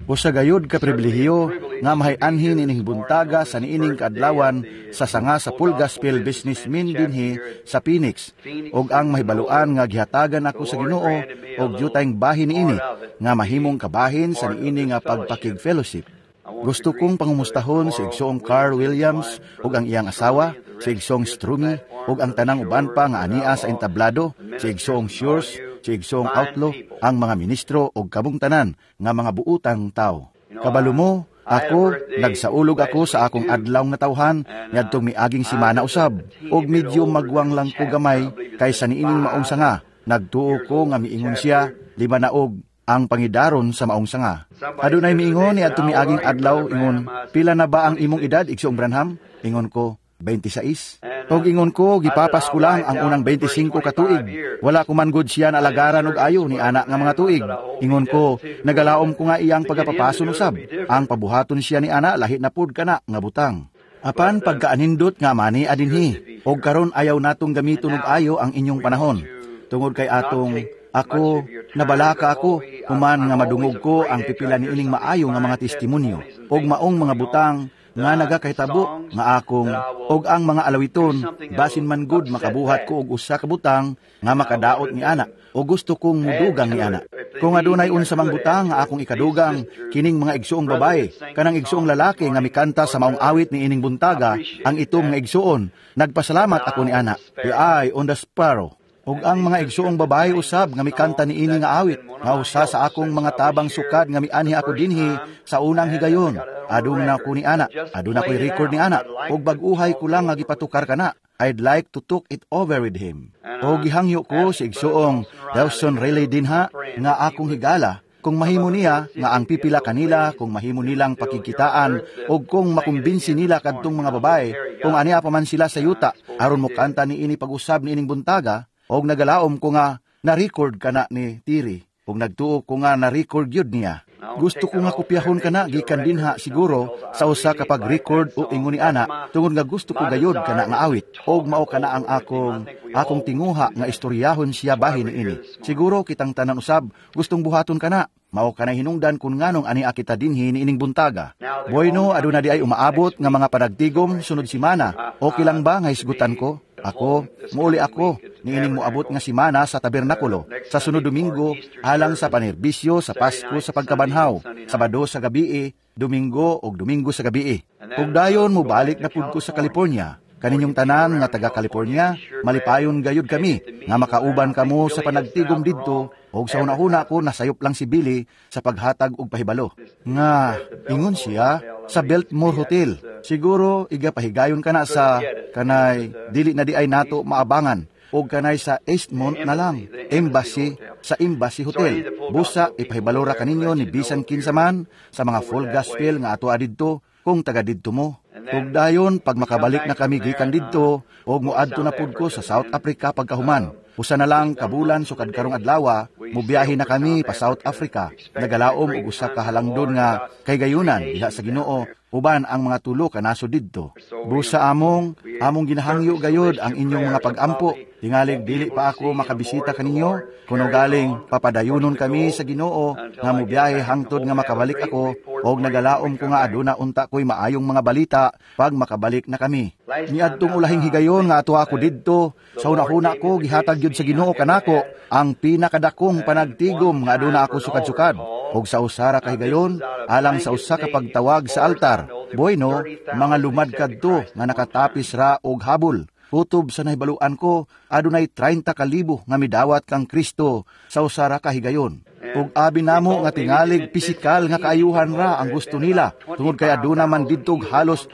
O sa gayod ka pribilehiyo nga mahay-anhin ining buntaga sa niining kaadlawan sa sanga sa Full Gospel Businessmen dinhi sa Phoenix, og ang mahibaluan nga gihatagan ako sa Ginoo og jutayng bahin niini nga mahimong kabahin sa niini nga pagpakig fellowship. Gusto kong pangumustahon si Igsoong Carl Williams ug ang iyang asawa, si Igsoong Strumi ug ang tanang uban pa nga ania sa entablado, si Igsoong Shores, si Igsoong Outlaw, ang mga ministro ug kabung tanan nga mga buutang tao. Kabalo mo, ako, nagsaulog ako sa akong adlaw nga tawhan niadtong miaging simana usab, og medyo magwang lang ko gamay kaysa niining maong sanga. Nagtuo ko nga miingon siya, 5 na og ang pangidaron sa maong sanga. Adunay miingon niadtong miaging adlaw, ingon, pila na ba ang imong edad, Igsoong Branham? Ingon ko, 26. Og ingon ko, gipapas ko lang ang unang 25 ka tuig. Wala ko man gud siya na alagaran og ayo ni anak nga mga tuig. Ingon ko, nagalaom ko nga iyang pagapapason usab. Ang pabuhaton siya ni ana lahi na pud kana nga butang. Apan pagkaanindot nga mani adinhi, og karon ayaw natong gamiton og ayo ang inyong panahon. Tungod kay atong ako, nabalaka ako, human nga madungog ko ang pipila ni ining maayo nga mga testimonyo, og maong mga butang nga nagakahitabo nga akong og ang mga alawiton basin man gud makabuhat ko og usa ka butang nga makadaot ni ana o gusto kong mudugang ni ana. Kung adunay unsa mang butang nga akong ikadugang kining mga igsuong babae kanang igsuong lalaki nga mikanta sa maong awit ni ining buntaga ang itom nga igsuon, nagpasalamat ako ni ana. The Eye on the Sparrow. Og ang mga igsuong babae usab nga mikanta ni ini nga awit nga usa sa akong mga tabang sukad nga mianhi ako dinhi sa unang higayon. Aduna na ko ni ana, aduna ko'y record ni ana, og bag-uhay ko lang nga gipatukar kana. I'd like to talk it over with him. Og gihangyo ko si igsuong Dawson Riley dinha nga akong higala kung mahimo niya nga ang pipila kanila, kung mahimo nilang pakikitaan o kung makumbinsi nila kadtong mga babae, kung aniya pa man sila sa yuta aron mo kanta ni ini pag-usab ni ining buntaga. Og nagalaom ko nga na-record kana ni Tiri. Og nagtuo ko nga na-record yun niya. Gusto ko nga kopyahon kana gikan dinha siguro sa usa ka pag-record o ingon ni ana tungod nga gusto ko gayod kana nga awit. Og mao kana ang akong tinguha nga istoryahon siya bahin ini. Siguro kitang tanan usab gustong buhaton kana. Mao kana hinungdan kun nganong ani akita dinhi ni ining buntaga. Bueno, aduna di ay umaabot nga mga panagtigom sunod simana. Okay lang ba nga hisgutan ko? Ako, muuli ako, niining moabot nga simana sa tabernakulo, sa sunod Domingo, alang sa panerbisyo, sa Pasko, sa pagkabanhaw, Sabado sa gabii, Domingo og Domingo sa gabii. Ug dayon mo balik na pud ko sa California. Kaninyong tanan nga taga California, malipayon gayud kami, nga makauban kamo sa panagtigom didto, og sa una-una ko nasayop lang si Billy sa paghatag og pahibalo. Nga, ingon siya, sa Biltmore Hotel. Siguro, igapahigayon ka na sa, kanay, dili na di ay nato maabangan, o kanay sa Eastmont na lang, Embassy, sa Embassy Hotel. Busa, ipahibalora kaninyo ni bisan kinsaman sa mga full gospel nga ato adidto, kung taga didto mo. Ug dayon, pag makabalik na kami gikan didto, og muadto na pud ko sa South Africa pagkahuman. Usa na lang kabulan sukad karong adlaw, mubiyahe na kami pa South Africa. Nagalaom og usa ka halangdon nga kay gayunan diha sa Ginoo uban ang mga tulo ka nasod didto. Busa among ginahangyo gayod ang inyong mga pag-ampo. Tingalig dili pa ako makabisita kaninyo, kuno galing papadayunon kami sa Ginoo nga mubiyahe hangtod nga makabalik ako og nagalaom ko nga aduna unta ko'y maayong mga balita pag makabalik na kami. Niadtong ulahing higayon nga ato ako didto, sa una-una ko gihatag yun sa Ginoo kanako ang pinakadakong panagtigom nga aduna ako sukad-sukad. Og sa usara ka higayon, alang sa usa ka pagtawag sa altar. Bueno, mga lumad kadto nga nakatapis ra og habol. Kutob sa nahibaluan ko, adunay 30,000 nga midawat kang Kristo sa usara ka higayon. Ug abi namo nga tingalig pisikal nga kaayuhan ra ang gusto nila. Tungod kay aduna man didtog halos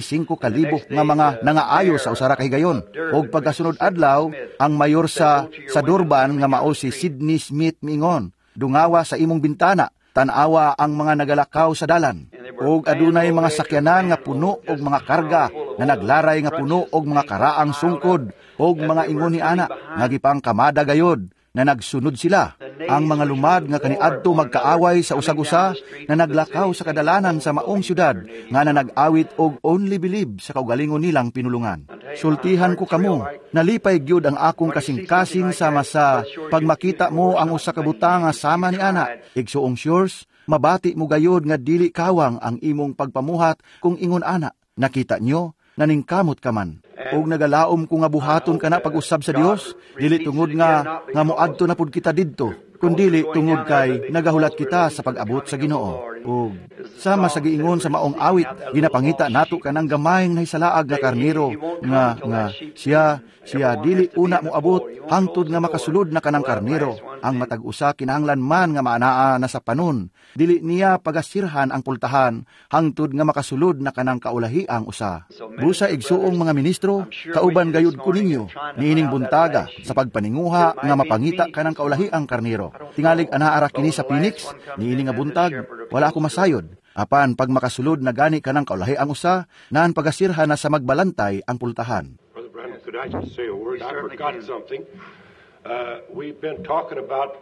25,000 nga mga nangaayo sa usara ka higayon. Ug pagkasunod adlaw, ang mayor sa Durban nga mao si Sidney Smith miingon, dungawa sa imong bintana, tanawa ang mga nagalakaw sa dalan. Og adunay mga sakyanan nga puno og mga karga na naglaray nga puno og mga karaang sungkod og mga ingon ni ana nga gipangkamada gayod na nagsunod sila. Ang mga lumad nga kaniadto magkaaway sa usag-usa na naglakaw sa kadalanan sa maong syudad nga na nag-awit og only believe sa kaugalingon nilang pinulungan. Sultihan ko kamo, nalipay gyud ang akong kasing-kasing sama sa pagmakita mo ang usa ka butang nga sama ni ana. Igsuong sures, mabati mo gayod nga dili kawang ang imong pagpamuhat kung ingon ana. Nakita nyo, naningkamot ka man. Og nagalaom ko nga buhaton ka na pag-usab sa Dios, dili tungod nga muadto na pud kita didto, kundili tungod kay nagahulat kita sa pag-abot sa Ginoo. O sama sa giingon sa maong awit, ginapangita nato kanang gamayng nahisalaag nga karnero nga siya dili una mo abot hangtod nga makasulod na kanang karnero. Ang matag-usa kinahanglan man nga maanaa na sa panon, dili niya pagasirhan ang pultahan hangtod nga makasulod na kanang kaulahiang usa. Busa igsuong mga ministro, kauban gayud ko ninyo niining buntaga sa pagpaninguha nga mapangita kanang kaulahiang karnero. Tingalig anaara kini sa Phoenix, niining nga buntag, wala ako masayod. Apan pag makasulod na gani kanang kaulahiang usa, naan pagasirhan na sa magbalantay ang pultahan. Brother Branham, could I just say a word? I forgot something. We've been talking about...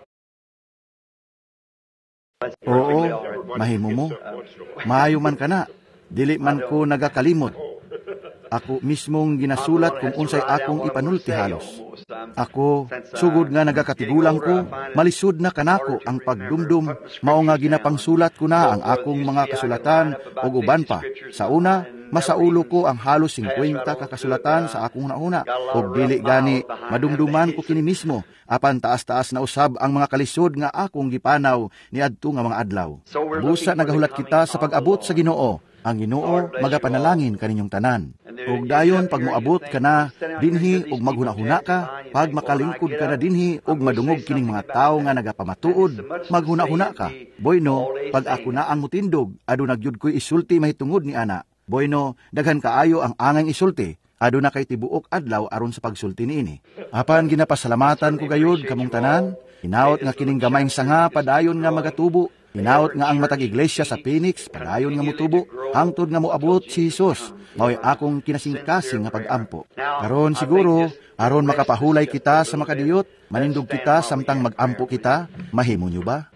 Oo, mahimo mo. Maayo man ka na. Dili man ko nagakalimot. Ako mismong ginasulat kung unsay akong ipanulti halos. Ako, sugod nga nagakatigulang ko, malisod na kanako ang pagdumdum, mao nga ginapangsulat ko na ang akong mga kasulatan o uban pa. Sa una, masaulo ko ang halos 50 kakasulatan sa akong nauna. O dili gani, madumduman ko kini mismo, apan taas-taas na usab ang mga kalisod nga akong gipanaw ni adto nga mga adlaw. Busa nagahulat kita sa pag-abot sa Ginoo. Ang Ginoo magapanalangin kaninyong tanan. Ug dayon pag moabot ka na dinhi ug maghuna-huna ka, pag makalingkod ka na dinhi ug madungog kining mga tawo nga nagapamatuod, maghuna-huna ka. Boyno, pag ako na ang mutindog, aduna gyud ko'y isulti mahitungod ni ana. Boyno, daghan kaayo ang angang isulti. Aduna kay tibuok adlaw aron sa pagsulti niini. Apan ginapasalamatan ko gayud kamong tanan, hinaot nga kining gamayng sanga padayon nga magatubo. Hinaot nga ang matag iglesia sa Phoenix, padayon nga mutubo, hangtod nga moabot si Jesus. Mao'y akong kinasingkasing nga pag-ampo. Karon siguro, aron makapahulay kita sa makadiyot, manindog kita samtang mag-ampo kita, mahimo nyo ba?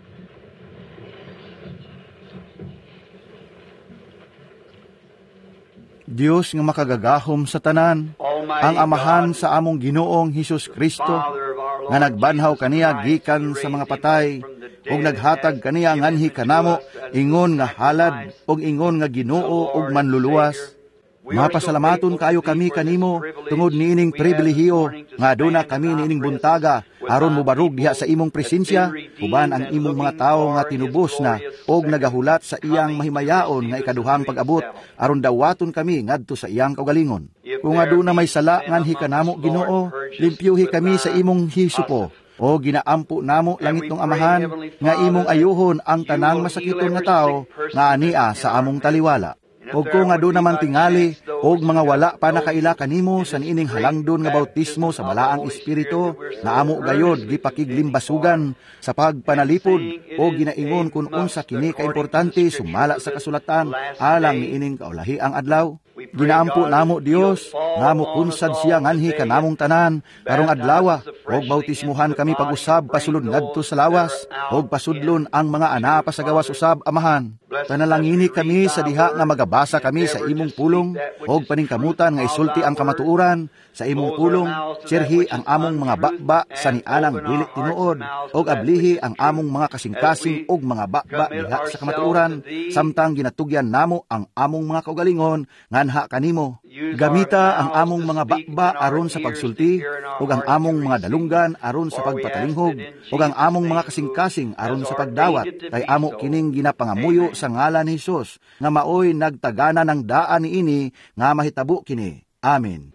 Dios nga makagagahom sa tanan, ang amahan sa among Ginoong Hesus Kristo, nga nagbanhaw kaniya gikan sa mga patay, ug naghatag kaniya nganhi kanamo, ingon nga halad, ug ingon nga Ginoo ug manluluwas. Mapasalamaton kayo kami kanimo, tungod niining pribilehiyo, nga aduna kami niining buntaga, aron mubarog diha sa imong presensya, uban ang imong mga tawo nga tinubos na, og nagahulat sa iyang mahimayaon nga ikaduhang pag-abot, aron dawaton kami ngadto sa iyang kaugalingon. Kung aduna may sala nganhi kanamo Ginoo, limpyuhi kami sa imong hisupo, o ginaampo namo langit ng amahan, nga imong ayuhon ang tanang masakiton nga tao, nga ania sa among taliwala. O kung ado naman tingali, og mga wala pa nakaila kanimo sa niining halangdon nga bautismo sa balaang espiritu, na amo gayod gipakiglimbasugan sa pagpanalipod, o ginaingon kung unsa kini kaimportante sumala sa kasulatan, alang niining kaulahi ang adlaw. Ginaampo namo Dios, nga mo kunsad siya nganhi kanamong tanan, karong adlawa, og bautismuhan kami pag-usab pasulod ngadto sa lawas, og pasudlon ang mga ana pa sa gawas usab amahan. Panalangini kami sa diha nga magabasa kami sa imong pulong, og paningkamutan nga isulti ang kamatuoran sa imong pulong, sirhi ang among mga bakba sa nianang dili tinuod, og ablihi ang among mga kasing-kasing og mga bakba diha sa kamatuoran, samtang ginatugyan namo ang among mga kaugalingon nganha kanimo. Gamita ang among mga bakba aron sa pagsulti, ug ang among mga dalunggan aron sa pagpatalinghog, ug ang among mga kasing-kasing aron sa pagdawat, kay amo kining ginapangamuyo sa ngalan ni Jesus, nga maoy nagtagana ng daan niini nga mahitabo kini. Amen.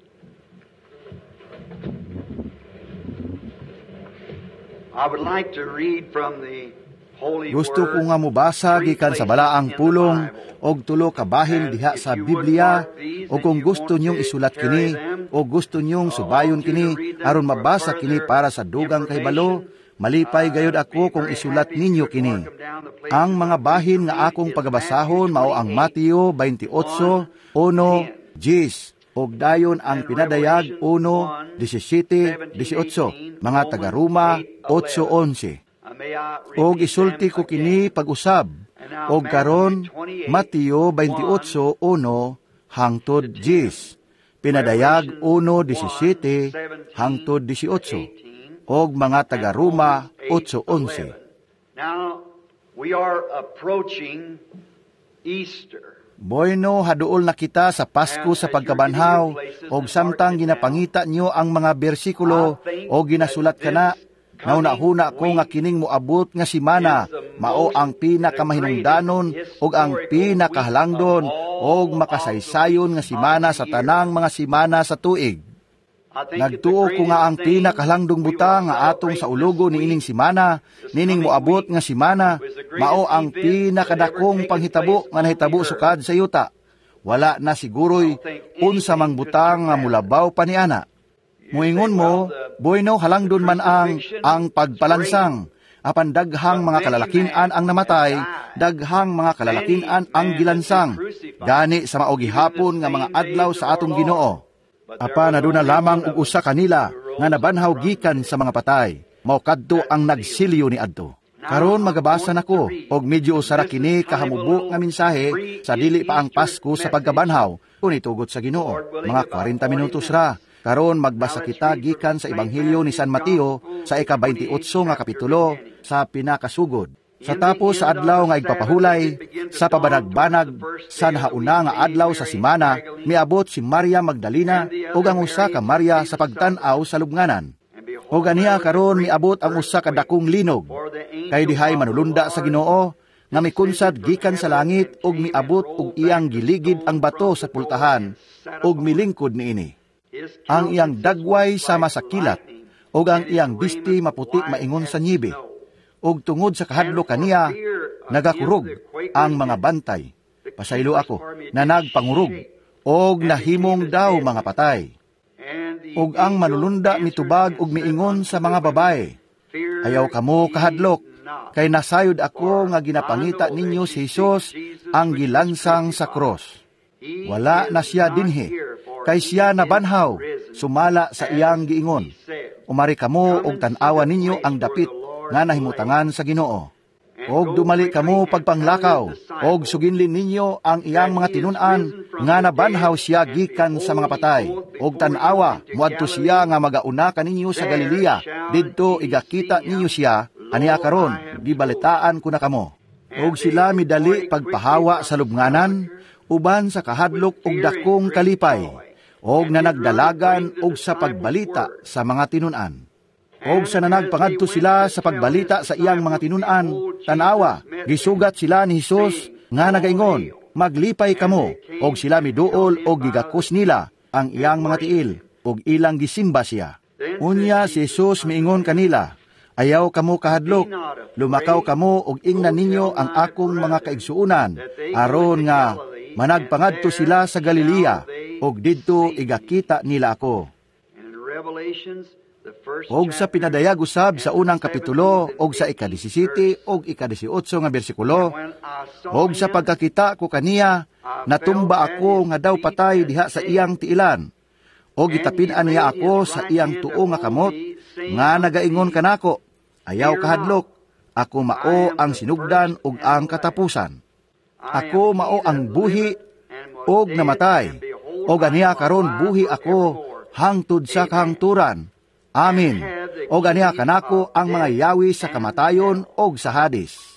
I would like to read from the Gusto ko nga mubasa gikan sa balaang pulong og tulo ka bahin diha sa Biblia, o kung gusto niyong isulat kini o gusto niyong subayon kini aron mabasa kini para sa dugang kahibalo, malipay gayud ako kung isulat ninyo kini. Ang mga bahin nga akong pagabasahon mao ang Mateo 28:1, 10, og dayon ang pinadayag 1:17-18, mga taga-Roma 8:11. Og isulti ko kini pag-usab, og karon Mateo 28:1 hangtod 10, pinadayag 1:17-18, og mga taga-Roma 8:11. Now, we are approaching Easter. Boyno, haduol na kita sa Pasko sa pagkabanhaw, og samtang ginapangita niyo ang mga bersikulo o ginasulat kana, nauna-huna ko nga kining moabot nga simana, mao ang pinakamahinungdanon og ang pinakahalangdon og makasaysayon nga simana sa tanang mga simana sa tuig. Nagtuo ko nga ang pinakahalangdong buta nga atong sa ulogo ni ining simana, nining moabot nga simana, mao ang pinakadakong panghitabo nga nahitabo sukad sa yuta. Wala na siguro'y unsa mang butang nga mulabaw pa ni ana. Muingon mo, boyno halangdon man ang pagpalansang, apan daghang mga kalalakinan ang namatay, daghang mga kalalakinan ang gilansang, gani sa mao gihapon nga mga adlaw sa atong Ginoo. Apan aduna lamang og usa kanila nga nabanhaw gikan sa mga patay, mao kadto ang nagsilyo ni adto. Karon magabasa nako og medyo usara kini kahamubo nga mensahe sa dili pa ang Pasko sa pagkabanhaw kun itugot sa Ginoo. Mga 40 minutos ra. Karon magbasa kita gikan sa Ebanghelyo ni San Mateo sa ika-28 nga kapitulo sa pinakasugod. Sa tapos sa adlaw nga igpapahulay, sa pabanag-banag sa nahauna nga adlaw sa simana, miabot si Maria Magdalena ug ang usa ka Maria sa pagtan-aw sa lubnganan. O ganiya karon miabot ang usa ka dakong linog, kay dihay manulunda sa Ginoo, nga mikunsad gikan sa langit ug miabot ug iyang giligid ang bato sa pultahan ug milingkod niini. Ang iyang dagway sama sa kilat, ug ang iyang bisti maputi maingon sa nyibe, ug tungod sa kahadlok kaniya, nagakurog ang mga bantay. Pasaylo ako, na nagpangurog, ug nahimong daw mga patay. Ug ang manulunda mitubag ug miingon sa mga babae, ayaw kamo kahadlok, kay nasayod ako nga ginapangita ninyo si Jesus ang gilansang sa cross. Wala na siya dinhi, kay siya nabanhaw, sumala sa iyang giingon. Umari kamo og tan-awa ninyo ang dapit nga nahimutangan sa Ginoo. Og dumali kamo pagpanglakaw, og suginlin ninyo ang iyang mga tinun-an nga nabanhaw siya gikan sa mga patay. Og tan-awa, muadto siya nga magauna kaninyo sa Galilea, didto igakita ninyo siya, aniya karon, gibalitaan ko na kamo. Og sila midali pagpahawa sa lubnganan, uban sa kahadlok og dakong kalipay, og nanagdalagan og sa pagbalita sa mga tinun-an. Og sa nanagpangadto sila sa pagbalita sa iyang mga tinun-an, tanawa, gisugat sila ni Jesus nga nagaingon, maglipay kamo, og sila miduol og gigakos nila ang iyang mga tiil, og ilang gisimba siya. Unya si Jesus miingon kanila, ayaw kamo kahadlok, lumakaw kamo og ingnan ninyo ang akong mga kaigsuunan, aron nga managpangadto sila sa Galilea, og didto igakita nila ako. Og sa pinadayag usab sa unang kapitulo, og sa ika-17 og ika-18 nga bersikulo, og sa pagkakita ko kaniya, natumba ako nga daw patay diha sa iyang tiilan, og itapin-an niya ako sa iyang tuo nga kamot, nga nagaingon kanako, ayaw kahadlok, ako mao ang sinugdan ug ang katapusan. Ako mao ang buhi og namatay, og aniya karon buhi ako hangtod sa kahangturan. Amen. Og aniya kanako ang mga yawi sa kamatayon og sa Hades.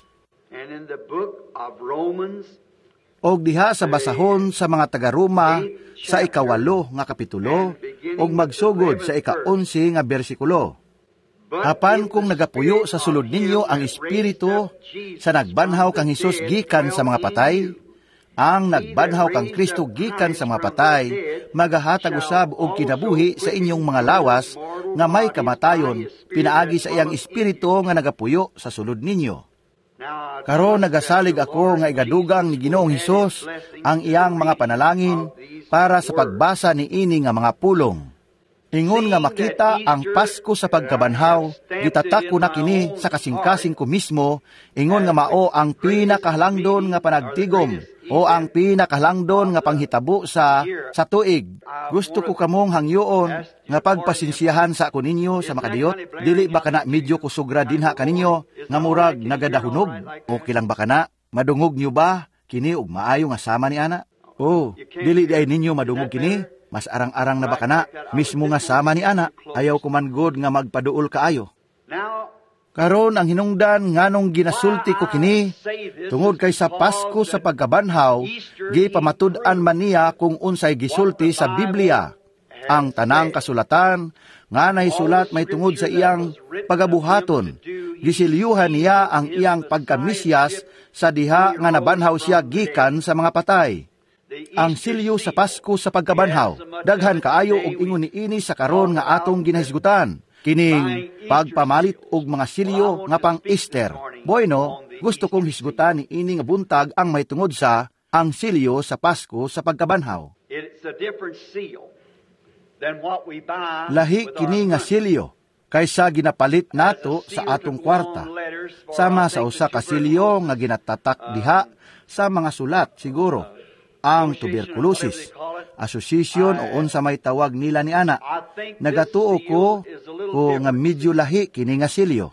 Og diha sa basahon sa mga taga-Roma sa ika-8 nga kapitulo og magsugod sa ika-11 nga bersikulo. Apan kung nagapuyo sa sulod ninyo ang Espiritu sa nagbanhaw kang Hesus gikan sa mga patay, ang nagbanhaw kang Kristo gikan sa mga patay, magahatag usab og kinabuhi sa inyong mga lawas nga may kamatayon, pinaagi sa iyang Espiritu nga nagapuyo sa sulod ninyo. Karon nagasalig ako nga igadugang ni Ginoong Hesus ang iyang mga panalangin para sa pagbasa ni ini nga mga pulong. Ingon nga makita ang Pasko sa pagkabanhaw, gitatak ko na kini sa kasing-kasing ko mismo, ingon nga mao ang pinakahalangdon nga panagtigom, o ang pinakahalangdon nga panghitabo sa tuig. Gusto ko kamong hangyoon nga pagpasinsiyahan sa ako ninyo sa makadiyot. Dili ba kana medyo kusugra dinha kaninyo nga murag nagadahunog? Okay lang ba kana? Madungog nyo ba kini ug maayo nga sama ni ana? Dili di ay ninyo madungog kini? Mas arang-arang na ba kana? Mismo nga sama ni ana, ayaw ko man good nga magpaduol kaayo. Karon ang hinungdan nganong ginasulti ko kini, tungod kay sa Pasko sa pagkabanhaw, gipamatud-an man niya kung unsay gisulti sa Biblia. Ang tanang kasulatan, nga nahisulat may tungod sa iyang pagabuhaton. Gisilyuhan niya ang iyang pagkamisyas sa diha nga nabanhaw siya gikan sa mga patay. Ang silyo sa Pasko sa pagkabanhaw, daghan kaayo og ingon niini sa karon nga atong ginahisgutan. Kining pagpamalit og mga silyo nga pang Easter. Bueno, gusto kong hisgutan ni ini nga buntag ang may tungod sa ang silyo sa Pasko sa pagkabanhaw. Lahi kini nga silyo kaysa ginapalit nato sa atong kwarta. Sama sa usa ka silyo nga ginatatak diha sa mga sulat siguro. Ang tuberculosis, asosisyon o unsa may tawag nila ni ana. Nagatuo ko nga medyo lahi kini nga silyo.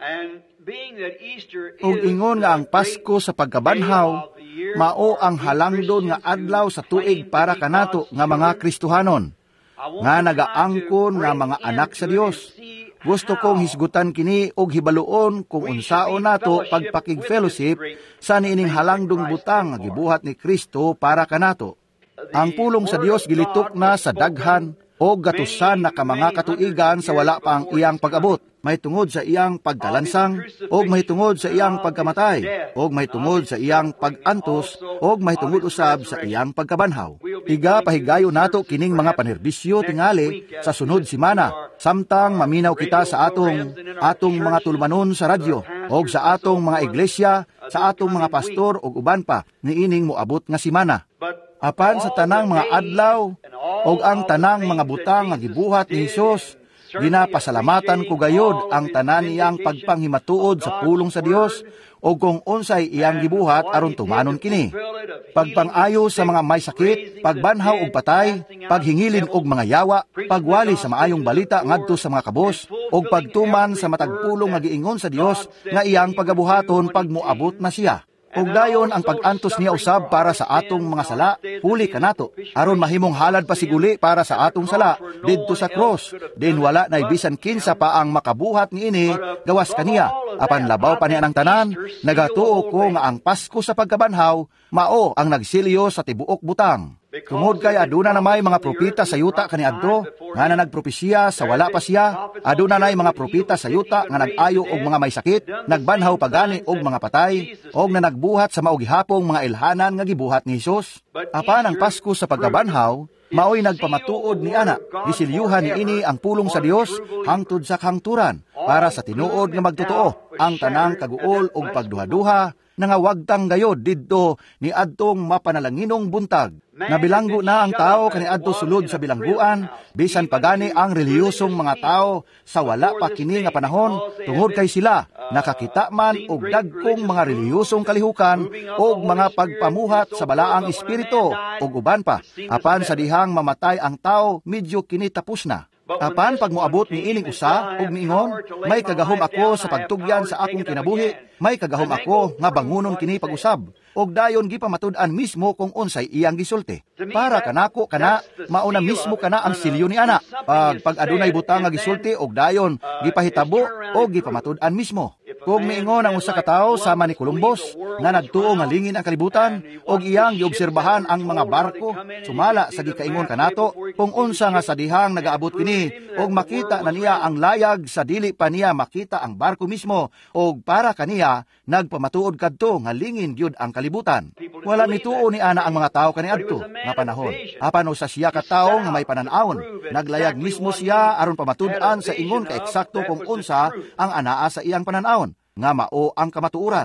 Ug ingon nga ang Pasko sa pagkabanhaw, mao ang halangdon nga adlaw sa tuig para kanato nga mga Kristohanon, nga nagaangkon nga mga anak sa Dios. Gusto kong hisgutan kini og hibaluon kung unsaon nato pagpakig-fellowship sa niining halangdong butang nga gibuhat ni Kristo para kanato. Ang pulong sa Dios gilitok na sa daghan o gatusan na ka mga katuigan sa wala pa ang iyang pag-abot. May tungod sa iyang pagkalansang, o may tungod sa iyang pagkamatay, o may tungod sa iyang pag-antos, o may tungod usab sa iyang pagkabanhaw. Iga pahigayo nato kining mga panerbisyo tingali sa sunod simana, samtang maminaw kita sa atong mga tulmanon sa radyo, o sa atong mga iglesia, sa atong mga pastor, o uban pa, niining moabot nga simana. Apan sa tanang mga adlaw, o ang tanang mga butang nga gibuhat ni Hesus, ginapasalamatan ko gayod ang tanan iyang pagpanghimatuod sa pulong sa Dios o kung unsay iyang gibuhat aron tumanon kini. Pagpangayo sa mga may sakit, pagbanhaw og patay, paghingilin og mga yawa, pagwali sa maayong balita ngadto sa mga kabos, og pagtuman sa matag pulong nga giingon sa Dios nga iyang pagabuhaton pag moabot na siya. Ug dayon ang pag-antos niya usab para sa atong mga sala, huli kanato, aron mahimong halad pa siguli para sa atong sala didto sa cross. Din wala nay bisan kinsa pa ang makabuhat niini gawas kaniya. Apan labaw pa niya ng tanan, nagatuo ko nga ang Pasko sa pagkabanhaw mao ang nagsilyo sa tibuok butang. Tungod kay aduna na may mga propita sa yuta kaniadto nga nagpropesiya sa wala pa siya, aduna nay mga propita sa yuta nga nag-ayo og mga may sakit, nagbanhaw pagani og mga patay, og na nagbuhat sa maong gihapong mga ilhanan nga gibuhat ni Hesus. Apan ang Pasko sa pagkabanhaw maoy nagpamatuod ni ana, gisilyuhan ni ini ang pulong sa Dios hangtod sa kahangturan para sa tinuod nga magtotoo ang tanang kaguol og pagduha-duha nangawagtang gayod didto ni adtong mapanalanginong buntag. Nabilanggo na ang tao kaniadto sulod sa bilangguan, bisan pagani ang relihiyosong mga tao sa wala pa kini nga panahon, tungod kay sila nakakita man og dagkong mga relihiyosong kalihukan og mga pagpamuhat sa balaang espiritu og uban pa. Apan sa dihang mamatay ang tao, medyo kini tapos na. Apan pag moabot ni ining usa ug miingon, may kagahom ako sa pagtugyan sa akong kinabuhi, may kagahom ako nga bangunon kini pag-usab, og dayon gipamatud-an mismo kung unsay iyang gisulti. Para kanako kana mauna mismo kana ang silyo ni ana. Pag adunay butang nga gisulti og dayon gipahitabo og gipamatud-an mismo. Kung miingon ang usa ka tawo sama ni Columbus nga nagtuo nga lingin ang kalibutan og iyang giobserbahan ang mga barko sumala sa gikaingon kanato kung unsa nga sa dihang nagaabot kini og makita na niya ang layag sa dili pa niya makita ang barko mismo og para kaniya nagpamatuod kadto nga lingin gyud ang kalibutan. Wala mituo ni ana ang mga tawo kaniadto nga panahon. Apan usa siya ka tawo nga may pananawon, naglayag mismo siya aron pamatud-an sa ingon ka eksakto kung unsa ang anaa sa iyang pananawon nga mao ang kamatuoran.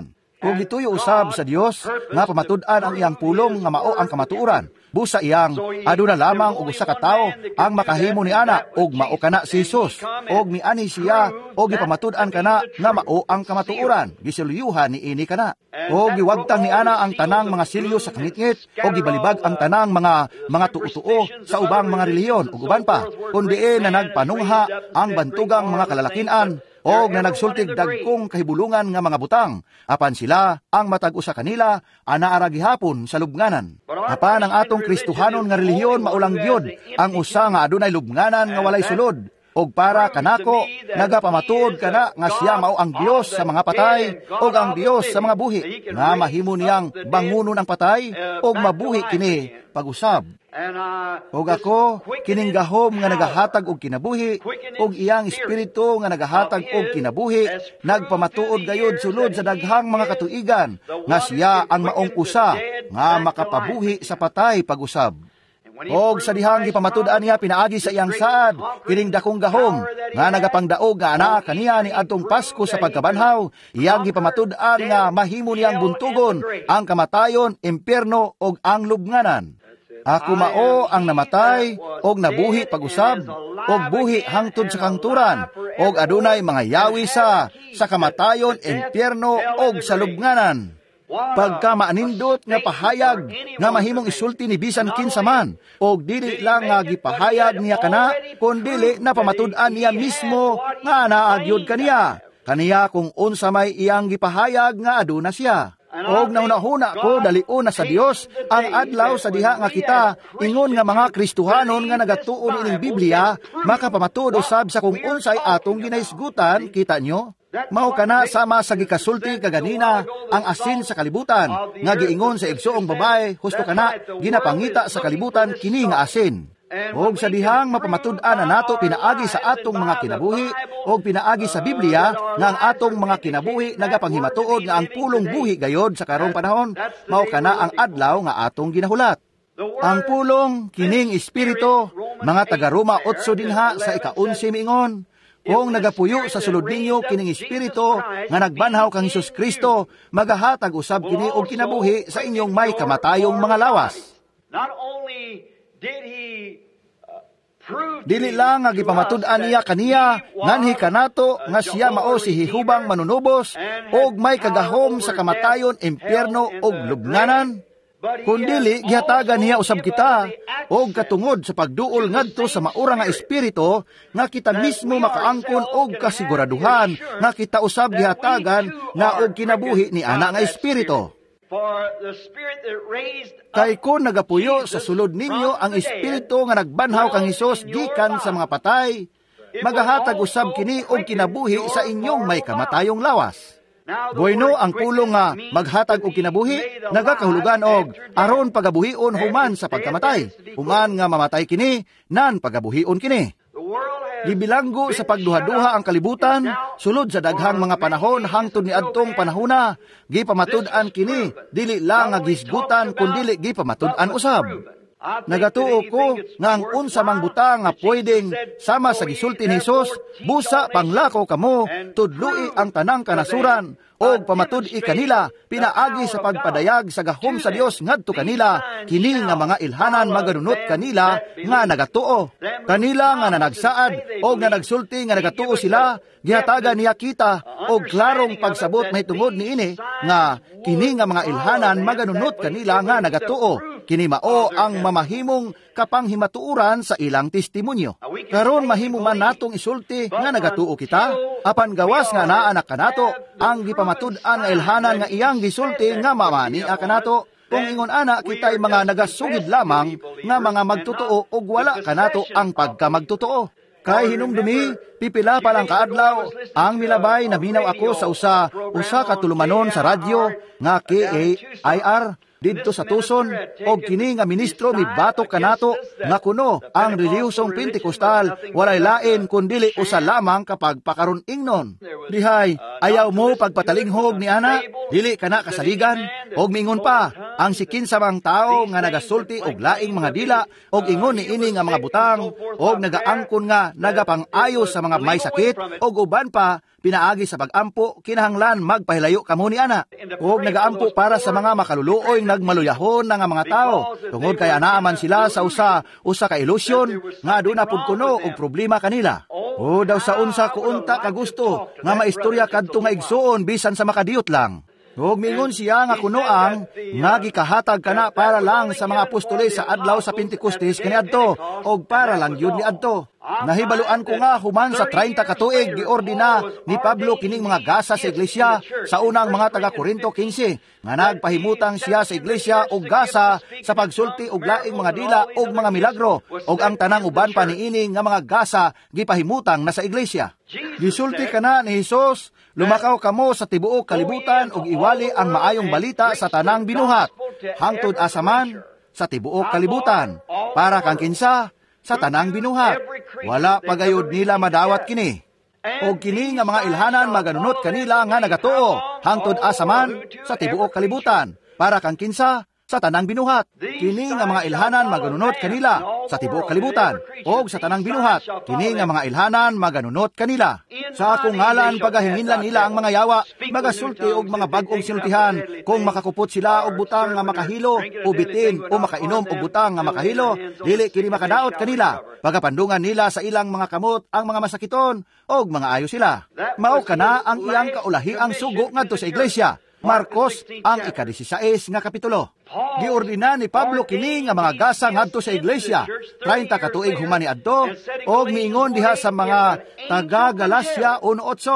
ug gituyo usab sa Dios nga pamatud-an ang iyang pulong nga mao ang kamatuoran. Busa iyang aduna lamang og usa ka tawo ang makahimo ni ana ug mao kana si Jesus. Og miani siya og gipamatud-an kana nga mao ang kamatuoran. Gisuluyuhan ni ini kana. Og giwagtang ni ana ang tanang mga silyo sa kangitngit og gibalibag ang tanang mga tuo-tuo sa ubang mga relihiyon ug uban pa. Kundi na nagpanungha ang bantugang mga kalalakinan o na nagsultig dagkong kahibulungan nga mga butang. Apan sila ang matag-usa kanila anaara gihapon sa lubnganan. Apan ang atong Kristohanon nga relihiyon maulang gyud ang usa nga adunay lubnganan nga walay sulod. Og para kanako nagapamatuod kana nga siya mao ang Dios sa mga patay og ang Dios sa mga buhi nga mahimo niyang bangunon ang patay og mabuhi kini pag-usab. Og ako kining gahom nga nagahatag og kinabuhi og iyang espiritu nga nagahatag og kinabuhi nagpamatuod gayud sulod sa daghang mga katuigan nga siya ang maong usa nga makapabuhi sa patay pag-usab. Og sa dihang gipamatud-an niya pinaagi sa iyang saad kining dakong gahom nga nagapangdaog nga ana kaniya ni adtong Pasko sa pagkabanhaw, iyang gipamatud-an nga mahimo niyang buntugon ang kamatayon, impyerno og ang lubnganan. Ako mao ang namatay og nabuhi pag-usab og buhi hangtod sa kangturan og adunay mga yawi sa kamatayon, impyerno og sa lubnganan. Pagka maanindot nga pahayag nga mahimong isulti ni bisan kinsa man og dili lang nga gipahayag niya kana kundi na pamatud-an niya mismo nga naagyod kaniya kung unsa may iyang gipahayag nga aduna siya. Og naunahuna ko daliuna sa Dios ang adlaw sa diha nga kita ingon nga mga Kristohanon nga nagatuon ining Biblia makapamatud usab sa kung unsay atong ginaisgutan. Kita nyo? Mao kana sama sa gikasulti kaganina ang asin sa kalibutan nga giingon sa igsoong babae husto kana ginapangita sa kalibutan kini nga asin. Og sa dihang mapamatud-an na nato pinaagi sa atong mga kinabuhi og pinaagi sa Biblia nga ang atong mga kinabuhi nagapanghimatuod nga ang pulong buhi gayod sa karong panahon mao kana ang adlaw nga atong ginahulat. Ang pulong kining espiritu mga taga Roma 8 dinha sa ika-11 miingon, kung nagapuyo sa sulod ninyo kining espiritu nga nagbanhaw kang Hesus Kristo, magahatag usab kini og kinabuhi sa inyong may kamatayong mga lawas. Dili lang nga gipamatud-an niya kaniya nganhi kanato nga siya mao si hihubang manunubos og may kagahom sa kamatayon, impyerno og lubnganan, kundili gihatagan niya usab kita og katungod sa pagduol ngadto sa maura nga espiritu nga kita mismo makaangkon og kasiguraduhan nga kita usab gihatagan nga og kinabuhi ni ana nga espiritu. Kay kung nagapuyo sa sulod ninyo ang espiritu nga nagbanhaw kang Hesus gikan sa mga patay, magahatag usab kini og kinabuhi sa inyong may kamatayong lawas. Bueno ang pulong nga maghatag og kinabuhi nagakahulugan og aron pagabuhion human sa pagkamatay. Human nga mamatay kini nan pagabuhion kini. Gibilanggo sa pagduha-duha ang kalibutan sulod sa daghang mga panahon hangtod ni adtong panahona. Gipamatud-an kini dili lang nga gisgutan kundi gipamatud-an usab. Nagatuo ko nga ang unsa mang butang nga pwedeng sama sa gisulti ni Hesus, busa panglako kamo, tudloi ang tanang kanasuran, og pamatud-i kanila, pinaagi sa pagpadayag sa gahom sa Dios ngadto kanila, kini nga mga ilhanan maganunot kanila nga nagatuo. Kanila nga nanagsaad, og nga nagsulti nga nagatuo sila, gihatagan niya kita, og klarong pagsabot mahitungod ni ini, nga kini nga mga ilhanan maganunot kanila nga nagatuo. Kini mao ang mamahimong kapanghimatuuran sa ilang testimonyo. Karon mahimo man natong isulti nga nagatuo kita, apan gawas nga naanak kanato, ang gipamatud-an nga ilhanan nga iyang gisulti nga mamani kanato. Kung ingon ana kita'y mga nagasugid lamang nga mga magtotoo og wala kanato ang pagkamagtotoo. Kay hinumdumi, pipila pa lang kaadlaw, ang milabay na minaw ako sa usa ka tulumanon sa radyo nga KAIR didto sa Tucson, og kini nga ministro mi batok kanato nga kuno ang relihiyosong Pentekostal walay lain kundili usa lamang kapag pakaron ingnon. Dihay ayaw mo pagpatalinghog ni ana, dili kana kasaligan, og mingon pa ang sikin sa mga tao nga nagasulti og laing mga dila og ingon niini nga mga butang og nagaangkon nga nagapang-ayo sa mga may sakit og uban pa pinaagi sa pag-ampo kinahanglan magpahilayo kamo ni ana og nagaampo para sa mga makaluluoy nagmaluyahon nga mga tao tungod kay anaaman sila sa usa ka ilusyon nga aduna pud kuno og problema kanila. O daw sa unsa kuunta ka gusto nga maistorya kadto nga igsuon bisan sa makadiyot lang. Og mingon siya nga kuno ang nga gikahatag kana para lang sa mga apostoles sa adlaw sa Pentecostes kaniadto og para lang yun ni adto. Nahibaluan ko nga human sa 30 ka tuig giordina ni Pablo kining mga gasa sa iglesia sa unang mga taga Corinto 15 nga nagpahimutang siya sa iglesia og gasa sa pagsulti og laing mga dila og mga milagro og ang tanang uban pa niini nga mga gasa gipahimutang na sa iglesia. Gisulti kana ni Hesus, lumakaw kamo sa tibuok kalibutan og iwali ang maayong balita sa tanang binuhat hangtod asaman sa tibuok kalibutan para kang kinsa sa tanang binuhat. Wala pagayod nila madawat kini. O kini nga mga ilhanan maganunot kanila nga nagatuo hangtod asaman sa tibuok kalibutan para kang kinsa sa tanang binuhat. Kini nga mga ilhanan maganunot kanila sa tibuok kalibutan o sa tanang binuhat. Kini nga mga ilhanan maganunot kanila. Sa akong ngalan pagahinginlan nila ang mga yawa, magasulti og mga bag-ong sinultihan kung makakupot sila og butang nga makahilo o bitin o makainom og butang nga makahilo, dili kini makadaot kanila. Pagapandungan nila sa ilang mga kamot ang mga masakiton og mga ayo sila. Mao kana ang iyang kaulahiang sugo ngadto sa iglesia. Marcos ang ika-16 nga kapitulo. Giordina ni Pablo kini nga mga gasa ngadto sa iglesia 30 ka tuig human niadto og miingon diha sa mga taga Galacia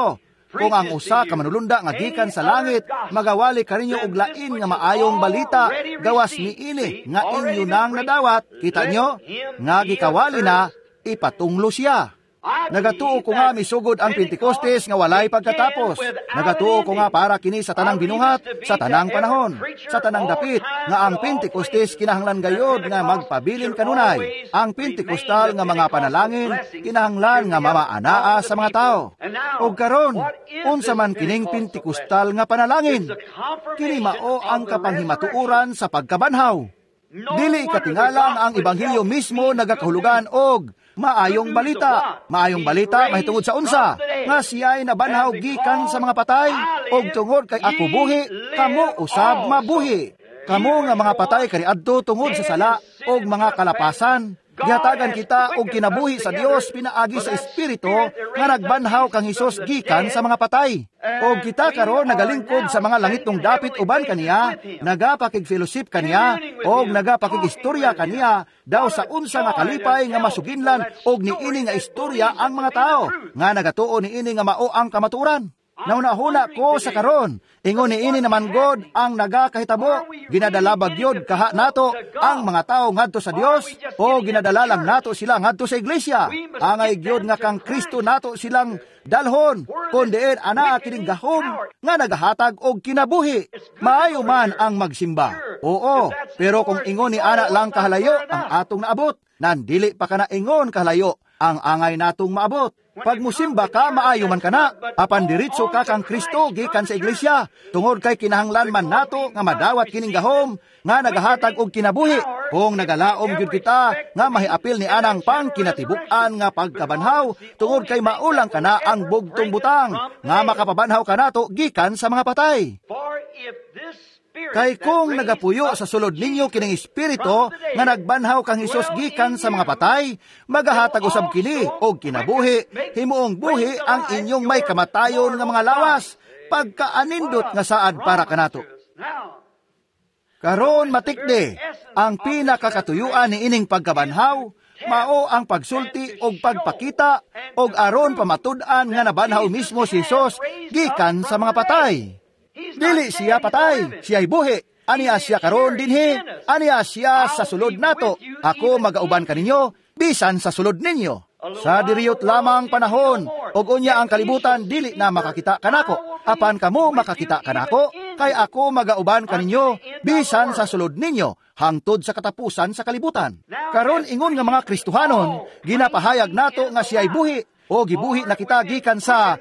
1:8 kung ang usa ka manulunda nga gikan sa langit magawali kaninyo og lain nga maayong balita gawas niini nga inyo nang nadawat, kita nyo nga gikawali na ipatunglo siya. Nagatuo ko nga misugod ang Pentecostes nga walay pagkatapos. Nagatuo ko nga para kini sa tanang binuhat, sa tanang panahon, sa tanang dapit, nga ang Pentecostes kinahanglan gayod nga magpabilin kanunay. Ang Pentecostal nga mga panalangin kinahanglan nga mamaanaa sa mga tao. O karon, unsa man kining Pentecostal nga panalangin? Kini mao ang kapanghimatuoran sa pagkabanhaw. Dili katingalan ang ebanghelyo mismo nagakahulugan og maayong balita. Maayong balita mahitungod sa unsa nga siya'y nabanhaw gikan sa mga patay og tungod kay ako buhi, kamo usab mabuhi. Kamo nga mga patay kaniadto tungod sa sala og mga kalapasan. Gihatagan kita og kinabuhi sa Dios pinaagi sa Espiritu nga nagbanhaw kang Hesus gikan sa mga patay. Og kita karon nagalingkod sa mga langitong dapit uban kaniya, nagapakig-fellowship kaniya og nagapakig-istorya kaniya daw sa unsa nga kalipay nga masuginlan og niini nga istorya ang mga tao nga nagatuo niini nga mao ang kamaturan. Naunahuna ko sa karon, ingon niini naman God ang nagakahitabo, ginadala ba gyud kaha nato ang mga tao ngadto sa Dios o ginadala lang nato sila ngadto sa iglesia? Angay gyud nga kang Kristo nato silang dalhon, kundiin ana kining gahom nga nagahatag og kinabuhi. Maayo man ang magsimba. Oo, pero kung ingon ni ana lang kahalayo ang atong naabot, nandili pa kana ingon kahalayo ang angay natong maabot. Pag musimba ka, maayo man kana, apan diritso ka kang Kristo gikan sa iglesia, tungod kay kinahanglan man nato nga madawat kining gahom nga nagahatag og kinabuhi. Kung nagalaom gyud kita nga mahiapil ni anang pang kinatibuk-an nga pagkabanhaw, tungod kay maulang kana ang bugtong butang nga makapabanhaw kanato gikan sa mga patay. Kay kung nagapuyo sa sulod ninyo kining espiritu nga nagbanhaw kang Hesus gikan sa mga patay, magahatag usab kini og kinabuhi, himuong buhi ang inyong may kamatayon nga mga lawas, pagkaanindot nga saad para kanato. Karon matikde, ang pinakakatuyuan ni ining pagkabanhaw, mao ang pagsulti og pagpakita og aron pamatud-an nga nabanhaw mismo si Hesus gikan sa mga patay. Dili siya patay, siya'y buhi. Aniya siya karon dinhi, aniya siya sa sulod nato. Ako magauban kaninyo, bisan sa sulod ninyo. Sa diriyot lamang panahon, og unya ang kalibutan dili na makakita kanako. Apan kamo makakita kanako, kay ako magauban kaninyo, bisan sa sulod ninyo, hangtod sa katapusan sa kalibutan. Karon ingon nga mga Kristohanon, ginapahayag nato nga siya'y buhi, O gibuhi na kita gikan sa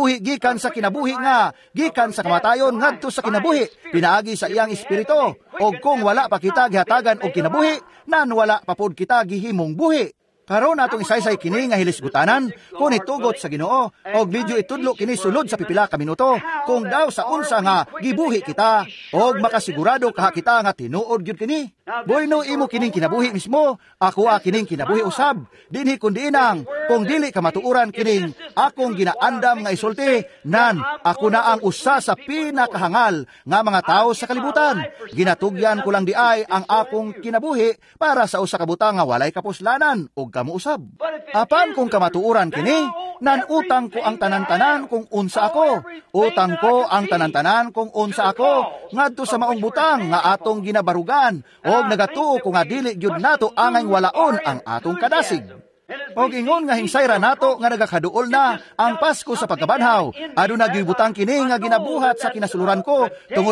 kinabuhi nga gikan sa kamatayon ngadto sa kinabuhi pinaagi sa iyang espiritu. O kung wala pa kita gihatagan og kinabuhi, nan wala pa pod kita gihimong buhi. Karon atong isaysay kini nga hilisgutanan kung itugot sa Ginoo og medyo itudlo kini sulod sa pipila ka minuto kung daw sa unsa nga gibuhi kita og makasigurado kaha kita nga tinuod gyud kini. Bueno, imo kining kinabuhi mismo, ako kining kinabuhi usab. Dinhi kundi inang kung dili ka matuoran kining akong ginaandam nga isulti, nan ako na ang usa sa pinakahangal nga mga tawo sa kalibutan. Ginatugyan ko lang di ay ang akong kinabuhi para sa usa ka butang nga walay kapuslanan og kamo usab. Apan kung kamatuoran kini, nan utang ko ang tanan-tanan kung unsa ako. Utang ko ang tanan-tanan kung unsa ako ngadto sa maong butang nga atong ginabarugan og nagatuo ko nga dili gyud nato angay walaon ang atong kadasig. Og ingon nga hinsayra nato nga nagakaduol na ang Pasko sa pagkabanhaw. Aduna gibutang kini nga ginabuhat sa kinasuluran ko. Tungod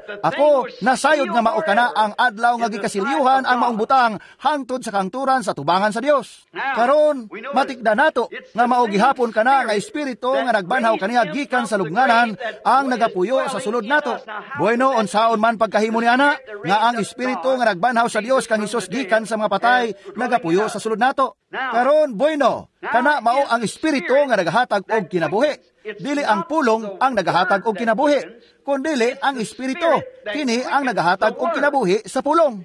ako nasayod nga mao kana ang adlaw nga gikasilyuhan ang maong butang hangtod sa kangturan sa tubangan sa Dios. Karon matikda nato nga mao gihapon kana nga espiritu nga nagbanhaw kaniya gikan sa lubnganan ang nagapuyo sa sulod nato. Bueno, unsaon man pagkahimo ni ana nga ang espiritu nga nagbanhaw sa Dios kang Hesus gikan sa mga patay nagapuyo sa sulod nato. Karon, bueno, kana mao ang espiritu nga nagahatag og kinabuhi. Dili ang pulong ang nagahatag og kinabuhi, kundi ang espiritu kini ang nagahatag og kinabuhi sa pulong.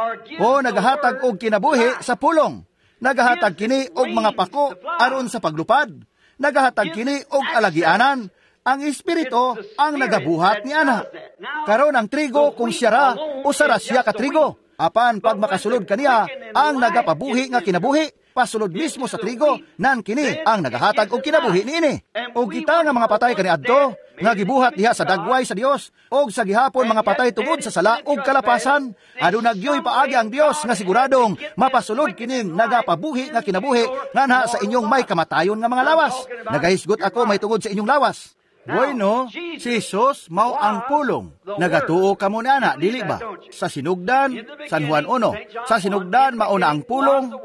O nagahatag og kinabuhi sa pulong. Nagahatag kini og mga pako aron sa paglupad. Nagahatag kini og alagianan. Ang espiritu ang nagabuhat ni ana. Karon ang trigo kung siya ra o sara siya ka trigo. Apan pag makasulod kaniya ang nagapabuhi nga kinabuhi, pasulod mismo sa trigo, nan kini ang nagahatag og kinabuhi niini. Og kita nga mga patay kaniadto, nga gibuhat diha sa dagway sa Dios, og sa gihapon mga patay tungod sa sala ug kalapasan, aduna gyoy paagi ang Dios nga siguradong mapasulod kining nagapabuhi nga kinabuhi nganha sa inyong may kamatayon nga mga lawas. Nagahisgot ako may tungod sa inyong lawas. Bueno, si Jesus mao ang pulong. Nagatuo ka mo na, dili ba? Sa sinugdan, San Juan 1, sa sinugdan mao na ang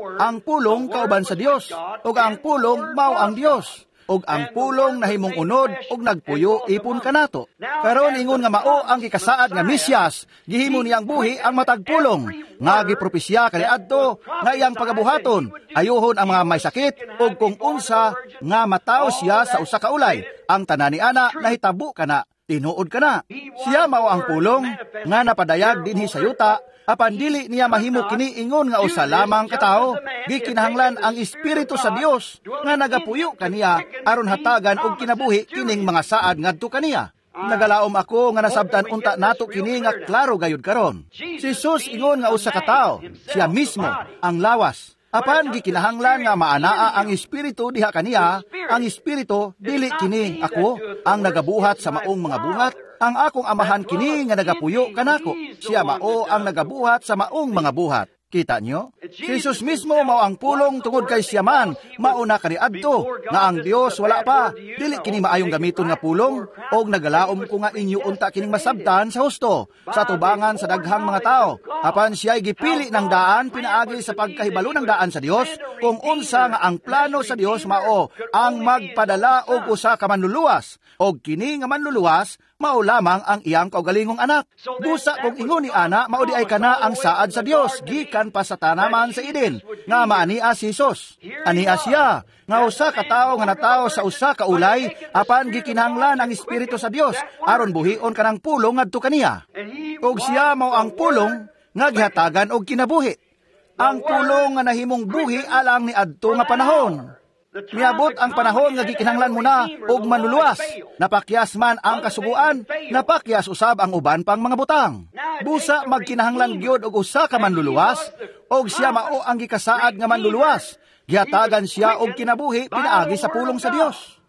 pulong kauban sa Dios, ug ang pulong mao ang Dios. Og ang pulong nahimong unod og nagpuyo ipon kanato. Karon ingon nga mao ang gikasaad nga Mesyas, gihimo niyang buhi ang matag pulong, nga gipropesya kaniadto nga iyang pagabuhaton, ayuhon ang mga may sakit og kung unsa nga mataw siya sa usa ka ulay. Ang tanan ni ana nahitabo kana, tinuod kana. Siya mao ang pulong nga napadayag dinhi sa yuta. Apan dili niya mahimo kini ingon nga usa lamang ka tawo. Gikinahanglan ang espiritu sa Dios nga nagapuyo kaniya aron hatagan og kinabuhi kining mga saad ngadto kaniya. Nagalaom ako nga nasabtan unta nato kini nga klaro gayud karon. Si Jesus ingon nga usa ka tawo, siya mismo ang lawas. Apan gikinahanglan nga maanaa ang espiritu diha kaniya. Ang espiritu dili kini ako ang nagabuhat sa maong mga buhat. Ang akong amahan kini nga nagapuyo kanako. Siya mao ang nagabuhat sa maong mga buhat. Kita niyo? Si Jesus mismo mao ang pulong tungod kay siya man mauna kaniadto nga ang Dios wala pa. Dili kini maayong gamiton nga pulong og nagalaom ko nga inyo unta kining masabtan sa husto sa tubangan sa daghang mga tao. Apan siya gipili ng daan pinaagi sa pagkahibalo ng daan sa Dios kung unsa nga ang plano sa Dios mao ang magpadala og usa ka manluluwas og kini nga manluluwas mao lamang ang iyang kaugalingong anak. Busa kung ingon ni ana mao di ay kana ang saad sa Dios gikan pa sa tanaman sa Eden nga maania si Jesus. Ania siya nga usa ka tawo nga natawo sa usa ka ulay apan gikinahanglan ang espiritu sa Dios aron buhion kanang pulong ngadto kaniya. Ug siya mao ang pulong nga gihatagan og kinabuhi. Ang pulong nga nahimong buhi alang ni adto nga panahon. Miabot ang panahon nga gikinahanglan mo na og manluluwas. Napakyas man ang kasuguan, napakyas usab ang uban pang mga butang. Busa magkinahanglan gyud og usa ka manluluwas, og siya mao ang gikasaad nga manluluwas. Gihatagan siya og kinabuhi pinaagi sa pulong sa Dios.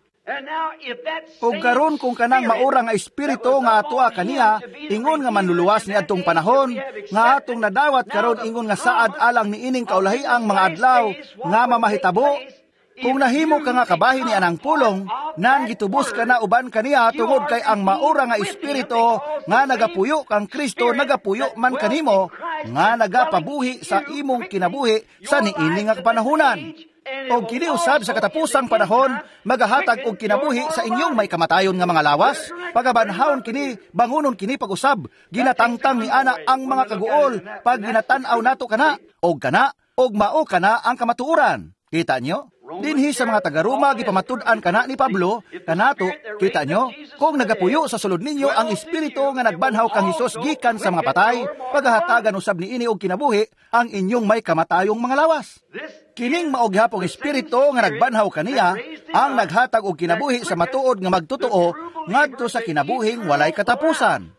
Og karon kung kanang maura nga espiritu nga atoa kaniya, ingon nga manluluwas ni adtong panahon, nga atong nadawat karon ingon nga saad alang niining kaulahiang mga adlaw nga mamahitabo. Kung nahimo ka nga kabahin ni anang pulong, nan gitubos ka na uban kaniya tungod kay ang maura nga espiritu nga nagapuyo kang Kristo nagapuyo man kanimo nga nagapabuhi sa imong kinabuhi sa niini nga kapanahunan. O kini usab sa katapusang panahon, magahatag og kinabuhi sa inyong may kamatayon nga mga lawas. Pagabanhawon kini, bangunon kini pag-usab. Ginatangtang ni ana ang mga kaguol, pag ginatan-aw nato kana, og mao kana ang kamatuoran. Kita nyo? Dinhi sa mga taga-Roma, gipamatud-an kana ni Pablo, kanato, kita nyo, kung nagapuyo sa sulod ninyo ang espiritu nga nagbanhaw kang Hesus gikan sa mga patay, pagahatagan usab ni ini og kinabuhi ang inyong may kamatayong mga lawas. Kining maoghapong espiritu nga nagbanhaw kaniya, ang naghatag og kinabuhi sa matuod nga magtotoo ngadto sa kinabuhing walay katapusan.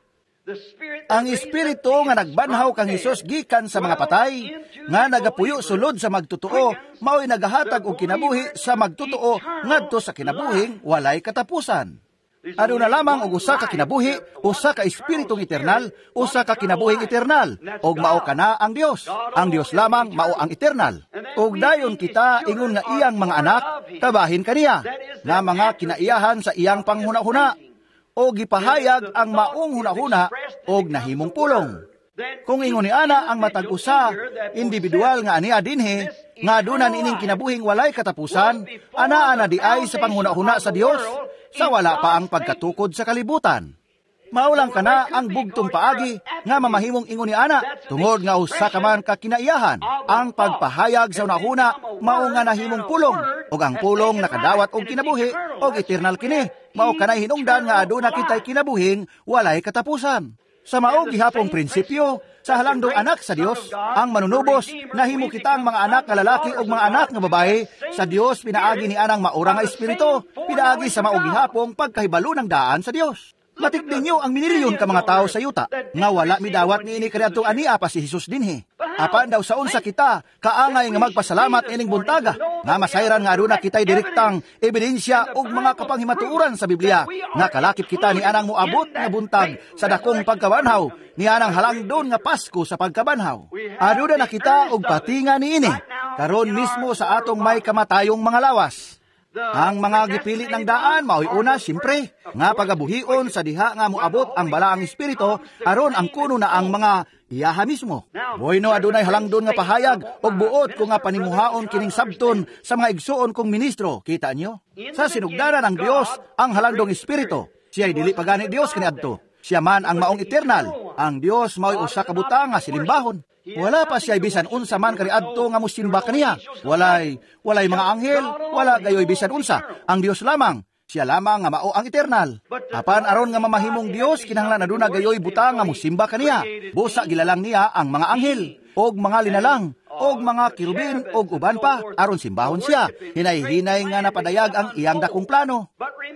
Ang espiritu nga nagbanhaw kang Hesus gikan sa mga patay, nga nagapuyo sulod sa magtotoo, mao'y nagahatag og kinabuhi sa magtotoo ngadto sa kinabuhing walay katapusan. Ano na lamang og usa ka kinabuhi, usa ka espiritong eternal, usa ka kinabuhing eternal, og mao kana ang Dios. Ang Dios lamang mao ang eternal. Og dayon kita ingon nga iyang mga anak, kabahin kaniya, nga mga kinaiyahan sa iyang panghuna-huna, o gipahayag ang maong hunahuna og nahimong pulong. Kung ingon ni ana ang matag usa, individual nga aniya dinhi, nga dunan ining kinabuhing walay katapusan, ana di ay sa panghunahuna sa Dios, sa wala pa ang pagkatukod sa kalibutan. Maulang kana ang bugtong paagi nga mamahimong ingon ni ana, tungod nga usa ka man ka kinaiyahan, ang pagpahayag sa unahuna mao nga nahimong pulong, ug ang pulong nakadawat og kinabuhi og eternal kini. Mao kanay hinungdan nga aduna kitay kinabuhing walay katapusan. Sa mao gihapong prinsipyo, sa halangdong anak sa Dios, ang manunubos, nahimo kita ang mga anak nga lalaki o mga anak nga babae, sa Dios pinaagi ni anang maura nga espiritu, pinaagi sa mao gihapong pagkahibalo ng daan sa Dios. Matik ninyo ang minilyon ka mga tao sa yuta, nga wala midawat ni ini kaniadtong ania pa si Hesus dinhi. Apan daw sa unsa kita, kaangay nga magpasalamat ining buntaga, nga masayran nga aduna kitay direktang ebidensya og mga kapanghimatuoran sa Biblia, nga kalakip kita ni anang moabot nga buntag sa dakong pagkabanhaw, ni anang halangdon nga Pasko sa pagkabanhaw. Aduna na kita og patinga ni ini, karon mismo sa atong may kamatayong mga lawas. Ang mga gipili ng daan, mao'y una, siyempre, nga pagabuhion sa diha nga moabot ang balaang espiritu, aron ang kuno na ang mga iyaha mismo. Bueno, adunay halangdon nga pahayag, og buot ko nga panimuhaon kining sabton sa mga igsuon kong ministro. Kita nyo? Sa sinugdanan ng Dios, ang halangdong espiritu, siya'y dili pagani Dios kaniadto. Siya man ang maong eternal. Ang Dios mao'y usa ka butang nga silimbahon. Wala pa siya bisan unsa man kaniadto nga musimba kaniya. Walay mga anghel, wala gayoy bisan unsa. Ang Dios lamang, siya lamang nga mao ang eternal. Apan aron nga mamahimong Dios, kinahanglan aduna gayoy butang nga musimba kaniya. Busa gilalang niya ang mga anghel, og mga linalang, og mga kirubin, og uban pa, aron simbahon siya. Hinay-hinay nga napadayag ang iyang dakong plano.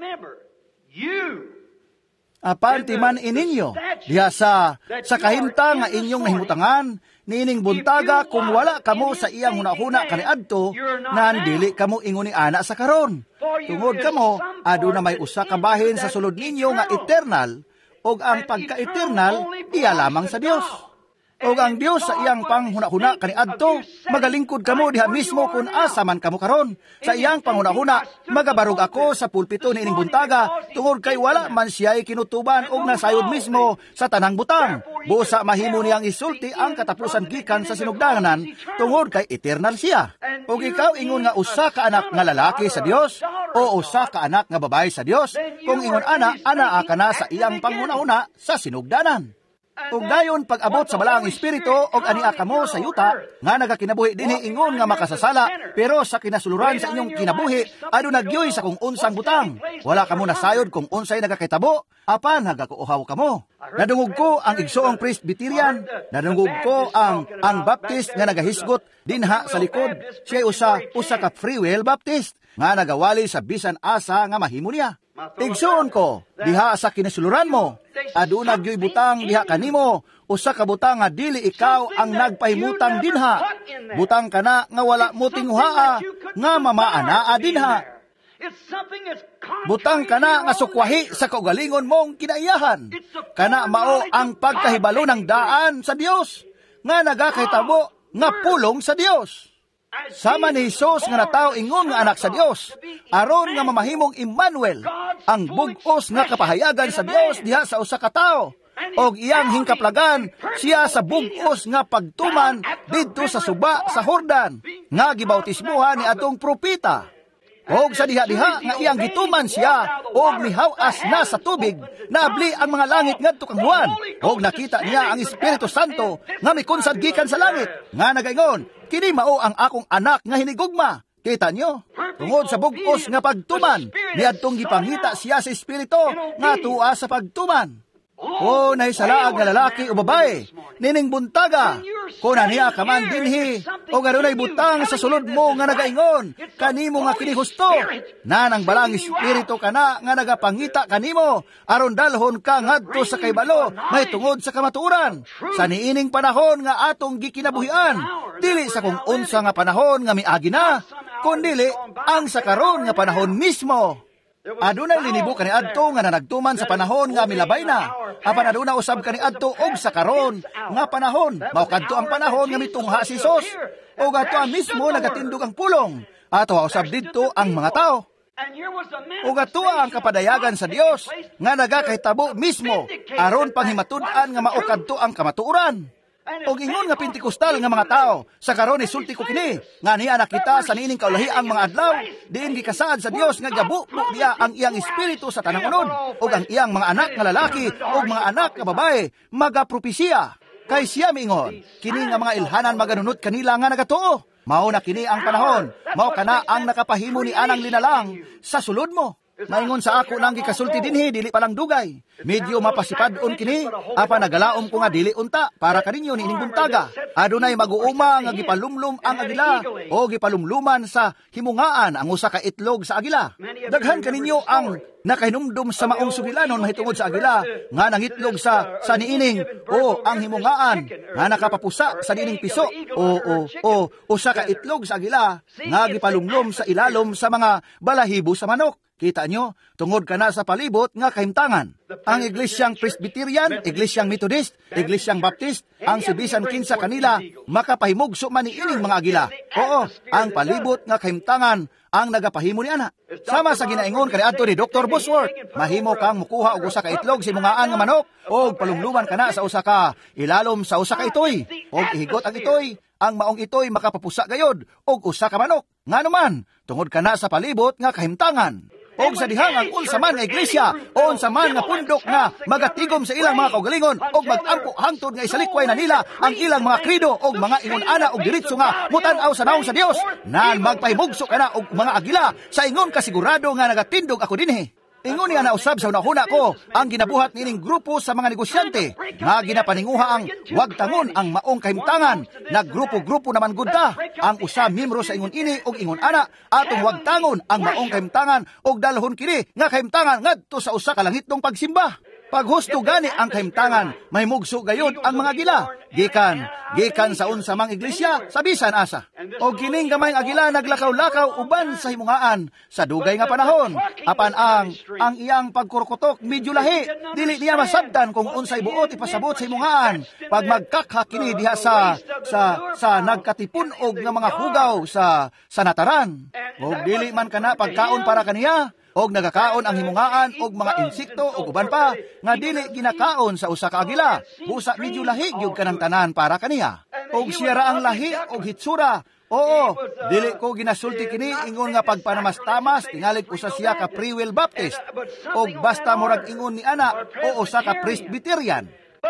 Apan timan ininyo, diha sa kahimta nga inyong nahimutangan, nining buntaga kung wala kamo sa iyang hunahuna kaniadto, nandili kamo inguni ana sa karon. Tungod kamo, aduna may usa ka bahin sa sulod ninyo nga eternal, og ang pagka-eternal, iya lamang sa Dios. Og ang Dios sa iyang panghuna-huna kaniadto, magalingkod kamo diha mismo kung asa man kamo karon. Sa iyang panghuna-huna, magabarog ako sa pulpito ni ining buntaga, tungod kay wala man siya'y kinutuban og nasayod mismo sa tanang butang. Busa mahimo niyang isulti ang katapusan gikan sa sinugdanan, tungod kay eternal siya. Og ikaw ingon nga usa ka anak nga lalaki sa Dios, o usa ka anak nga babae sa Dios, kung ingon ana ka na sa iyang panghuna-huna sa sinugdanan. Ug dayon pag-abot sa balaang espiritu og ania kamo sa yuta nga nagakinabuhi dinhi ingon nga makasasala, pero sa kinasuluran sa inyong kinabuhi aduna gyoy sa kung unsang butang. Wala kamo nasayod kung unsay nagakitabo, apan nagakuuhaw kamo. Nadungog ko ang igsoong Presbyterian, nadungog ko ang Baptist nga nagahisgot dinha sa likod. Siya usa ka free will Baptist nga nagawali sa bisan asa nga mahimo niya. Igsuon ko, diha sa kinasuluran mo, aduna gyoy butang diha kanimo, usa ka butang nga dili ikaw ang nagpahimutang dinha. Butang kana nga wala mo tinguhaa, nga mamaanaa dinha. Butang kana nga sukwahi sa kaugalingon mong kinaiyahan. Kana mao ang pagkahibalo ng daan sa Dios, nga nagakahitabo nga pulong sa Dios. Sama ni Hesus nga nataw ingon nga anak sa Dios, aron nga mamahimong Emmanuel, ang bug-os nga kapahayagan sa Dios diha sa usa ka tawo, og iyang hingkaplagan siya sa bug-os nga pagtuman didto sa suba sa Jordan, nga gibautismuhan ni atong propeta. Og sa diha-diha nga iyang gituman siya og mihaw-as na sa tubig, naabli ang mga langit ngadto kang Juan, og nakita niya ang Espiritu Santo nga mikunsad gikan sa langit, nga nagaingon, kini mao ang akong anak nga hinigugma. Kita nyo, tungod sa bugos nga pagtuman, niadtong gipangita siya sa Espiritu nga tuwa sa pagtuman. O nahisalaag nga lalaki o babae, nining buntaga, kung niya ka man dinhi, o garunay butang sa sulod mo nga nagaingon, kanimo nga kinihusto, na nang balang Espiritu kana nga nagapangita kanimo, aron dalhon ka ngadto sa kaybalo, may tungod sa kamatuoran, sa niining panahon nga atong gikinabuhian, dili sa kung unsa nga panahon nga miagi na, kundili ang sa karon nga panahon mismo. Adunay linibo kaniadto nga nanagtuman sa panahon nga milabay na. Apan aduna usab kaniadto og sa karon nga panahon. Mao kadto ang panahon nga mitungha si Sos. Og ato mismo nagatindog ang pulong. Ato usab didto ang mga tao. Og ato ang kapadayagan sa Dios nga nagakahitabo mismo aron panghimatud-an nga mao kadto ang kamatuoran. Og ingon nga Pentekostal nga mga tao, sa karon isulti ko kini, nga niya nakita sa niining kaulahi ang mga adlaw, diin gikasaad sa Dios nga gabubo niya ang iyang espiritu sa tanang unod, og ang iyang mga anak nga lalaki, og mga anak nga babae, magapropesiya. Kay siya miingon, kini nga mga ilhanan maganunot kanila nga nagatuo. Mao na kini ang panahon, mao kana ang nakapahimo ni anang linalang sa sulod mo. Maingon sa ako nang gikasulti dinhi, dili palang dugay. Medyo mapasipad-on kini, apa nagalaom ko nga dili unta, para kaninyo niining buntaga. Adunay mag-uuma nga gipalumlum ang agila, o gipalumluman sa himungaan ang usa ka itlog sa agila. Daghan kaninyo ang nakahinumdum sa maong sugilanon mahitungod sa agila, nga nangitlog sa niining, o ang himungaan, nga nakapapusa sa niining piso, o usa ka itlog sa agila, nga gipalumlum sa ilalom sa mga balahibo sa manok. Kita nyo, tungod ka na sa palibot nga kahimtangan. Ang Iglesyang Presbyterian, Iglesyang Methodist, Iglesyang Baptist, ang sibisan kinsa kanila, makapahimugso man ni ining mga agila. Oo, ang palibot nga kahimtangan ang nagapahimo ni ana. Sama sa ginaingon kaniadto ni Dr. Bosworth, mahimo kang mukuha og usa ka itlog sa mungaan nga manok, og palumluman ka na sa usa ka ilalom sa usa ka itoy, og ihigot ang itoy, ang maong itoy makapapusa gayod, og usa ka manok. Nganuman, tungod ka na sa palibot nga kahimtangan. Og sa dihang ang unsa man nga iglesia o unsa man nga pundok nga magatigom sa ilang mga kaugalingon og magampo hangtod nga isalikway na nila ang ilang mga krido og mga ingon-ana og diretso nga mutan-aw sa naong sa Dios, nan magpahimugso kana og mga agila sa ingon kasigurado nga nagatindog ako dinhi. Ingon niya na usab sa unahuna ko ang ginabuhat nining grupo sa mga negosyante nga ginapaninguha ang wag tangon ang maong kahimtangan. Naggrupo-grupo naman gudta ang usa miyembro sa ingon ini og ingon ana atong wag tangon ang maong kahimtangan og dalhon kini nga kahimtangan ngadto sa usa ka langitong pagsimba. Paghusto gani ang kahimtangan, may mugso gayod ang mga agila. Gikan sa unsa mang iglesia, sa bisan asa. O kining gamayng agila naglakaw-lakaw uban sa himungaan sa dugay nga panahon. Apan ang iyang pagkurkutok medyo lahi. Dili niya masabtan kung unsay buot ipasabot sa himungaan. Pag magkakha kini diha sa nagkatipunog nga mga hugaw sa nataran. O dili man kana pagkaon para kaniya. Og nagakaon ang himungaan og mga insekto og uban pa nga dili ginakaon sa usa ka agila. Busa medyo lahi gyud kanang tanan para kaniya. Og siya ra ang lahi og hitsura. Oo, dili ko ginasulti kini ingon nga pagpanamastamas tingalig usa siya ka Free Will Baptist. Og basta murag ingon ni ana o usa ka Presbyterian.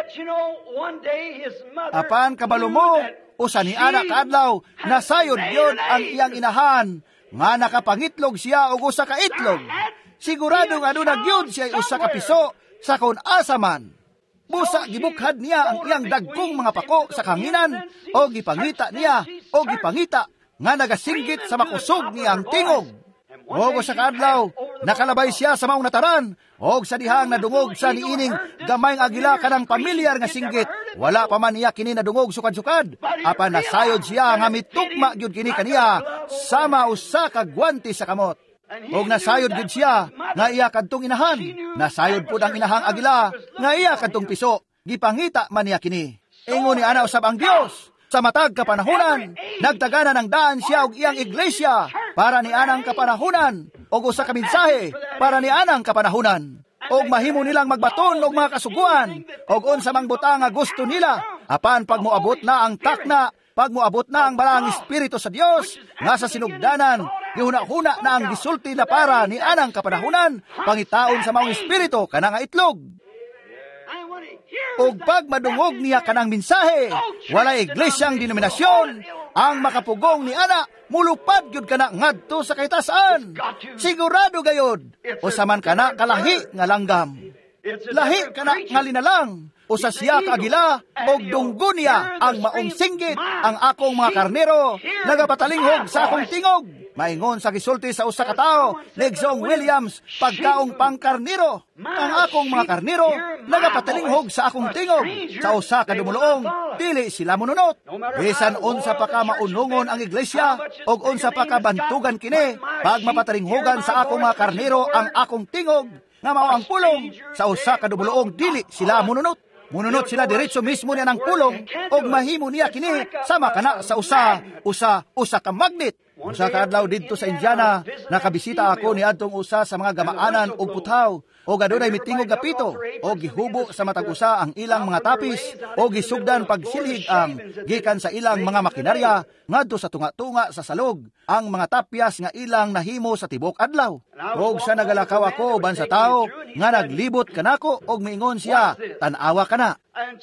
Apan kabalo mo, usa ni ana kaadlaw nasayod yon ang iyang inahan. Nga nakapangitlog siya og usa ka itlog. Sigurado nga aduna gyud siya usa ka piso sa kun asa man. Busa gibukhad niya ang iyang dagkong mga pako sa kanginan o gipangita niya o gipangita nga nagasinggit sa makusog niyang tingog. Og sa kadlaw nakalabay siya sa maong nataran og sa dihang nadungog sa niining gamayng agila kanang pamilyar nga singgit. Wala pa man niya kini nadungog sukad-sukad. Apan nasayod siya nga mitukma gyud kini kaniya sama usa ka gwante sa kamot. Og nasayod gyud siya nga iya kadtong inahan. Nasayod pud ang inahang agila nga iya kadtong piso. Gipangita man niya kini. Ingon ni ana usab ang Dios. Sa matag kapanahunan, nagtagana ng daan siya og iyang iglesia para ni anang kapanahunan og usa ka mensahe para ni anang kapanahunan. Og mahimo nilang magbaton og mga kasuguan og unsa mang butang nga gusto nila. Apan pag moabot na ang takna pag moabot na ang balang Espiritu sa Dios nga sa sinugdanan, gihuna-huna na ang gisulti na para ni anang kapanahunan, pangitaon sa maong Espiritu kana nga itlog. O pag madungog niya kanang mensahe, wala iglesyang denominasyon ang makapugong ni ana, mulupad gyud kana ngadto sa kahitasan. Sigurado gayod, usa man kana kalahi nga langgam. Lahi kana nga linalang, usa siya kaagila, og dunggo niya ang maong singgit, ang akong mga karnero, nagapatalingog sa akong tingog. Maingon sa gisulti sa usa ka tawo, Legzong Williams, pagkaong pangkarnero. Ang akong mga karnero, nagapatalingog sa akong tingog. Sa usa ka dumuluong, dili sila mununot. Bisan unsa pa ka maunungon ang iglesia, og unsa pa ka bantugan kini, pag mapatalinghogan sa akong mga karnero ang akong tingog, nga mao ang pulong, sa usa ka dumuluong, dili sila mununot. Mununot sila diretso mismo niya ng pulong, og mahimo niya kini sama kana sa usa ka magnet. Usa ka adlaw didto sa Indiana, nakabisita ako ni adtong usa sa mga gamaanan og puthaw, og adunay mitingog nga pito, og gihubo sa matag usa ang ilang mga tapis, og gisugdan pagsilhig ang gikan sa ilang mga makinarya ngadto sa tunga-tunga sa salog, ang mga tapyas nga ilang nahimo sa tibok adlaw. Og sa nagalakaw ako uban sa tao nga naglibot kanako, og miingon siya, tan-awa kana.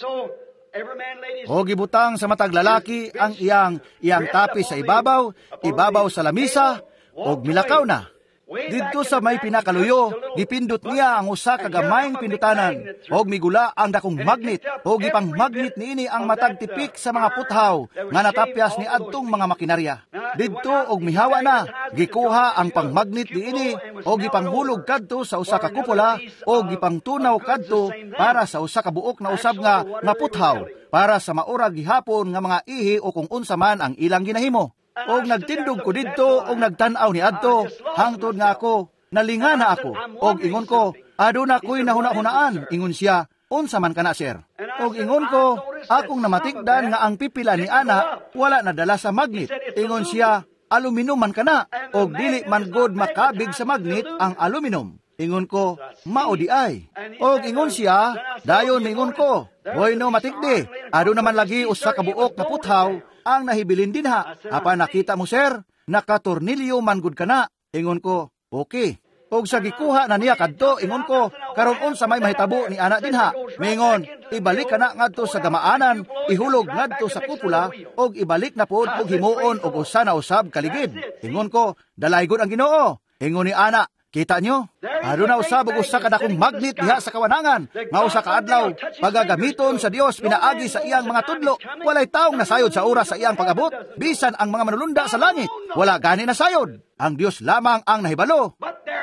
O gibutang sa matag lalaki ang iyang tapis sa ibabaw sa lamisa, og milakaw na. Didto sa may pinakaluyo, gipindot niya ang usa ka gamayng pindutanan, og migula ang dakong magnet, og gipang magnet niini ang matag tipik sa mga puthaw nga natapyas ni adtong mga makinarya. Didto og mihawa na, gikuha ang pangmagnet niini, og gipanghulog kadto sa usa ka kupola, og gipangtunaw kadto para sa usa ka buok na usab nga puthaw, para sa maurag gihapon nga mga ihi o kung unsa man ang ilang ginahimo. Og nagtindog ko didto, og nagtan-aw ni adto, hangtod nga ako, nalingana ako, og ingon ko, aduna ko'y nahuna-hunaan, ingon siya, unsa man kana sir. Og ingon ko, akong namatikdan nga ang pipila ni ana, wala nadala sa magnet, ingon siya, aluminum man kana, og dili man god makabig sa magnet ang aluminum. Ingon ko, mao di ay. Og ingon siya, dayon ingon ko, boy no matikdi, ado naman lagi usa ka buok na puthaw, ang nahibilin din ha. Apa nakita mo sir, nakatornilyo man gud kana. Ingon ko, okay. Og sa gikuha na niya kadto, ingon ko, karon unsa may mahitabo ni ana din ha. Mingon, ibalik kana ngadto sa gamaanan, ihulog ngadto sa kupula, og ibalik na pod og himuon og usa na usab kaligid. Ingon ko, dalay gud ang Ginoo. Ingon ni ana, kita nyo? Aduna usab og usa ka dakong magnet diha sa kawanangan, nga usa ka adlaw pagagamiton sa Dios pinaagi sa iyang mga tudlo. Walay taong nasayod sa oras sa iyang pag-abot, bisan ang mga manulunda sa langit, wala gani nasayod. Ang Dios lamang ang nahibalo.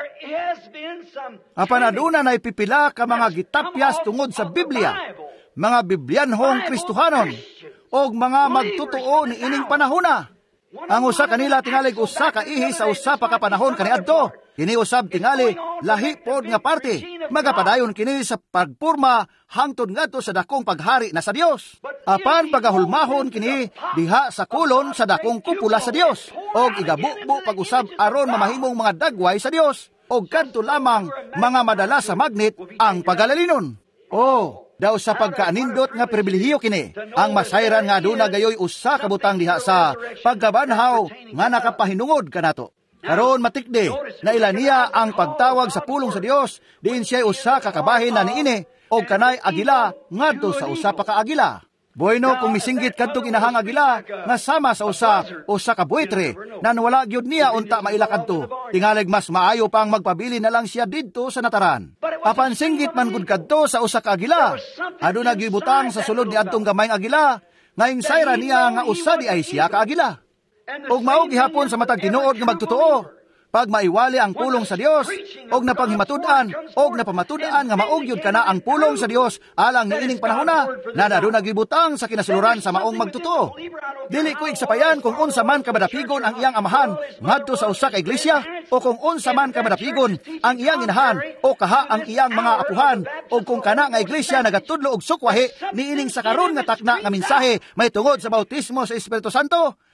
Apan aduna nay pipila ka mga gitapyas tungod sa Biblia, mga Biblianhong Kristohanon, og mga magtutuo ni ining panahona. Ang usa kanila tingalig usa ka ihi sa usa pa ka panahon kaniadto. Kini usab tingali lahi pod nga parte, magapadayon kini sa pagpurma hangtod ngadto sa dakong paghari na sa Dios. Apan pagahulmahon kini diha sa kulon sa dakong kupula sa Dios, og igabubo pag-usab aron mamahimong mga dagway sa Dios, og kadto lamang mga madala sa magnet ang pagalalinon. Daw sa pagkaanindot nga pribilehiyo kini, ang masayran nga aduna gayoy usa ka butang diha sa pagkabanhaw nga nakapahinungod kanato. Karon matikde, naila niya ang pagtawag sa pulong sa Dios, diin siya usa ka kabahin na niini, o kanay agila ngadto sa usa pa ka agila. Bueno kung misinggit kadtong inahang agila nga sama sa usa ka buitre, nan wala gyud niya unta maila kadto. Tingalig mas maayo pang magpabili na lang siya didto sa nataran. Apan singgit man gud kadto sa usa ka agila, aduna gibutang sa sulod ni adtong gamayng agila, nga insayra niya nga usa di ay siya ka agila. Og mao gihapon sa matag tinuod nga magtotoo, pag maiwali ang pulong sa Dios, og napanghimatud-an, og napamatud-an nga maogyod kana ang pulong sa Dios alang niining panahona, na naduna gibutang sa kinasuluran sa maong magtotoo. Dili ko igsapayan kung unsa man kabadapigon ang iyang amahan ngadto sa usa ka iglesia, o kung unsa man kabadapigon ang iyang inahan o kaha ang iyang mga apuhan, o kung kana nga iglesia nagatudlo og sukwahi niining sa karon nga takna nga mensahe may tungod sa bautismo sa Espiritu Santo.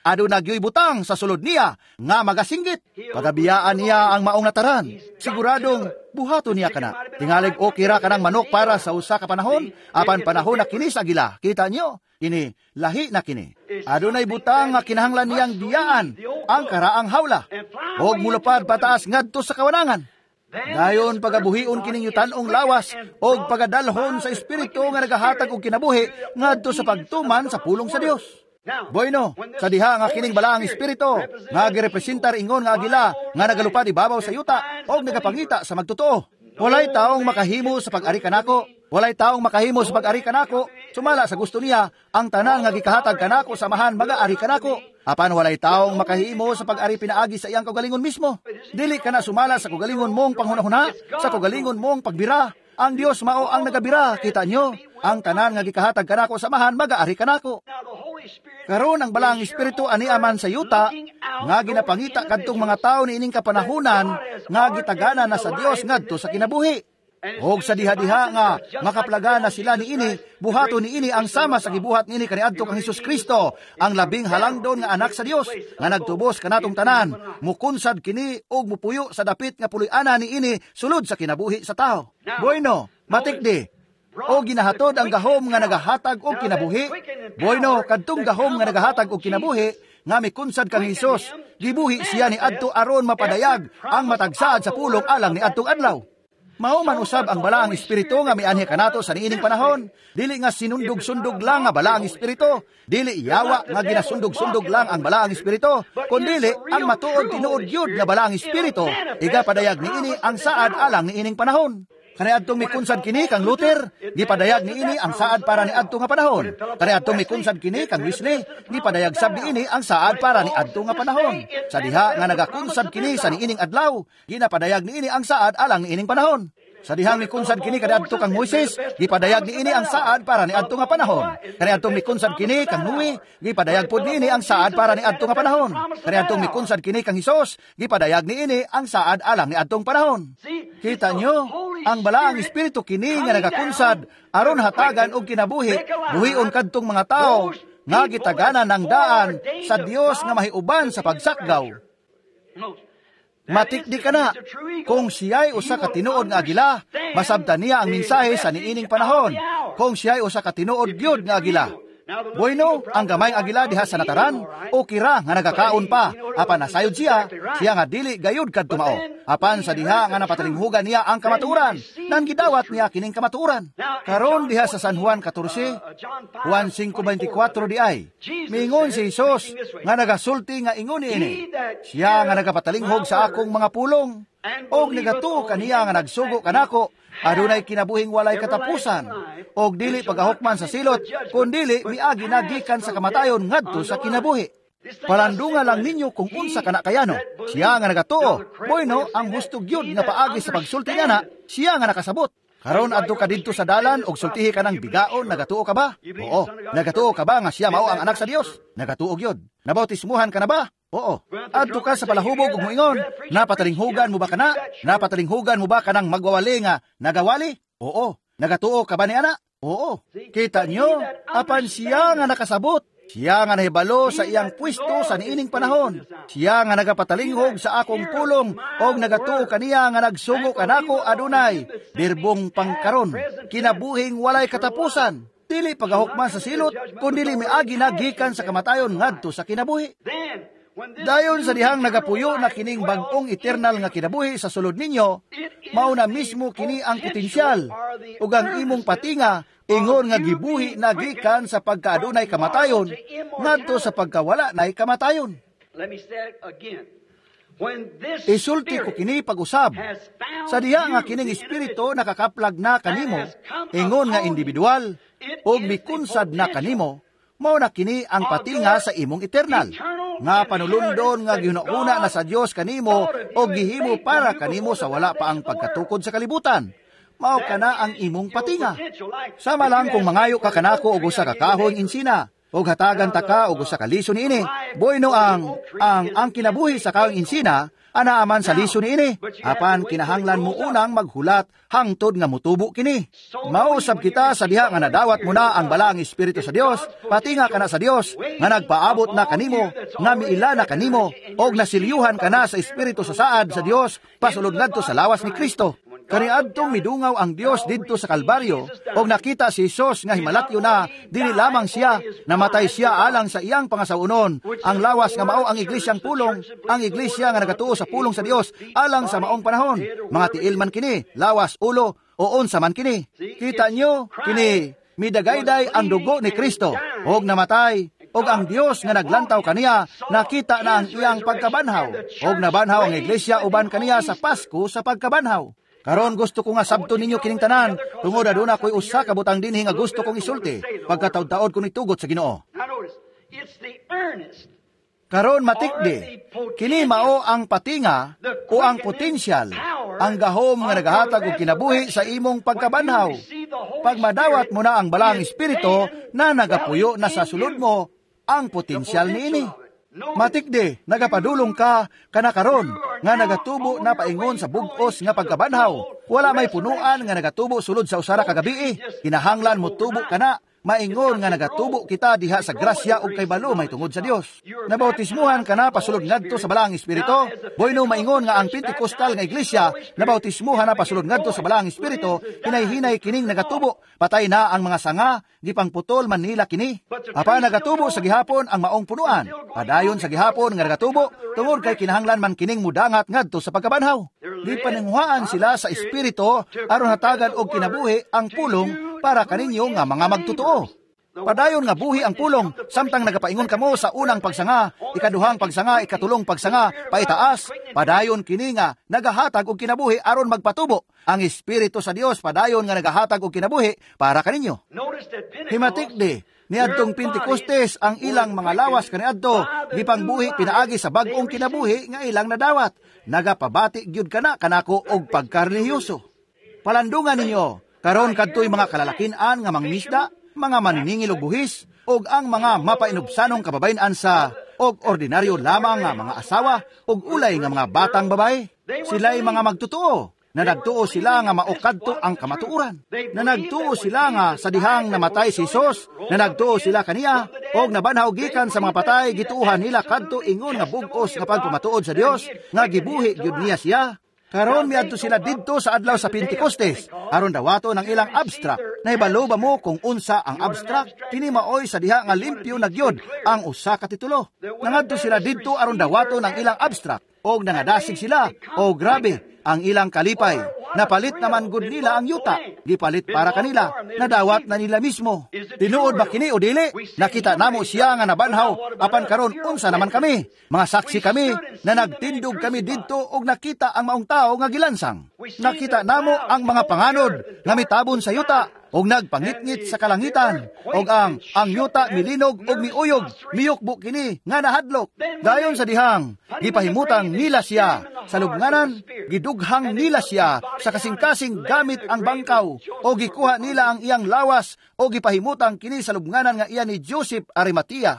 adu nagyoy butang sa sulod niya nga magasinggit. Pagabiyaan niya ang maong nataran. Siguradong buhato niya kana. Tingalig o kira kanang manok para sa usa ka panahon, apan panahon na kini sa gila. Kita niyo, kini lahi na kini. Adunay butang nga kinahanglan niyang diyaan ang karaang hawla og mulupad pataas ngadto sa kawanangan. Dayon pagabuhion kining yutan-ong lawas og pagadalhon sa espiritu nga nagahatag og kinabuhi ngadto sa pagtuman sa pulong sa Dios. Bueno, sa diha nga kining balaang espiritu nga girepresentar ingon nga agila nga nagalupad ibabaw sa yuta og nagapangita sa magtotoo. Walay taong makahimo sa pag-ari kanako. Walay taong makahimo sa pag-ari kanako. Sumala sa gusto niya ang tanan nga gikahatag kanako samahan mag-ari kanako. Apan walay taong makahimo sa pag-ari pinaagi sa iyang kaugalingon mismo. Dili ka na sumala sa kaugalingon mong panghunahuna, sa kaugalingon mong pagbira. Ang Dios mao ang nagabira, kita nyo. Ang tanan nga gikahatag kanako samahan mag-ari kanako. Karon ang balang espiritu ani aman sa yuta nga ginapangita kadtong mga tawo niining kapanahunan nga gitagana na sa Dios ngadto sa kinabuhi. Og sa diha-diha nga makaplaga na sila niini, buhato niini ang sama sa gibuhat niini kaniadto kang Hesus Kristo, ang labing halangdon nga anak sa Dios nga nagtubos kanatong tanan, mukunsad kini og mupuyo sa dapit nga puloy-ana niini sulod sa kinabuhi sa tao. Bueno, matikdi. O ginahatod ang gahom nga nagahatag og kinabuhi. Bueno, kadtong gahom nga nagahatag og kinabuhi nga mikunsad kang Hesus, gibuhi siya ni adto aron mapadayag ang matagsaad sa pulong alang ni adtong adlaw. Mao man usab ang balaang espiritu nga mianhi kanato sa niining panahon. Dili nga sinundog-sundog lang nga balaang espiritu, dili yawa nga ginasundog-sundog lang ang balaang espiritu, kundi ang matuod tinuod gyud nga balaang espiritu igapadayag niini ang saad alang niining panahon. Kaniadtong mikunsad kini kang Luther, gipadayag niini ang saad para ni adto nga panahon. Kaniadtong mikunsad kini kang Wesley, gipadayag sab niini ang saad para ni adto nga panahon. Sa diha nga nagakunsad kini sa niining adlaw, ginapadayag niini ang saad alang niining panahon. Sa dihang mikunsad kini kaniadto kang Moises, gipadayag niini ang saad para ni adto nga panahon. Kaniadtong mikunsad kini kang Noe, gipadayag pud niini ang saad para ni adto nga panahon. Kaniadtong mikunsad kini kang Hesus, gipadayag niini ang saad alang ni adtong panahon. Kita nyo, ang balaang espiritu kini nga nagakunsad aron hatagan og kinabuhi, buhion kadtong mga tao nga gitaganan ng daan sa Dios nga mahiuban sa pagsakgaw. Matikdi ka na, kung siya'y usa ka tinuod nga agila, masabtan niya ang mensahe sa niining panahon. Kung siya'y usa ka tinuod gyud nga agila. Bueno, ang gamayng agila diha sa nataran, o kira nga nagakaon pa, apan nasayod siya nga dili gayud kadto mao. Apan sa diha nga napatalinghugan niya ang kamaturan, nang gidawat niya kining kamaturan. Karon diha sa San Juan 14, Juan 5:24 di ay, miingon si Hesus nga nagasulti nga ingon niini, siya nga nagapatalinghog sa akong mga pulong, og nagatuo kaniya nga nagsugo kanako, adunay kinabuhing walay katapusan, og dili pagahukman sa silot, kundili miagi nagikan sa kamatayon ngadto sa kinabuhi. Palandunga lang ninyo kung unsa kana kayano. Siya nga nagatuo. Bueno, ang hustog gyud nga paagi sa pagsulti niya siya nga nakasabot. Karon adto ka didto sa dalan og sultihi ka ng bigaon, nagatuo ka ba? Oo. Nagatuo ka ba nga siya mao ang anak sa Dios? Nagatuo gyud. Nabautismuhan ka na ba? Oo. Adto ka sa palahubog ug moingon, napatalinghugan mo ba kana? Napatalinghugan mo ba kanang magwawali nga nagawali? Oo. Nagatuo ka ba ni ana? Oo. Kita nyo, apan siya nga nakasabot. Siya nga nahibalo sa iyang pwesto sa niining panahon. Siya nga nagapatalinghog sa akong pulong og nagatuo kaniya nga nagsugo kanako adunay birbong pangkaron, kinabuhing walay katapusan. Dili pagahukman sa silot, kundi miagi nagikan sa kamatayon ngadto sa kinabuhi. Dayon sa dihang nagapuyo na kining bag-ong eternal nga kinabuhi sa sulod ninyo, mao na mismo kini ang potensyal ug ang imong patinga ingon nga gibuhi nagikan sa pagkaadunay kamatayon ngadto sa pagkawala nay kamatayon. Isulti ko kini pag-usab. Sa diha nga kining espiritu nakakaplag na kanimo, ingon nga individual ug mikunsad na kanimo, mao na kini ang patinga sa imong eternal nga panulundon nga gihuna na sa Dios kanimo o gihimo para kanimo sa wala pa ang pagkatukod sa kalibutan. Mao kana ang imong patinga. Sama lang kung mangayo ka kanako og usa ka kahoy insina. og hatagan taka og usa ka liso niini. Bueno ang kinabuhi sa kaong insina anaaman sa liso niini. Apan kinahanglan mo unang maghulat hangtod nga mutubo kini. Mausab kita sa diha nga nadawat mo na ang balaang Espiritu sa Dios, patinga kana sa Dios nga nagpaabot na kanimo, nga miila na kanimo og nasilyuhan kana sa Espiritu sa saad sa Dios pasulod ngadto sa lawas ni Kristo. Kaniadtong midungaw ang Dios didto sa Kalbaryo og nakita si Hesus nga himalakyo na dili lamang siya, namatay siya alang sa iyang pangasaunon. Ang lawas nga mao ang iglesyang pulong, ang iglesia nga nagatuo sa pulong sa Dios alang sa maong panahon. Mga tiil man kini, lawas, ulo, o unsa man kini. Kita nyo, kini midagayday ang dugo ni Kristo og namatay. Og ang Dios nga naglantaw kaniya, nakita na ang iyang pagkabanhaw. Og nabanhaw ang iglesia uban kaniya sa Pasko sa pagkabanhaw. Karon gusto ko nga sabton ninyo kining tanan, tungod aduna ko'y usa ka butang dinhi nga gusto kong isulti, pagkataod-taod ko nitugot sa Ginoo. Karon matikdi, kini mao ang patinga o ang potensyal, ang gahom nga nagahatag og kinabuhi sa imong pagkabanhaw. Pag madawat mo na ang balaang Espiritu na nagapuyo na sa sulod mo, ang potensyal niini. Matikdi, nagapadulong ka kanakaron nga nagatubo na paingon sa bugos nga pagkabanhaw. Wala may punuan nga nagatubo sulod sa usara ka gabi. Kinahanglan mo tubo kana, maingon nga nagatubo kita diha sa grasya ug kay balo may tungod sa Dios. Nabautismuhan kana pasulod ngadto sa balaang Espiritu. Boyno maingon nga ang Pentecostal nga iglesia nabautismuhan na pasulod ngadto sa balaang Espiritu, hinay-hinay kining nagatubo. Patay na ang mga sanga, gipangputol man nila kini. Apan nagatubo sa gihapon ang maong punuan. Padayon sa gihapon nga nagatubo tungod kay kinahanglan man kining mudangat ngadto sa pagkabanhaw. Di paninghuaan sila sa Espiritu aron hatagan og kinabuhi ang pulong para kaninyo nga mga magtotoo. Padayon nga buhi ang pulong, samtang nagapaingon kamo sa unang pagsanga, ikaduhang pagsanga, ikatulong pagsanga, paitaas, padayon kini nga nagahatag og kinabuhi aron magpatubo. Ang Espiritu sa Dios padayon nga nagahatag og kinabuhi para kaninyo. Himatikdi, niadtong Pentecostes ang ilang mga lawas kaniadto, gipangbuhi pinaagi sa bag-ong kinabuhi nga ilang nadawat. Nagapabati gyud kana kanako og pagkarelihiyoso. Palandungan ninyo, karon kadtoy mga kalalakinan nga mangmisda, mga maniningil og buhis, og ang mga mapainubsanong kababayan sa og ordinaryo lamang nga mga asawa og ulay nga mga batang babae. Sila'y mga magtutuo, na nagtuo sila nga maukadto ang kamatuoran, na nagtuo sila nga sa dihang namatay si Hesus, na nagtuo sila kaniya, og nabanhaw gikan sa mga patay, gituuhan nila kadto ingon nga bugos nga pagpamatuod sa Dios, nga gibuhi gyud niya siya. Karon miadto sila didto sa adlaw sa Pentecostes, aron dawato ng ilang abstract. Nahibalo ba mo kung unsa ang abstract? Kini maoy sa diha nga limpyo na gyud ang usa ka titulo. Nangadto sila didto aron dawato ng ilang abstract, og nangadasig sila, o grabe, ang ilang kalipay. Napalit naman gud nila ang yuta, gipalit para kanila, nadawat na nila mismo. Tinuod ba kini o dili? Nakita namo siya nga nabanhaw, apan karon unsa naman kami? Mga saksi kami na nagtindog kami didto og nakita ang maong tao nga gilansang. Nakita namo ang mga panganod nga mitabon sa yuta og nagpangitngit sa kalangitan, og ang yuta milinog og miuyog, miyukbo kini nga nahadlok. Dayon sa dihang gipahimutang nila siya sa lubnganan, gidughang nila siya sa kasing-kasing gamit ang bangkaw, o gikuha nila ang iyang lawas, o gipahimutang kini sa lubnganan nga iya ni Joseph Arimatea.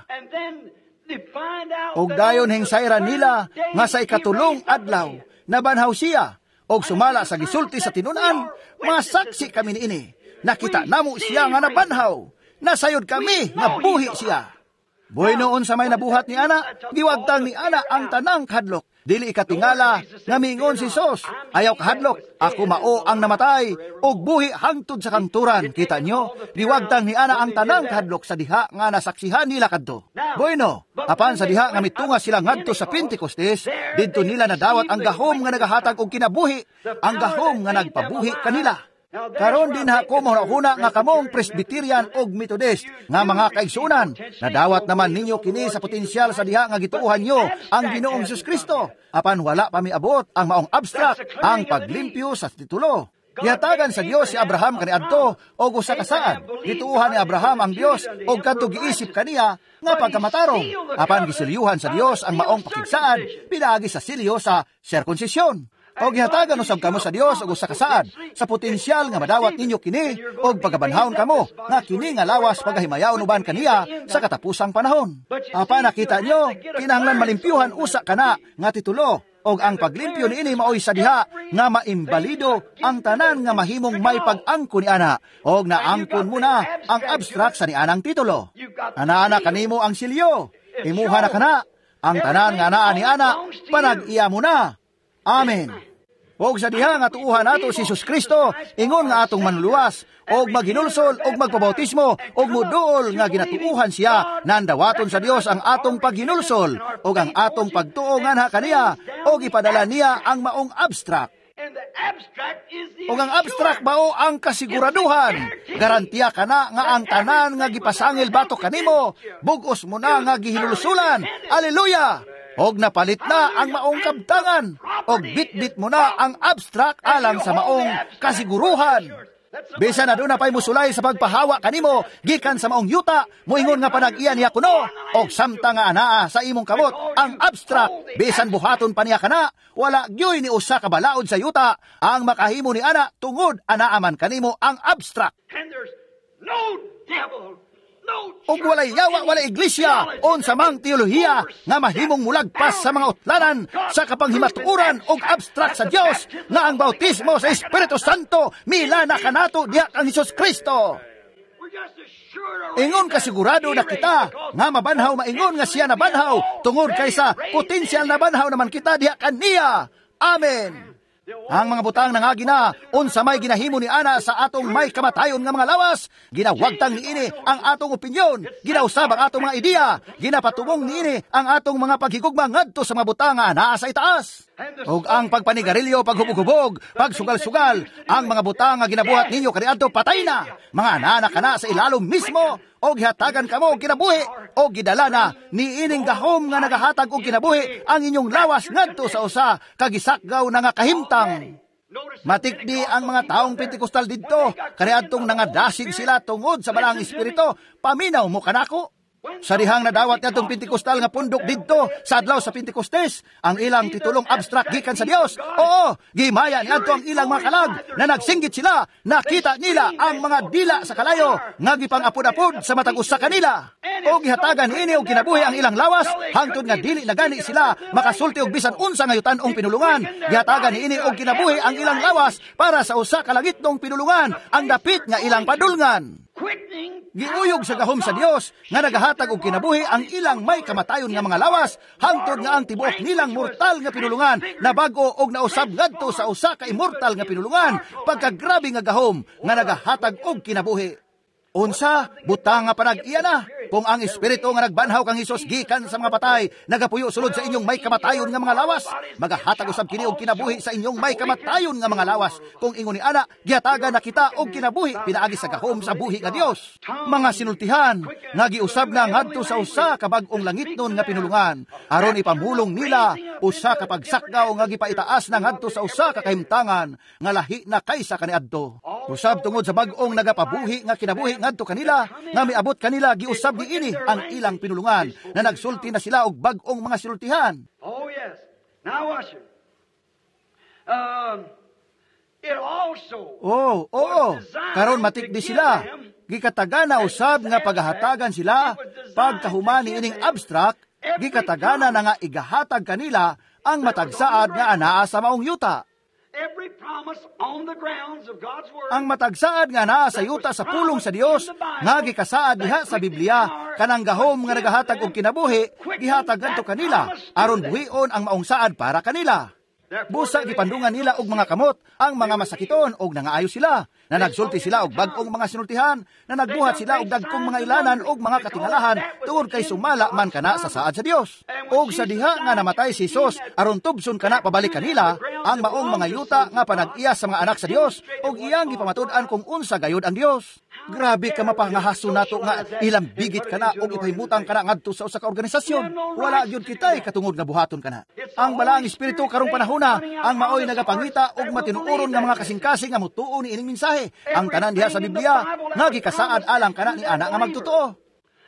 Og dayon hingsayran nila nga sa ikatulong adlaw nabanhaw siya, og sumala sa gisulti sa tinunan, mga saksi kami niini. Nakita namo siya nga nabanhaw, nasayod kami nga buhi siya. Buhay noon sa may nabuhat ni Ana, giwagtang ni Ana ang tanang kahadlok. Dili ikatingala nga miingon si Sos, ayaw kahadlok, ako mao ang namatay, og buhi hangtod sa kanturan. Kita nyo, giwagtang ni Ana ang tanang kahadlok sa diha nga nasaksihan nila kadto. Bueno, apan sa diha nga mitunga sila ngadto sa Pentecostes, didto nila nadawat ang gahom nga nagahatag og kinabuhi, ang gahom nga nagpabuhi kanila. Karon din ako mahuna nga kamong Presbyterian og Methodist nga mga kaigsunan. Nadawat naman ninyo kini sa potensyal sa diha nga gituuhan nyo ang Ginoong Hesus Kristo. Apan wala pa miabot ang maong abstract, ang paglimpyo sa titulo. Gihatagan sa Dios si Abraham kaniadto og usa ka saad. Gituuhan ni Abraham ang Dios og kadto giisip kaniya nga pagkamatarong. Apan gisilyuhan sa Dios ang maong pakigsaad pinaagi sa silyo sa sirkonsisyon. O gihatagan usab kamo sa Dios og usa ka saad sa potensyal nga madawat ninyo kini og pagabanhawon kamo nga kini nga lawas pagahimayaon uban kaniya sa katapusang panahon. Apa nakita nyo, kinahanglan malimpyuhan usa kana nga titulo. Og ang paglimpyo niini maoy sa diha nga maimbalido ang tanan nga mahimong may pag-angkon ni ana og naangkon mo na ang abstract sa nianang titulo. Ana kanimo ang silyo, imuha na kana ang tanan nga naa ni ana, panag-iya mo na. Amen. Og sa diha nga tuuhan nato si Jesus Kristo, ingon nga atong manluwas, og maghinulsol, og magpabautismo, og muduol nga ginatuuhan siya, nandawaton sa Dios ang atong paghinulsol, og ang atong pagtuo nga na kaniya, og ipadala niya ang maong abstract. Og ang abstract bao ang kasiguraduhan. Garantiya ka na nga ang tanan nga gipasangil batok kanimo, bugos mo na nga gihinulsulan. Aleluya! Og napalit na ang maong kabtangan, og bit-bit mo na ang abstract alang sa maong kasiguruhan. Bisan na doon na pa'y musulay sa pagpahawa kanimo, gikan sa maong yuta, moingon nga panag-iyan niya kuno, og samta nga anaa sa imong kamot, ang abstract, bisan buhaton pa niya kana, wala gyoy ni usa ka balaod sa yuta, ang makahimo ni ana, tungod anaaman kanimo ang abstract. And there's no devil, no Og walay yawa, walay iglesia, on sa mang teolohiya nga mahimong mulagpas sa mga utlanan sa kapanghimatuuran og abstract sa Dios nga ang bautismo sa Espiritu Santo milana kanato diha kang Hesus Kristo. We're just assured Ingon kasigurado na kita nga mabanhaw maingon nga siya nabanhaw tungod kaysa potensyal na banhaw naman kita diha kaniya. Amen. Ang mga butang nangagi na, unsa may ginahimo ni ana sa atong may kamatayon nga mga lawas, ginawagtang niini ang atong opinyon, ginausab ang atong mga ideya, ginapatubong niini ang atong mga paghigugma ngadto sa mga butang nga naa sa itaas. Og ang pagpanigarilyo, paghubog-hubog, pagsugal-sugal, ang mga butang nga ginabuhat ninyo kaniadto patay na. Mga anak kana sa ilalom mismo, og hatagan kamo og kinabuhi, og gidala na niining gahom nga nagahatag og kinabuhi ang inyong lawas ngadto sa usa kagisakgaw na nga kahimtang. Matikdi ang mga taong Pentekostal didto, kaniadtong nangadasig sila tungod sa balang espiritu, paminaw mo kanako. Sa dihang nadawat nitong Pentekostal nga pundok didto sa adlaw sa Pentekostes, ang ilang titulong abstract gikan sa Dios. Oo, gimaya niadto ang ilang mga kalag na nagsinggit sila, nakita nila ang mga dila sa kalayo nga gipang-apod-apod sa matag usa kanila. O gihatagan ini og kinabuhi ang ilang lawas hangtod nga dili na gani sila makasulti og bisan unsa nga yutan-ong pinulungan. Gihatagan ini og kinabuhi ang ilang lawas para sa usa ka langitnong pinulungan, ang dapit nga ilang padulngan. Giuyog sa gahom sa Dios nga nagahatag og kinabuhi ang ilang may kamatayon nga mga lawas hangtod nga ang tibuok nilang mortal nga pinulungan na bago og nausab ngadto sa usa ka immortal nga pinulungan pagkagrabe nga gahom nga nagahatag og kinabuhi. Unsa butang nga panag-iya na kung ang espiritu nga nagbanhaw kang Hesus gikan sa mga patay nagapuyo sulod sa inyong may kamatayon nga mga lawas, magahatag usab kini og kinabuhi sa inyong may kamatayon nga mga lawas. Kung ingon ni ana, gihatagan na kita og kinabuhi pinaagi sa gahom sa buhi nga Dios. Mga sinultihan nga giusab na ngadto sa usa ka bag-ong langitnon nga pinulungan aron ipamulong nila usa ka pagsakgaw nga gipaitaas na ngadto sa usa ka kahimtangan nga lahi na kaysa kaniadto. Usab tungod sa bag-ong nagapabuhi nga kinabuhi ngadto kanila nga miabot kanila giusab niini ang ilang pinulungan na nagsulti na sila og bag-ong mga sinultihan. Oh yes. Now watch it. It also karon matikdi sila. Gikatagana usab nga paghahatagan sila pagkahuman niining abstract, gikatagana na nga igahatag kanila ang matagsaad nga anaa sa maong yuta. every promise on the grounds of God's word. Ang matagsaad nga naa sa yuta sa pulong sa Dios nga gikasaad diha sa Biblia kanang gahom nga nagahatag og kinabuhi gihatag ngadto kanila aron buhion ang maong saad para kanila. Busa gipandungan nila og mga kamot ang mga masakiton og nangaayo sila na nagsulti sila og bag-ong mga sinultihan na nagbuhat sila og dagkong mga ilanan og mga katingalahan tungod kay sumala man kana sa saad sa Dios. Og sa diha nga namatay si Jesus aron tubson kana pabalik kanila ang maong mga yuta nga panag-iya sa mga anak sa Dios og iyang gipamatud-an kung unsa gayud ang Dios. Grabe ka mapangahaso nato nga ilang bigit kana og ipahimutang kana ngadto sa usa ka organisasyon. Wala gyud kitay katungod nga buhaton kana. Ang balaang espiritu karong panahon na ang maoy nagapangita og matinuoron nga mga kasing-kasing nga mutuo ni ining mensahe. Ang tanan diha sa Biblia nga gikasaad alang kana ni ana nga magtotoo.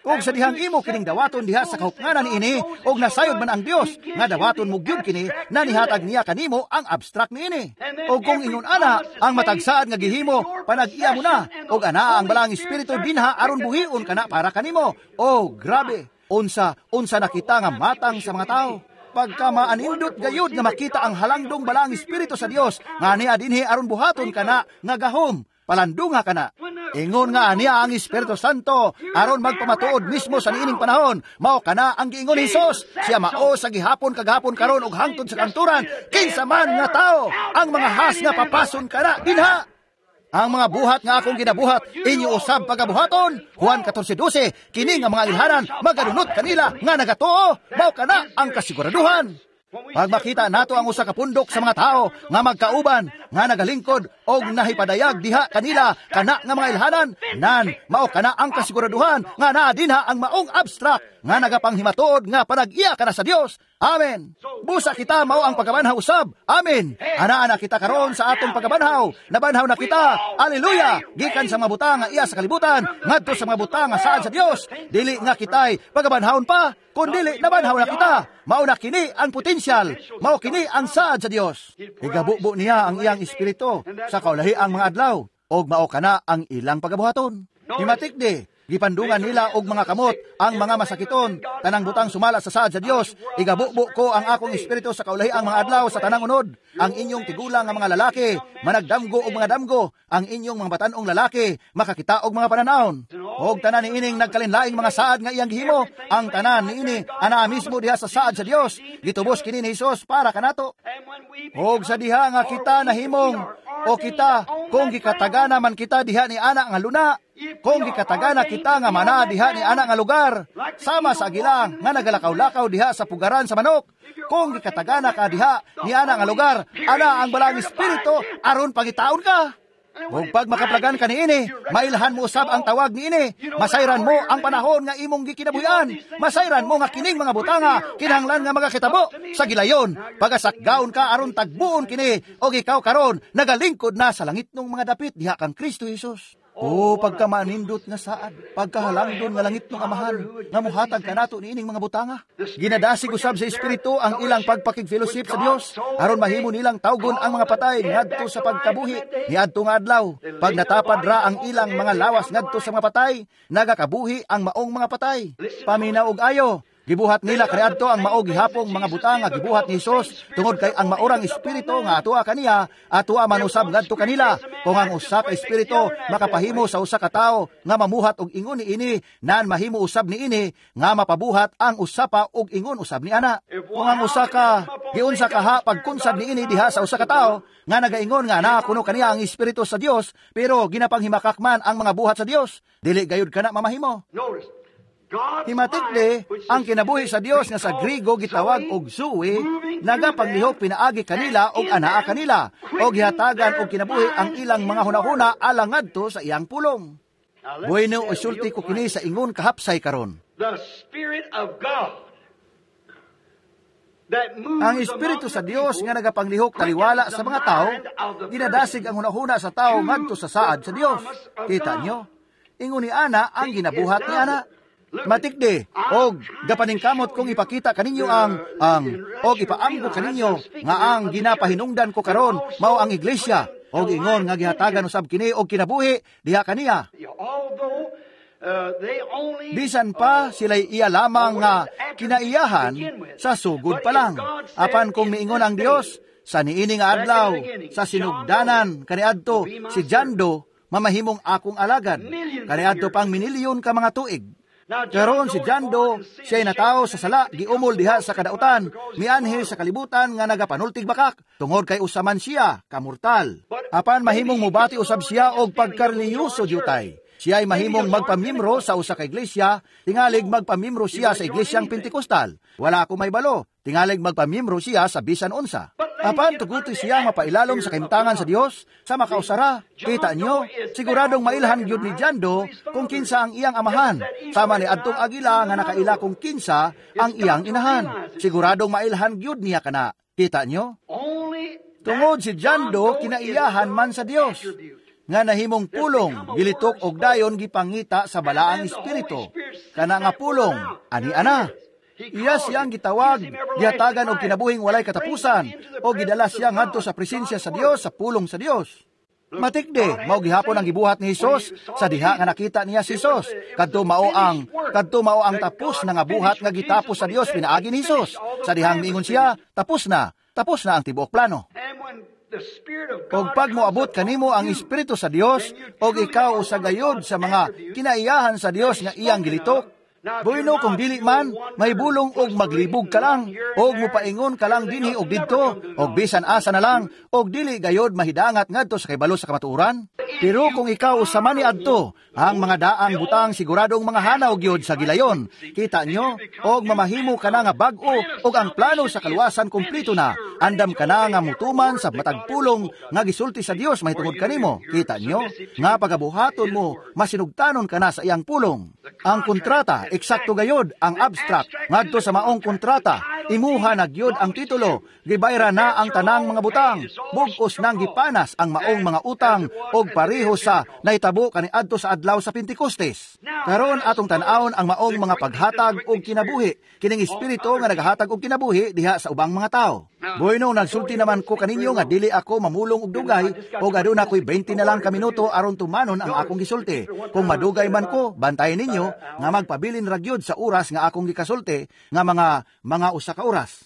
Ug sa dihang imo kining dawaton diha sa kahupnganan niini, og nasayod man ang Dios nga dawaton mo gyud kini, nanihatag niya kanimo ang abstract niini. Og kung ingon ana, ang matagsaad nga gihimo, panag-iya mo na, og ana ang balang espiritu dinha aron buhion kana para kanimo. Oh, grabe. Unsa nakita nga matang sa mga tao. Pagka maanindot gayud nga makita ang halangdong balang espiritu sa Dios, nga niya dinhi aron buhaton kana nga gahom. Palandunga ka na. Ingon nga niya ang Espiritu Santo aron magpamatuod mismo sa niining panahon. Mao kana ang giingon ni Hesus. Siya mao sa gihapon kagahapon karon og hangtod sa kanturan. Kinsa man nga tao ang mga has nga papason kana dinha. Ang mga buhat nga akong ginabuhat inyo usab pagabuhaton. Juan 14:12 kini nga mga ilhanan magadunot kanila nga nagatuo. Mao kana ang kasiguraduhan. Pag makita nato ang usa ka pundok sa mga tao nga magkauban, nga nagalingkod og nahipadayag diha kanila kana nga mga ilhanan, nan mao kana ang kasiguraduhan nga naa dinha ang maong abstract nga nagapanghimatuod nga panag-iya kana sa Dios. Amen. Busa kita mao ang pagabanhaw usab. Amen. Ana kita karon sa atong pagabanhaw. Nabanhaw na kita. Haleluya. Gikan sa mga butang nga iya sa kalibutan ngadto sa mga butang nga saan sa Dios. Dili nga kitay pagabanhawon pa, kun dili nabanhaw na kita. Mao na kini ang potensyal. Mao kini ang saad sa Dios. Igabubo niya ang iyang espiritu sa kaulahi ang mga adlaw. Og mao kana ang ilang pagabuhaton. Himatikdi. Gipandungan nila og mga kamot ang mga masakiton, tanang butang sumala sa saad sa Dios. Igabubo ko ang akong espiritu sa kaulahi ang mga adlaw sa tanang unod. Ang inyong tigulang nga mga lalaki, managdamgo og mga damgo. Ang inyong mga batanong lalaki, makakita og mga pananahon. Og tanan niining nagkalinlaing mga saad nga iyang gihimo. Ang tanan niini ana mismo diha sa saad sa Dios. Gitubos kini ni Hesus para kanato. Og sa diha nga kita nahimong o kita kung gikatagana man kita diha ni ana nga luna. Kung gikatagana kita nga mana diha ni ana nga lugar, sama sa agilang nga nagalakaw-lakaw diha sa pugaran sa manok. Kung gikatagana ka diha ni ana nga lugar, ana ang balang espiritu aron pangitaon ka. Ug pag makaplagan ka niini, mailhan mo usab ang tawag niini. Masayran mo ang panahon nga imong gikinabuhian. Masayran mo nga kining mga butanga kinahanglan nga magakitabo sa gilayon. Pagasakgaon ka aron tagbuon kini og ikaw karon nagalingkod na sa langitnong mga dapit diha kang Kristo Jesus. O pagkamanindot nga saad, pagkahalangdon nga langit ng amahan, nga muhatag ka nato niining mga butanga. Ginadasig usab sa Espiritu ang ilang pagpakig-fellowship sa Dios, aron mahimo nilang tawgon ang mga patay ngadto sa pagkabuhi niadto nga adlaw. Pag natapad ra ang ilang mga lawas ngadto sa mga patay, nagakabuhi ang maong mga patay. Paminaw og ayo. Gibuhat nila kaniadto ang maog gihapong mga butang nga gibuhat ni Hesus tungod kay ang maurang espiritu nga atua kaniya atua manusab ngadto kanila. Kung ang usa ka espiritu makapahimo sa usa ka tawo nga mamuhat og ingon niini, nan mahimo usab niini nga mapabuhat ang usa pa og ingon usab ni ana. Kung ang usa ka giunsa ka ha pagkunsab niini diha sa usa ka tawo nga nagaingon nga na kuno kaniya ang espiritu sa Dios pero ginapanghimakakman ang mga buhat sa Dios, dili gayud kana mamahimo. Himatikdi, ang kinabuhi sa Dios nga sa Griego gitawag og zoe, nagapaglihok pinaagi kanila og anaa kanila, og gihatagan og kinabuhi ang ilang mga hunahuna alang ngadto sa iyang pulong. Bueno, usulti ko kini sa ingon kahapsay karon. Ang Espiritu sa Dios nga nagapanglihok taliwala sa mga tao, ginadasig ang hunahuna sa tao ngadto sa saad sa Dios. Kita nyo? Ingon ni ana ang ginabuhat ni ana. Matikdi, og gapaningkamot kong ipakita kaninyo og ipaanggo kaninyo nga ang ginapahinungdan ko karon mao ang iglesia, og ingon nga gihatagan usab kini og kinabuhi diha kaniya. Bisan pa sila'y iya lamang nga kinaiyahan sa sugod pa lang. Apan kung miingon ang Dios sa niini nga adlaw sa sinugdanan kaniadto si Jando mamahimong akong alagad, kaniadto pang minilyon ka mga tuig. Karon si Jando, siya'y natao sa sala, giumol diha sa kadautan, mianhi sa kalibutan nga nagapanultig bakak, tungod kay usaman siya, kamortal. Apan mahimong mubati usab siya og pagkareliyoso diutay. Siya'y mahimong magpamimro sa usa ka iglesia, tingalig magpamimro siya sa iglesyang Pentekostal. Wala ako may balo, tingalig magpamimro siya sa bisan unsa. Apan tugutoy siya mapailalom sa kaimtangan sa Dios, sa makausara. Kita nyo, siguradong mailhan gyud ni Jando kung kinsa ang iyang amahan. Sama ni adtong agila nga nakaila kung kinsa ang iyang inahan. Siguradong mailhan gyud niya kana. Kita nyo? Tungod si Jando kinaiyahan man sa Dios. nga nahimong pulong, gilitok og dayon gipangita sa balaang espiritu. Kana nga pulong, ani ana. Iya siyang gitawag, gihatagan og kinabuhing walay katapusan, o gidala siya ngadto sa presensya sa Dios, sa pulong sa Dios. Matikde, mao gihapon ang gibuhat ni Hesus sa diha nga nakita niya si Hesus. Kadto mao ang tapos na nga buhat nga gitapos sa Dios pinaagi ni Hesus. Sa dihang miingon siya, tapos na ang tibuok plano. Og pag moabot kanimo ang Espiritu sa Dios, og ikaw usagayod sa mga kinaiyahan sa Dios nga iyang gilitok, bueno kung dili man, may bulong og maglibog ka lang, og mupaingon ka lang dinhi og didto, og bisan asa na lang, og dili gayod mahidangat ngadto sa kibalo sa kamatuoran. Pero kung ikaw usama ni adto, ang mga daang butang siguradong mga hanaw gyud sa gilayon. Kita nyo, og mamahimo ka na nga bag-o, og ang plano sa kaluwasan kumpleto na. Andam ka na nga mutuman sa matagpulong nga gisulti sa Dios mahitungod kanimo. Kita nyo, nga pagabuhaton mo, masinugtanon ka na sa iyang pulong. Ang kontrata, eksakto gayod, ang abstract, ngadto sa maong kontrata, imuha na gyud ang titulo, gibayra na ang tanang mga butang, bugos nang gipanas ang maong mga utang, og pareho sa naitabo kaniadto sa adlaw sa Pentecostes. Karon atong tan-awon ang maong mga paghatag og kinabuhi, kining espiritu nga nagahatag og kinabuhi diha sa ubang mga tao. Bueno, nagsulti naman ko kaninyo nga dili ako mamulong og dugay, og aduna ko'y 20 na lang ka minuto aron tumanon ang akong gisulti. Kung madugay man ko, bantayan ninyo nga magpabilin ra gyud sa oras nga akong gikasulti nga mga usa ka oras.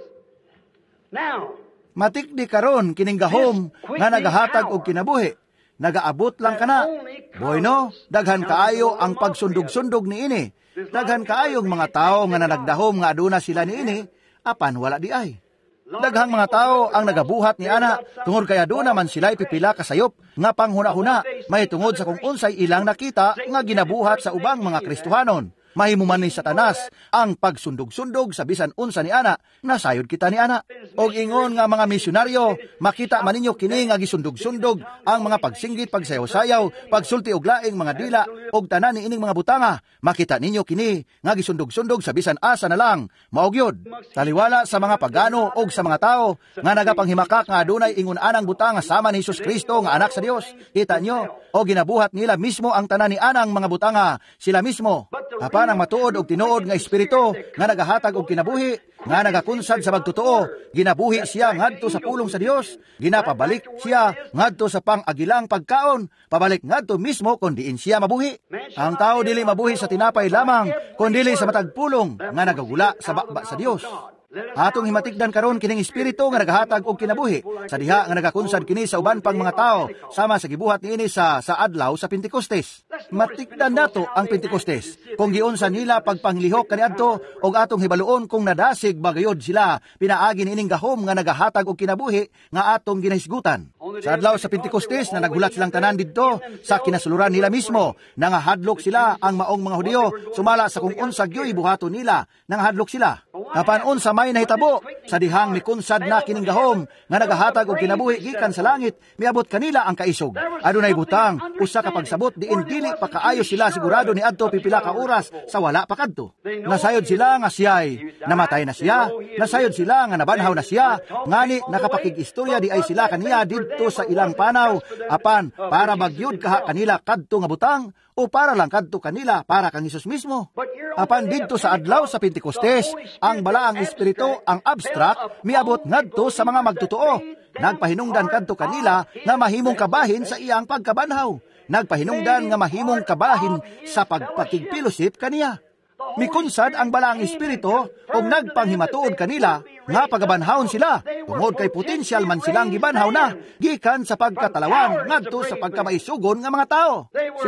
Matikdi karon kining gahom nga nagahatag og kinabuhi. Nagaabot lang kana. Bueno, daghan kaayo ang pagsundog-sundog niini. Daghan kaayong mga tao nga nanagdahom nga aduna sila niini, apan wala di ay. Daghang mga tao ang nagabuhat ni ana, tungod kay aduna man sila'y pipila kasayop nga panghuna-huna, may tungod sa kung unsay ilang nakita nga ginabuhat sa ubang mga Kristohanon. Mahimuman ni Satanas ang pagsundog-sundog sa bisan unsa ni ana, nasayod kita ni ana. Og ingon nga mga misyonaryo, makita man ninyo kini nga gisundog-sundog ang mga pagsinggit, pagsayaw-sayaw, pagsulti og laing mga dila og tanan niining mga butanga. Makita ninyo kini nga gisundog-sundog sa bisan asa na lang. Mao gyud, taliwala sa mga pagano og sa mga tao nga nagapanghimakak nga adunay ingon anang butanga sama ni Hesus Kristo nga anak sa Dios. Kita nyo, o ginabuhat nila mismo ang tanan ni anang mga butanga, sila mismo. Apan ang matuod og tinuod nga espiritu nga nagahatag og kinabuhi, nga nagakunsad sa magtotoo, ginabuhi siya ngadto sa pulong sa Dios, ginapabalik siya ngadto sa pang-agilang pagkaon, pabalik ngadto mismo kun diin siya mabuhi. Ang tao dili mabuhi sa tinapay lamang, kundi sa matagpulong nga nagagula sa bakba sa Dios. Atong himatikdan karon kining espiritu nga nagahatag og kinabuhi sa diha nga nagakunsad kini sa uban pang mga tao sama sa gibuhat niini sa adlaw sa Pentecostes. Matikdan nato ang Pentecostes kung giunsa nila pagpanglihok kaniadto og atong hibaluon kung nadasig bagayod sila pinaagi niining gahom nga nagahatag og kinabuhi nga atong ginahisgutan. Sa adlaw sa Pentecostes na nagulat silang tanan didto sa kinasuluran nila mismo, nangahadlok sila ang maong mga Hudiyo sumala sa kung unsa gyoy buhaton nila, nangahadlok sila. Apan unsa may nahitabo sa dihang mikunsad na kining gahom nga nagahatag og kinabuhi gikan sa langit, miabot kanila ang kaisog. Adunay butang, usa ka pagsabot diin dili pa kaayo sila sigurado ni adto pipila ka oras sa wala pa kadto. Nasayod sila nga siya'y namatay na siya, nasayod sila nga nabanhaw na siya, ngani nakapakig-istorya di ay sila kaniya didto sa ilang panaw, apan para magyud kaha kanila kadto nga butang o para lang kadto kanila para kang Hesus mismo. Apan didto sa adlaw sa Pentecostes, ang balaang espiritu, ang abstract, miabot ngadto sa mga magtotoo. Nagpahinungdan kadto kanila nga mahimong kabahin sa iyang pagkabanhaw. Nagpahinungdan nga mahimong kabahin sa pagpakigpilusip kaniya. Mikunsad ang balaang espiritu o nagpanghimatuod kanila nga pagabanhawon sila tungod kay potensyal man silang gibanhaw na gikan sa pagkatalawan ngadto sa pagkamaisugon nga mga tao.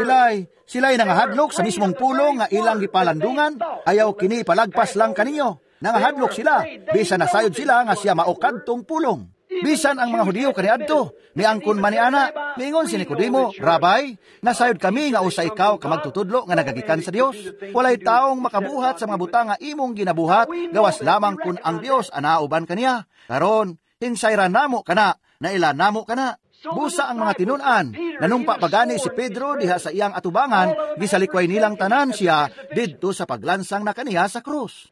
Sila'y nangahadlok sa mismong pulong nga ilang gipalandungan, ayaw kini palagpas lang kaninyo. Nangahadlok sila, bisan nasayod sila nga siya mao kadtong pulong. Bisan ang mga Hudiyo kaniadto, niangkon man ni ana, miingon si Nicodemo, Rabay, nasayod kami nga usa ikaw ka magtutudlo nga nagagikan sa Dios. Walay taong makabuhat sa mga butang nga imong ginabuhat, gawas lamang kun ang Dios anauban kaniya. Karon, hinsayra namo kana, naila namo kana. Busa ang mga tinun-an. Nanumpa pagani si Pedro diha sa iyang atubangan, gisalikway nilang tanan siya didto sa paglansang na kaniya sa krus.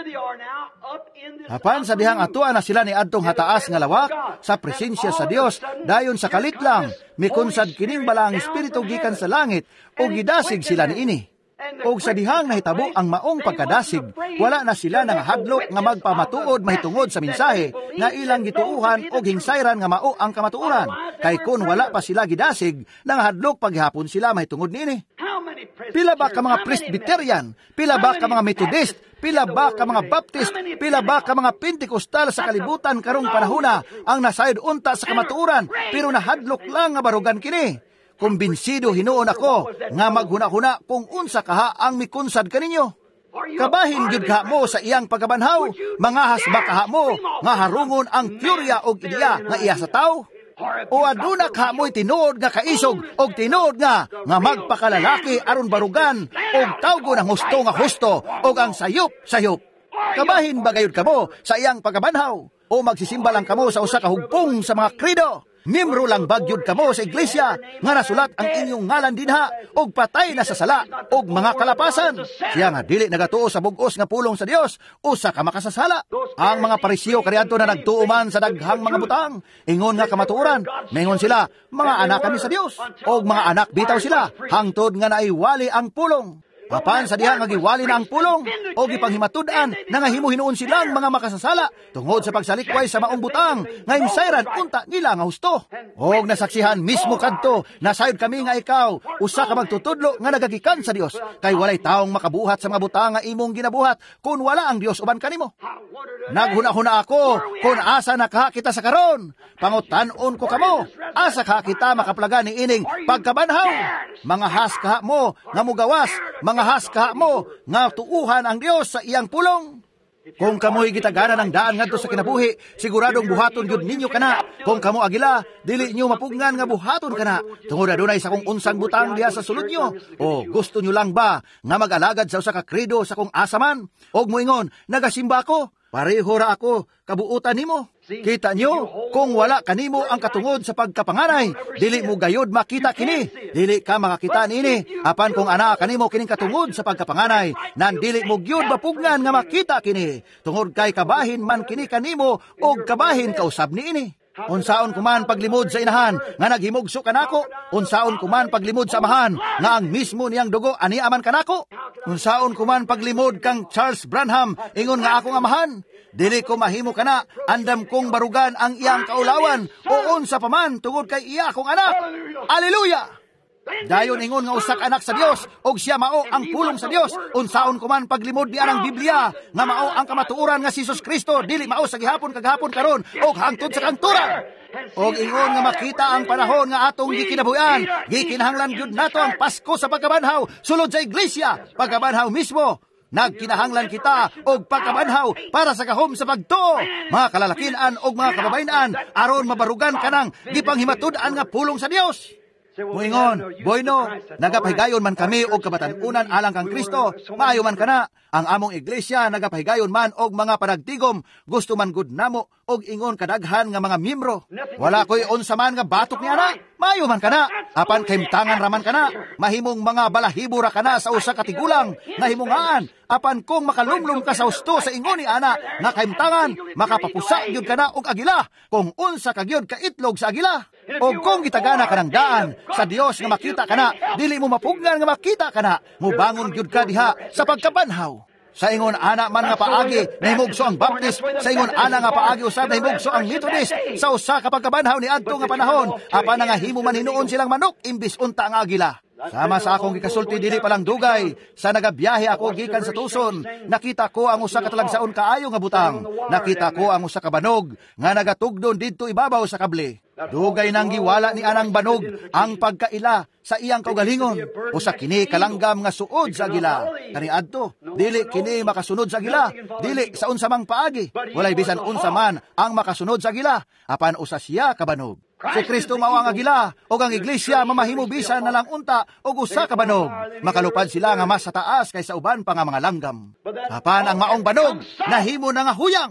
Apan sa dihang atuan na sila ni adtong hataas nga lawak sa presensya sa Dios, dayon sa kalit lang mikunsad kining balang espiritu gikan sa langit o gidasig sila niini. O sa dihang nahitabo ang maong pagkadasig, wala na sila nang hadlok nga magpamatuod mahitungod sa mensahe nga ilang gituuhan o hingsayran nga mao ang kamatuoran. Kay kun wala pa sila gidasig, nang hadlok paghihapon sila mahitungod niini. Pila ba ka mga Presbyterian? Pila ba ka mga Methodist? Pila ba ka mga Baptist? Pila ba ka mga Pentecostal sa kalibutan karong panahona ang nasayod unta sa kamatuoran pero nahadlok lang nga barugan kini? Kumbinsido hinuon ako nga maghuna-huna kung unsa kaha ang mikunsad kaninyo. Kabahin gyud ka mo sa iyang pagabanhaw, mangahas ba kaha mo nga harungon ang teorya og ideya nga iya sa tao? O aduna ka mo'y tinuod nga kaisog og tinuod nga magpakalalaki aron barugan og tawgo ng husto og ang sayop. Kabahin ba gayud kamo sa iyang pagabanhaw o magsisimba lang kamo sa usa ka hugpong sa mga krido? Miyembro lang bagyod kamo sa iglesia nga nasulat ang inyong ngalan dinha og patay na sa sala og mga kalapasan. Siya nga dili nagatuo sa bug-os nga pulong sa Dios usa ka makasasala. Ang mga Pariseo kaniadto na nagtuo man sa daghang mga butang, ingon nga kamatuoran, maingon sila, mga anak kami sa Dios, og mga anak bitaw sila hangtod nga naiwali ang pulong. Apan sa diha nga giwali na ang pulong o gipanghimatud-an na nga himo-hinuon silang mga makasasala tungod sa pagsalikway sa maong butang nga insayran unta nila nga husto. Og nasaksihan mismo kadto nasayod kami nga ikaw usa ka magtutudlo nga nagagikan sa Dios kay walay taong makabuhat sa mga butang nga imong ginabuhat kun wala ang Dios uban kanimo. Naghuna-huna ako kun asa nakaha kita sa karon. Pangutan-on ko kamo, asa ka kita makaplaga ni ining pagkabanhaw. Mga haska mo nga mugawas, mga haska mo nga tuuhan ang Dios sa iyang pulong. Kung kamo'y gitagana ng daan ngadto sa kinabuhi, siguradong buhaton gyud ninyo kana. Kung kamo agila, dili nyo mapugnan nga buhaton kana. Tungod adunay sa kung unsang butang diha sa sulod nyo. O gusto nyo lang ba nga mag-alagad sa usa ka krido sa kung asaman? Og moingon, nagasimba ako, pareho ra ako kabuutan nimo. Kita nyo, kung wala kanimo ang katungod sa pagkapanganay, dili mo gayud makita kini. Dili ka makakita nini. Apan kung ana kanimo kining katungod sa pagkapanganay, nan dili mo gyud mapugnan nga makita kini. Tungod kay kabahin man kini kanimo og kabahin kausab niini. Unsaon kuman paglimod sa inahan nga naghimugso kanako, unsaon kuman paglimod sa amahan nga ang mismo niyang dugo ani aman kanako. Unsaon kuman paglimod kang Charles Branham ingon nga akong amahan, dili ko mahimo kana, andam kong barugan ang iyang kaulawan o unsa pa man tungod kay iya akong anak. Hallelujah! Dayon ingon nga usak anak sa Dios og siya mao ang pulong sa Dios. Unsaon kuman paglimod ni anang Biblia nga mao ang kamatuoran nga si Jesus Kristo, dili mao sa gihapon kagahapon karon og hangtod sa kangturan. Og ingon nga makita ang panahon nga atong gikinabuhian, gikinahanglan gyud nato ang Pasko sa pagkabanhaw sulod sa iglesia, pagkabanhaw mismo. Nagkinahanglan kita og pagkabanhaw para sa gahom sa pagtuo, mga kalalakian og mga kababayan aron mabarugan kanang gipanghimatud-an nga pulong sa Dios. Muingon, Boyno, nagapahigayon man kami og kabatan-unan alang kang Kristo, maayo man kana. Ang among iglesia nagapahigayon man og mga panagtigom, gusto man gud namo og ingon kadaghan nga mga miyembro. Wala koy unsa man nga batok ni ana, maayo man kana. Apan kahimtangan raman kana, mahimong mga balahibo ra kana sa usa ka tigulang nga himungaan. Apan kung makalumlum ka sa husto sa ingon ni ana nga kahimtangan, makapapusa gyud kana og agila kung unsa ka gyud ka itlog sa agila. O kung gitagana ka ng daan sa Dios nga makita kana, dili mo mapugnan nga makita kana, mubangon gyud ka diha sa pagkabanhaw. Sa ingon ana man nga paagi nahimugso ang Baptist, sa ingon ana nga paagi usab nahimugso ang Methodist. Sa usa ka pagkabanhaw ni adto nga panahon, apan nga himo man hinuon silang manok imbis unta nga agila. Sama sa akong gikasulti dili palang dugay, sa nagabiyahe ako gikan sa Tucson, nakita ko ang usa ka talagsaon kaayo nga butang. Nakita ko ang usa ka banog nga nagatugdon didto ibabaw sa kable. Dugay nang giwala ni anang banog ang pagkaila sa iyang kaugalingon. Usa kini kalanggam nga suod sa agila. Kaniadto, dili kini makasunod sa agila, dili sa unsa mang paagi. Walay bisan unsa man ang makasunod sa agila, apan usa siya ka banog. Si Kristo mao ang agila o ang iglesia mamahimo bisan na lang unta o usa ka banog. Makalupad sila nga mas sa taas kaysa uban pa nga mga langgam. Apan ang maong banog nahimo na nga huyang.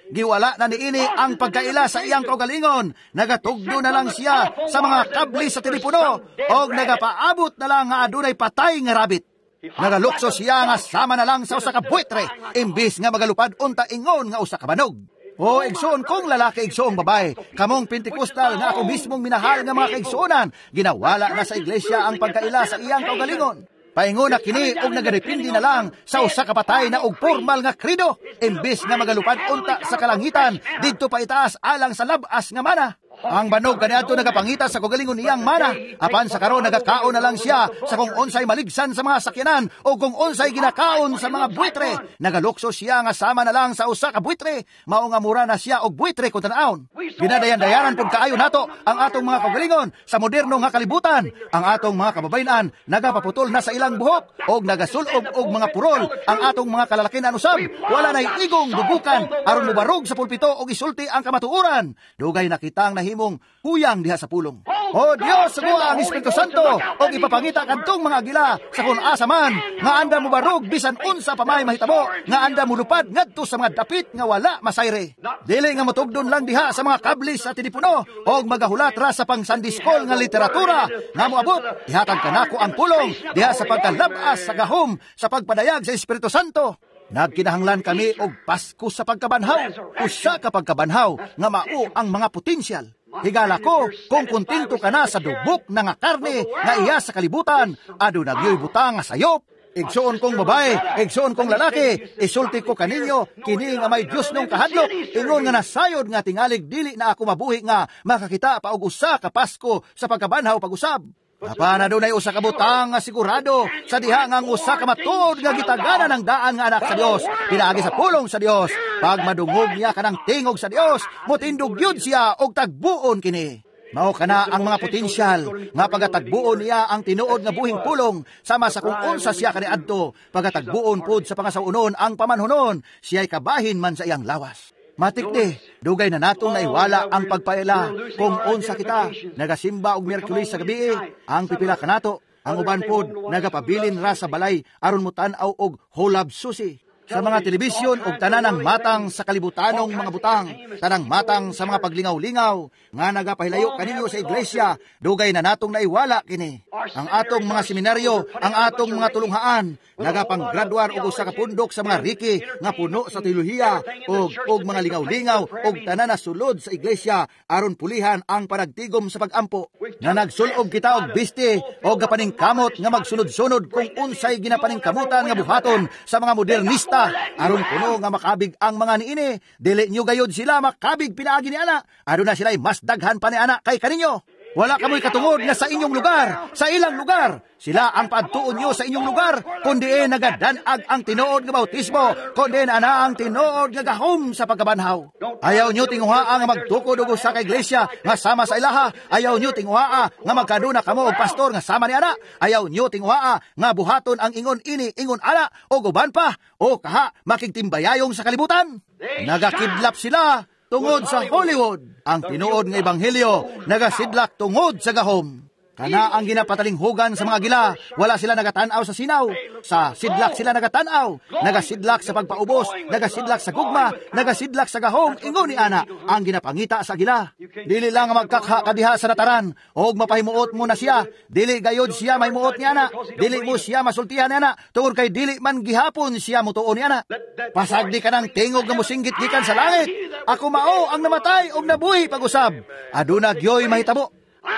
Giwala na niini ang pagkaila sa iyang kaugalingon. Nagatugdo na lang siya sa mga kabli sa telepono o nagapaabot na lang nga adunay patay nga rabbit. Nagalukso siya nga sama na lang sa usa ka buitre imbis nga magalupad unta ingon nga usa ka banog. O igsoon kong lalaki, igsoong babae, kamong Pentecostal nga ako mismong minahal nga mga kaigsuonan, ginawala na sa iglesia ang pagkaila sa iyang kaugalingon. Paingon na kini og nagarepindi na lang sa usa ka patay na og formal nga krido, imbis nga magalupad unta sa kalangitan, didto pa itaas alang sa labas nga mana. Ang banog kaniadto nagapangita sa kaugalingon niyang mana, apan sa karon nagakaon na lang siya sa kung unsay maligsan sa mga sakyanan o kung unsay ginakaon sa mga buitre. Nagalukso siya nga sama na lang sa usa ka buitre, mao nga mura na siya og buitre kung tan-awon. Ginadayan-dayanan pud kaayo nato ang atong mga kaugalingon sa moderno nga kalibutan. Ang atong mga kababayen-an nagapaputol na sa ilang buhok og nagasulog og mga purol. Ang atong mga kalalakinan usab wala nay igong dugukan aron mobarog sa pulpito og isulti ang kamatuoran. Dugay nakitang himong huyang diha sa pulong. O Dios, sugua ang Espiritu Santo og ipapangita kadtong mga agila sa kun asa man nga anda mo barog bisan unsa pa may mahitabo nga anda mo lupad ngadto sa mga dapit nga wala masayre. Dili nga motugdon lang diha sa mga kabli sa telepono og magahulat ra sa pang Sunday school nga literatura nga moabot ihatag kanako ang pulong diha sa pagkalabas sa gahom sa pagpadayag sa Espiritu Santo. Nagkinahanglan kami og Pasko sa pagkabanhaw, usa ka pagkabanhaw nga mao ang mga potensyal. Higala ko, kung kontento ka na sa dubok na nga karne nga iya sa kalibutan, ado nagyoy butang nga sayop. Igsoon kong babae, igsoon kong lalaki, isulti ko kaninyo, kini nga may Diyos nung kahadlok, ingon nga nasayod nga tingalig dili na ako mabuhi nga makakita pa og usa ka Pasko sa pagkabanhaw pag-usab. Apan adunay usa ka butang nga sigurado sa diha nga usa ka matuod nga gitagana ng daan nga anak sa Dios, pinaagi sa pulong sa Dios. Pag madungog niya kanang tingog sa Dios, motindog gyud siya og tagbuon kini. Mao kana ang mga potensyal nga pagatagbuon niya ang tinuod nga buhing pulong sama sa kung unsa siya kaniadto. Pagatagbuon pod sa pangasaunon ang pamanhunon, siya'y kabahin man sa iyang lawas. Matikti, dugay na natong naiwala ang pagpaila kung unsa kita. Nagasimba og Miyerkules sa gabi, ang pipila kanato, ang uban pod nagapabilin ra sa balay aron mutan-aw og hulab susi. Sa mga telebisyon og tananang matang sa kalibutanong mga butang, tanang matang sa mga paglingaw-lingaw nga nagapahilayo kaninyo sa iglesia, dugay na natong naiwala kini. Ang atong mga seminaryo, ang atong mga tulunghaan, nagapanggraduar og usa ka pundok sa mga riki nga puno sa teolohiya og mga lingaw-lingaw og tanan na sulod sa iglesia aron pulihan ang panagtigom sa pagampo. Nga nagsulog kita og biste og gapaningkamot nga magsunod-sunod kung unsay ginapaningkamutan nga buhaton sa mga modernista aron kuno nga makabig ang mga niini. Dili nyo gayod sila makabig pinaagi ni ana, aduna sila'y mas daghan pa ni ana kay kaninyo. Wala kamoy katungod nga sa inyong lugar, sa ilang lugar. Sila ang padtuon nyo sa inyong lugar, kundi nagadanag ang tinuod nga bautismo, kundi ana ang tinuod nga gahom sa pagkabanhaw. Ayaw nyo tinguhaa nga magtukod og usa ka iglesia nga sama sa ilaha. Ayaw nyo tinguhaa nga magkaduna kamo og pastor nga sama ni ana. Ayaw nyo tinguhaa nga buhaton ang ingon ini, ingon ana, o guban pa, o kaha makigtimbayayong sa kalibutan. Nagakidlap sila tungod sa Hollywood. Ang tinuod nga ebanghelyo nagasidlak tungod sa gahom. Kana ang ginapatalinghugan sa mga gila, wala sila nagatanaw sa sinaw. Sa sidlak sila nagatanaw, nagasidlak sa pagpaubos, nagasidlak sa gugma, nagasidlak sa gahom, ingon ni ana ang ginapangita sa gila. Dili lang magkakha kadiha sa nataran, og mapahimuot mo na siya. Dili gayod siya may muot ni ana, dili mo siya masultihan ni ana, tungod kay dili man gihapon siya mutuon ni ana. Pasagdi ka ng tingog nga musinggit gikan sa langit. Ako mao ang namatay og nabuhi pag-usab. Aduna gyoy mahitabo.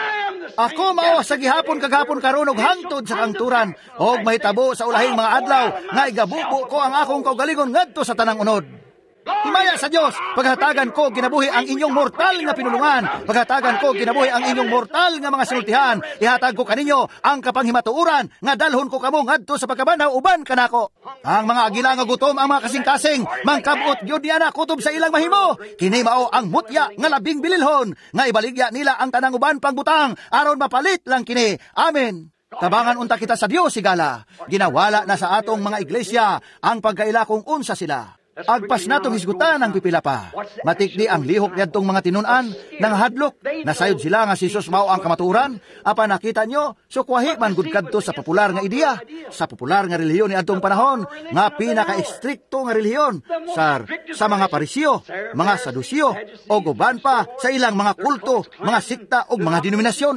Ako mao sa gihapon kaghapon karon og hangtod sa kangturan og mahitabo sa ulahing mga adlaw nga igabubo ko ang akong kaugalingon ngadto sa tanang unod. Himaya sa Dios, paghatagan ko ginabuhi ang inyong mortal nga pinulungan, paghatagan ko ginabuhi ang inyong mortal nga mga sinultihan, ihatag ko kaninyo ang kapanghimatuuran nga dalhon ko kamo ngadto sa pagkabanhaw uban kanako. Ang mga agila nga gutom ang mga kasing-kasing, mangkabot gyud niya na kutob sa ilang mahimo. Kini mao ang mutya nga labing bililhon nga ibaligya nila ang tanang uban pangbutang aron mapalit lang kini. Amen. Tabangan unta kita sa Dios sigala. Ginawala na sa atong mga iglesia ang pagkaila kung unsa sila. Agpas natong hisgutan ang pipila pa. Matikdi ang lihok niyadtong mga tinunan ng hadlok. Nasayod sila nga si Jesus mao ang kamaturan. Apa nakita nyo, sukwahi man gud kadto sa popular nga ideya, sa popular nga relihiyon ni adtong panahon, nga pinaka-estrikto nga relihiyon sa mga Pariseo, mga Saduceo, o guban pa sa ilang mga kulto, mga sikta o mga denominasyon.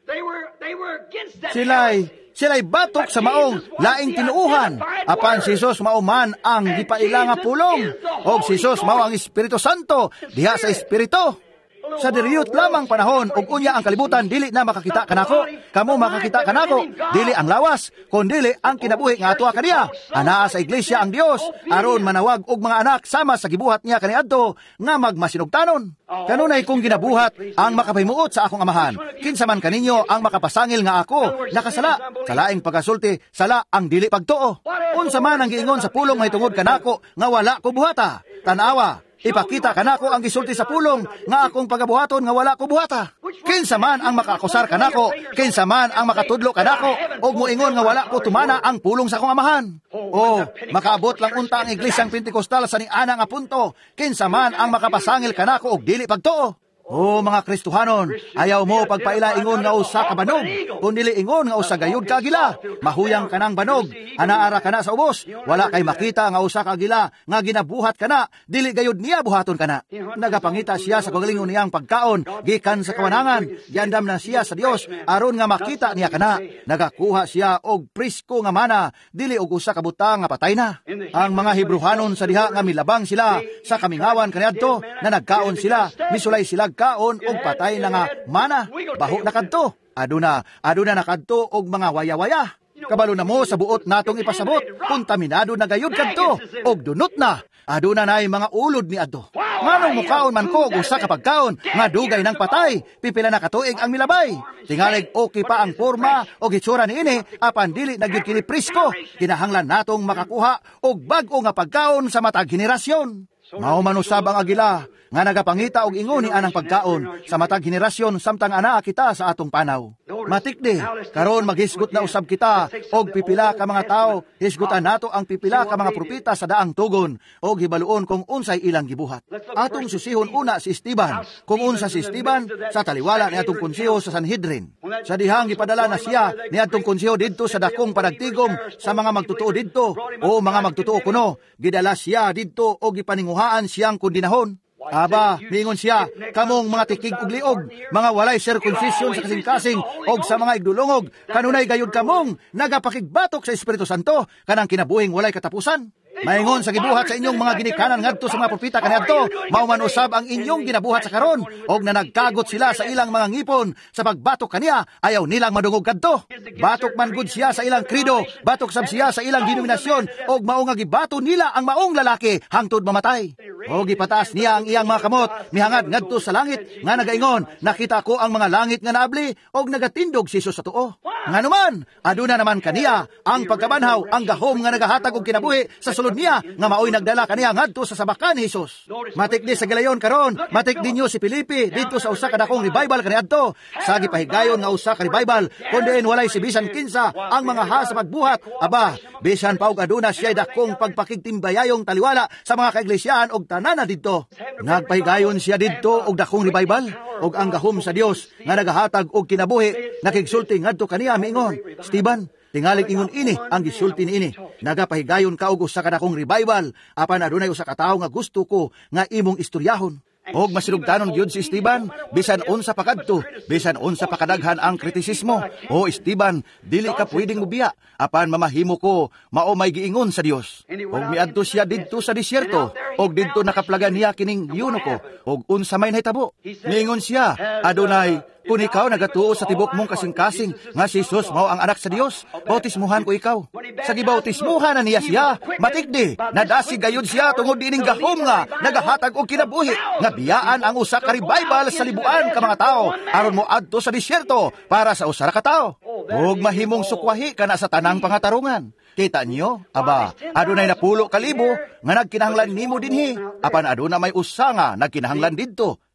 Sila'y batok sa maong laing tinuuhan. Apan si Jesus mao man ang gipaila nga pulong. O si Jesus mao ang Espiritu Santo, diha sa Espiritu. Sa diriyot lamang panahon, ug unya ang kalibutan, dili na makakita kanako. Kamo makakita kanako, dili ang lawas, kundili ang kinabuhi nga ato kaniya. Anaa sa iglesia ang Dios, aron manawag og mga anak sama sa gibuhat niya kaniadto nga magmasinugtanon. Kanunay kong ginabuhat ang makapahimuot sa akong amahan. Kinsa man kaninyo ang makapasangil nga ako nakasala. Sa laing pagasulti, sala ang dili pagtuo. Unsa man ang giingon sa pulong mahitungod kanako nga wala ko buhata. Tanawa, ipakita kanako ang gisulti sa pulong nga akong pagabuhaton nga wala ko buhata. Kinsa man ang makaakusar kanako, kinsa man ang makatudlo kanako, og moingon nga wala ko tumana ang pulong sa akong amahan. O makaabot lang unta ang iglesyang Pentecostal sa niana nga punto, kinsa man ang makapasangil kanako og dili pagtuo. O mga Kristohanon, ayaw mo pagpaila ingon nga usa ka banog, kundili ingon nga usa gayud ka agila. Mahuyang kanang banog, anaara kana sa ubos, wala kay makita nga usa ka agila nga ginabuhat kana, dili gayud niya buhaton kana. Nagapangita siya sa kagalingon niyang pagkaon gikan sa kawanangan, giandam na siya sa Dios aron nga makita niya kana. Nagakuha siya og prisko nga mana, dili og usa ka butang nga patay na. Ang mga Hebrehanon sa diha nga milabang sila sa kamingawan kaniadto, na nagkaon sila, misulay sila kaon og patay na nga mana, baho na kadto. Aduna na kadto og mga waya-waya. Kabalo na mo sa buot natong ipasabot, kontaminado na gayud kadto og dunot na. Aduna nay mga ulod ni adto. Nganong mukaon man ko og usa ka pagkaon nga dugay ng patay, pipila na katuig ang milabay. Tingalig okay pa ang porma og hitsura niini, apan dili na gyud kini prisko. Kinahanglan natong makakuha og bag-o nga pagkaon sa matag henerasyon. Mao man usab ang agila nga nagapangita og inguni anang pagkaon sa matag henerasyon samtang anaa kita sa atong panaw. Matikdi, karon maghisgot na usab kita og pipila ka mga tao, hisgutan nato ang pipila ka mga propeta sa daang tugon og hibaluon kung unsay ilang gibuhat. Atong susihon una si Esteban, kung unsa si Esteban sa taliwala ni atong konseho sa Sanhedrin. Sa dihang gipadala na siya ni atong konseho didto sa dakong panagtigom sa mga magtutuo didto o mga magtutuo kuno, gidala siya didto og gipaninguhaan siyang kondinahon. Aba, mingon siya, kamong mga tikig ug liog, mga walay circumcision sa kasing-kasing og sa mga igdulungog, kanunay gayud kamong nagapakigbatok sa Espiritu Santo, kanang kinabuhing walay katapusan. Maingon sa gibuhat sa inyong mga ginikanan ngadto sa mga propeta kaniadto, mao man usab ang inyong ginabuhat sa karon, og na nagkagot sila sa ilang mga ngipon sa pagbatok kaniya, ayaw nilang madungog kadto. Batok man gud siya sa ilang krido, batok sab siya sa ilang denominasyon, og mao nga gibato nila ang maong lalaki hangtod mamatay. Og ipataas niya ang iyang mga kamot mihangad ngadto sa langit, nga nagaingon, nakita ko ang mga langit nga naabli og nagatindog si Jesus sa tuo. Nganuman, aduna naman kaniya ang pagkabanhaw, ang gahom nga nagahatag og kinabuhi sa sulod niya, nga maoy nagdala kaniya ngadto sa sabakan ni Jesus. Matikdi sa gilayon karon, matikdi niyo si Filipe dito sa usa ka dakong revival kaniadto. Sa gipahigayon nga usa ka revival, kundiin walay si bisan kinsa ang mga ha sa pagbuhat. Aba, bisan pa og aduna siya dakong pagpakigtimbayayong taliwala sa mga kaiglesyaan og tanana didto. Nagpahigayon siya didto og dakong revival, og ang gahom sa Dios nga nagahatag og kinabuhi nakigsulti ngadto kaniya miingon, Esteban, tingalig ingon ini ang gisulti niini. Nagapahigayon ka og usa ka dakong revival, apan adunay usa ka tawo nga gusto ko nga imong istoryahon. Og masinugtanon gyud si Esteban, bisan unsa pa kadto, bisan unsa pa kadaghan ang kritisismo. O Esteban, dili ka pwedeng mubiya, apan mamahimo ko mao may giingon sa Dios. Og miadto siya didto sa disyerto, og didto nakaplagan niya kining eunuko, og unsa may nahitabo. Miingon siya, adunay, kung ikaw nagatuo sa tibok mong kasing-kasing nga si Jesus mao ang anak sa Dios, bautismuhan ko ikaw. Sa gibautismuhan na niya siya, matikdi, nadasig gayud siya tungod dining gahom nga nagahatag og kinabuhi, nga biyaan ang usa ka revival sa libuan ka mga tao aron mo adto sa disyerto para sa usa ka tawo. Ug mahimong sukwahi kana sa tanang pangatarungan. Kita niyo, aba, adunay napulo kalibo nga nagkinahanglan nimo dinhi, apan aduna may usa nga nagkinahanglan didto.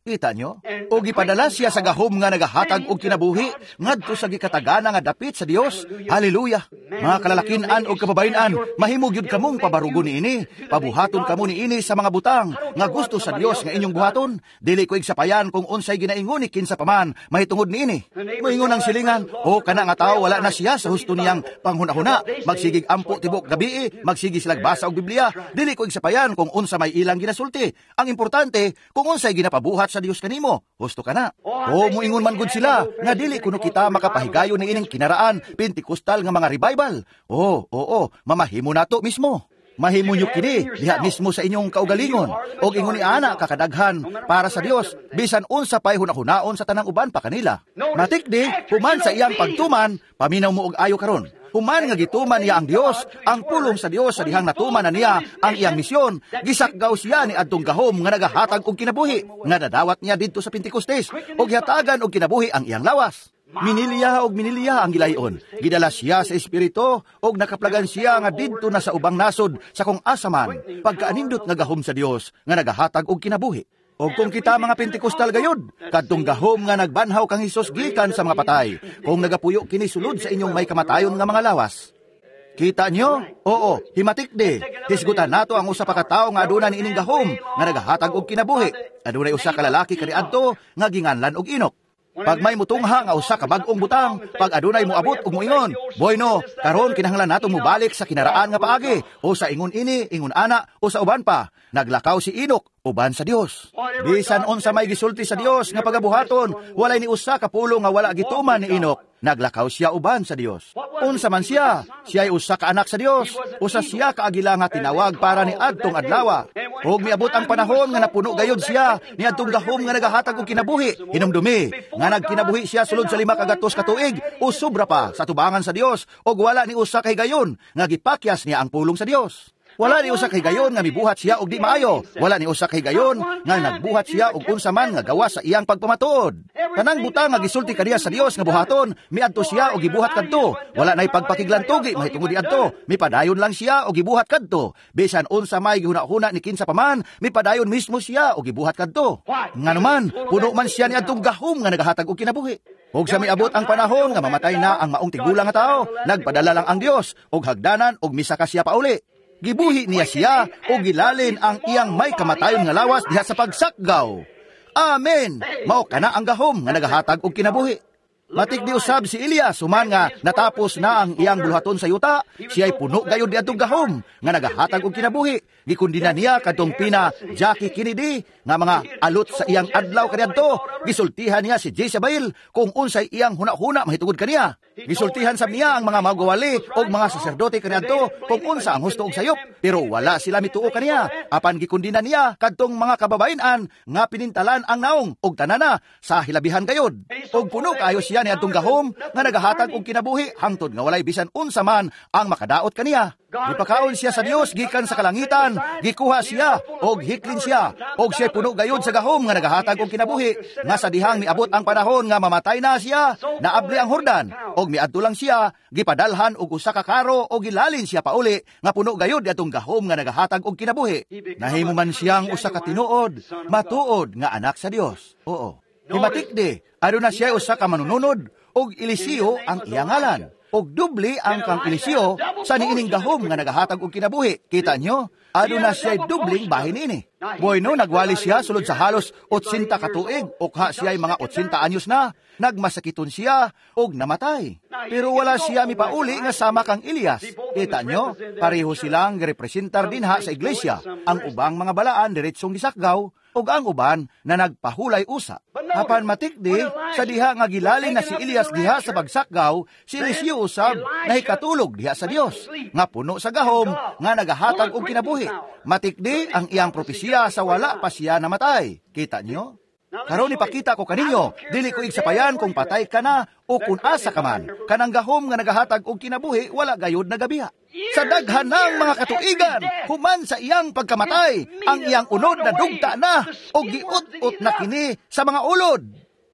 Kita nyo? O gipadala siya sa gahom nga nagahatag og kinabuhi, ngadto sa gikatagana nga dapit sa Dios. Hallelujah! Mga kalalakinan o kababayan, mahimo gyud kamong pabarugo niini. Pabuhaton kamo niini sa mga butang nga gusto sa Dios nga inyong buhaton. Dili ko igsapayan kung unsay ginaingon ni kinsa paman mahitungod niini. Moingon ang silingan, o kana nga tawo wala na siya sa husto niyang panghuna-huna. Magsigig ampo tibok gabi, magsigi sila basa og Biblia. Dili ko igsapayan kung unsa may ilang ginasulti. Ang importante kung unsay ginapabuhat sa Dios kanimo. Husto ka na. O moingon man gud sila nga dili kuno kita makapahigayon ni ining kinaraan Pentecostal nga mga revival. Oo, mamahimo nato mismo. Mahimo nyo kini diha mismo sa inyong kaugalingon. Og ingon ni ana kakadaghan para sa Dios bisan unsa pay hunahunaon sa tanang uban pa kanila. Matikdi human sa iyang pagtuman paminaw mo og ayo karon. Human nga gituman niya ang Dios, ang pulong sa Dios sa dihang natuman na niya ang iyang misyon, gisakgaw siya ni adtong gahom nga nagahatag og kinabuhi, nga nadawat niya didto sa Pentecostes, og hatagan og kinabuhi ang iyang lawas. Minilya ang gilayon. Gidala siya sa Espiritu, og nakaplagan siya nga didto na sa ubang nasod sa kung asaman, pagkaanindot nga gahom sa Dios, nga nagahatag og kinabuhi. O kung kita mga Pentecostal gayud, kadtong gahom nga nagbanhaw kang Hesus gikan sa mga patay, kung nagapuyo kini sulod sa inyong may kamatayon nga mga lawas. Kita nyo? Oo, himatikdi. Hisgutan nato ang usa pa ka tawo nga aduna ni ining gahom nga nagahatag og kinabuhi. Adunay usa ka lalaki kaniadto nga ginganlan og Enok. Pag may mutungha nga usa ka bag-ong butang, pag adunay moabot ug moingon, "Boyno, karon kinahanglan nato mobalik sa kinaraan nga paagi," o sa ingon ini, ingon ana, o sa uban pa, naglakaw si Enok uban sa Dios. Bisan unsa may gisulti sa Dios nga pagabuhaton, walay ni usa ka pulo nga wala gituman ni Enok. Naglakaw siya uban sa Dios. Unsa man siya, siya ay usa ka anak sa Dios, usa siya ka agila nga tinawag para ni adtong adlawa. Ug miabot ang panahon nga napuno gayud siya ni adtong gahom nga nagahatag og kinabuhi, hinumdumi, nga nagkinabuhi siya sulod sa 5 kagatos ka tuig o sobra pa sa tubangan sa Dios, ug wala ni usa kay gayon nga gipakyas niya ang pulong sa Dios. Wala ni usa kay gayon nga mibuhat siya og di maayo. Wala ni usa kay gayon nga nagbuhat siya og unsa man nga gawa sa iyang pagpamatuod. Kanang butang nga gisulti kaniya sa Dios nga buhaton, miadto siya og gibuhat kadto. Wala nay pagpakiglantugi mahitungod diadto. Mipadayon lang siya og gibuhat kadto. Bisan unsa may gihuna-huna ni kinsa pa man, mipadayon mismo siya og gibuhat kadto. Nganuman, puno man siya ni adtong gahom nga nagahatag og kinabuhi. Og sa miabot ang panahon nga mamatay na ang maong tigulang nga tao, nagpadala lang ang Dios og hagdanan og misa ka siya pauli. Gibuhi niya siya o gilalin ang iyang may kamatayon nga lawas diha sa pagsakgaw. Amen! Mao kana ang gahom nga nagahatag og kinabuhi. Matik di usab si Elias, human nga natapos na ang iyang buluhaton sa yuta, siya'y puno gayud di adtong gahom nga nagahatag og kinabuhi. Gikundina niya kadtong pina Jackie Kennedy nga mga alot sa iyang adlaw kaniadto. Gisultihan niya si Jezebel kung unsay iyang huna-huna mahitungod kaniya. Gisultihan sab niya ang mga magwali og mga saserdote kaniadto kung unsa ang husto og sayop, pero wala sila mituo kaniya. Apan gikundina niya kadtong mga kababayen-an nga pinintalan ang naong og tanana sa hilabihan gayud. Og puno kayo siya ni adtong gahom nga nagahatag og kinabuhi hangtod nga walay bisan unsa man ang makadaot kaniya. Gipakaon siya sa Dios gikan sa kalangitan, gikuha siya og hiklin siya, og siya puno gayud sa gahom nga nagahatag og kinabuhi. Nga sa dihang miabot ang panahon nga mamatay na siya, naabli ang Hordan, og miadto lang siya, gipadalhan og usa ka karo og gilalin siya pauli nga puno gayud atong gahom nga nagahatag og kinabuhi. Nahimo man siyang usa ka tinuod, matuod nga anak sa Dios. Oo. Himatikdi, aduna siya usa ka manununod og Eliseo ang iyang ngalan. Og dubli ang kang Eliseo sa niining gahom nga nagahatag og kinabuhi. Kita nyo? Aduna siya dubling bahin ini. Bueno, nagwali siya sulod sa halos 80 ka tuig, ukha siya mga 80 anyos na. Nagmasakiton siya og namatay. Pero wala siya mipauli nga sama kang Elias. Kita nyo? Pareho silang girepresentar dinha sa iglesia. Ang ubang mga balaan diretsong gisakgaw, ug ang uban na nagpahulay usa. Apan matikdi, sa diha nga gilalin na si Elias diha sa pagsakgaw, si Eliseo usab nahikatulog diha sa Dios, nga puno sa gahom, nga nagahatag og kinabuhi. Matikdi ang iyang propesiya sa wala pa siya namatay. Kita nyo? Karon ipakita ko kaninyo, dili ko igsapayan kung patay ka na o kung asa ka man. Kanang gahom nga nagahatag og kinabuhi, wala gayud nagabiha. Sa daghan ng mga katuigan, human sa iyang pagkamatay, ang iyang unod na dugta na o giut-ut na kini sa mga ulod.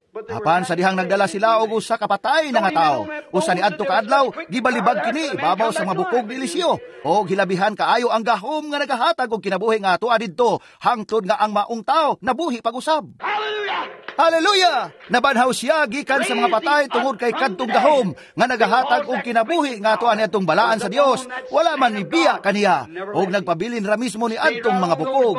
Apan sa dihang nagdala sila og usa ka patay nga tao. Usa ni adto kaadlaw gibalibag kini ibabaw sa mga bukog ni Eliseo. Og hilabihan kaayo ang gahom nga nagahatag og kinabuhi nga ato adidto hangtod nga ang maong tao nabuhi pag-usab. Hallelujah! Hallelujah! Nabanhaw siya gikan sa mga patay tungod kay kadtong gahom nga nagahatag og kinabuhi nga ato adtong balaan sa Dios. Wala man ni biya kaniya og nagpabilin ra mismo ni adtong mga bukog.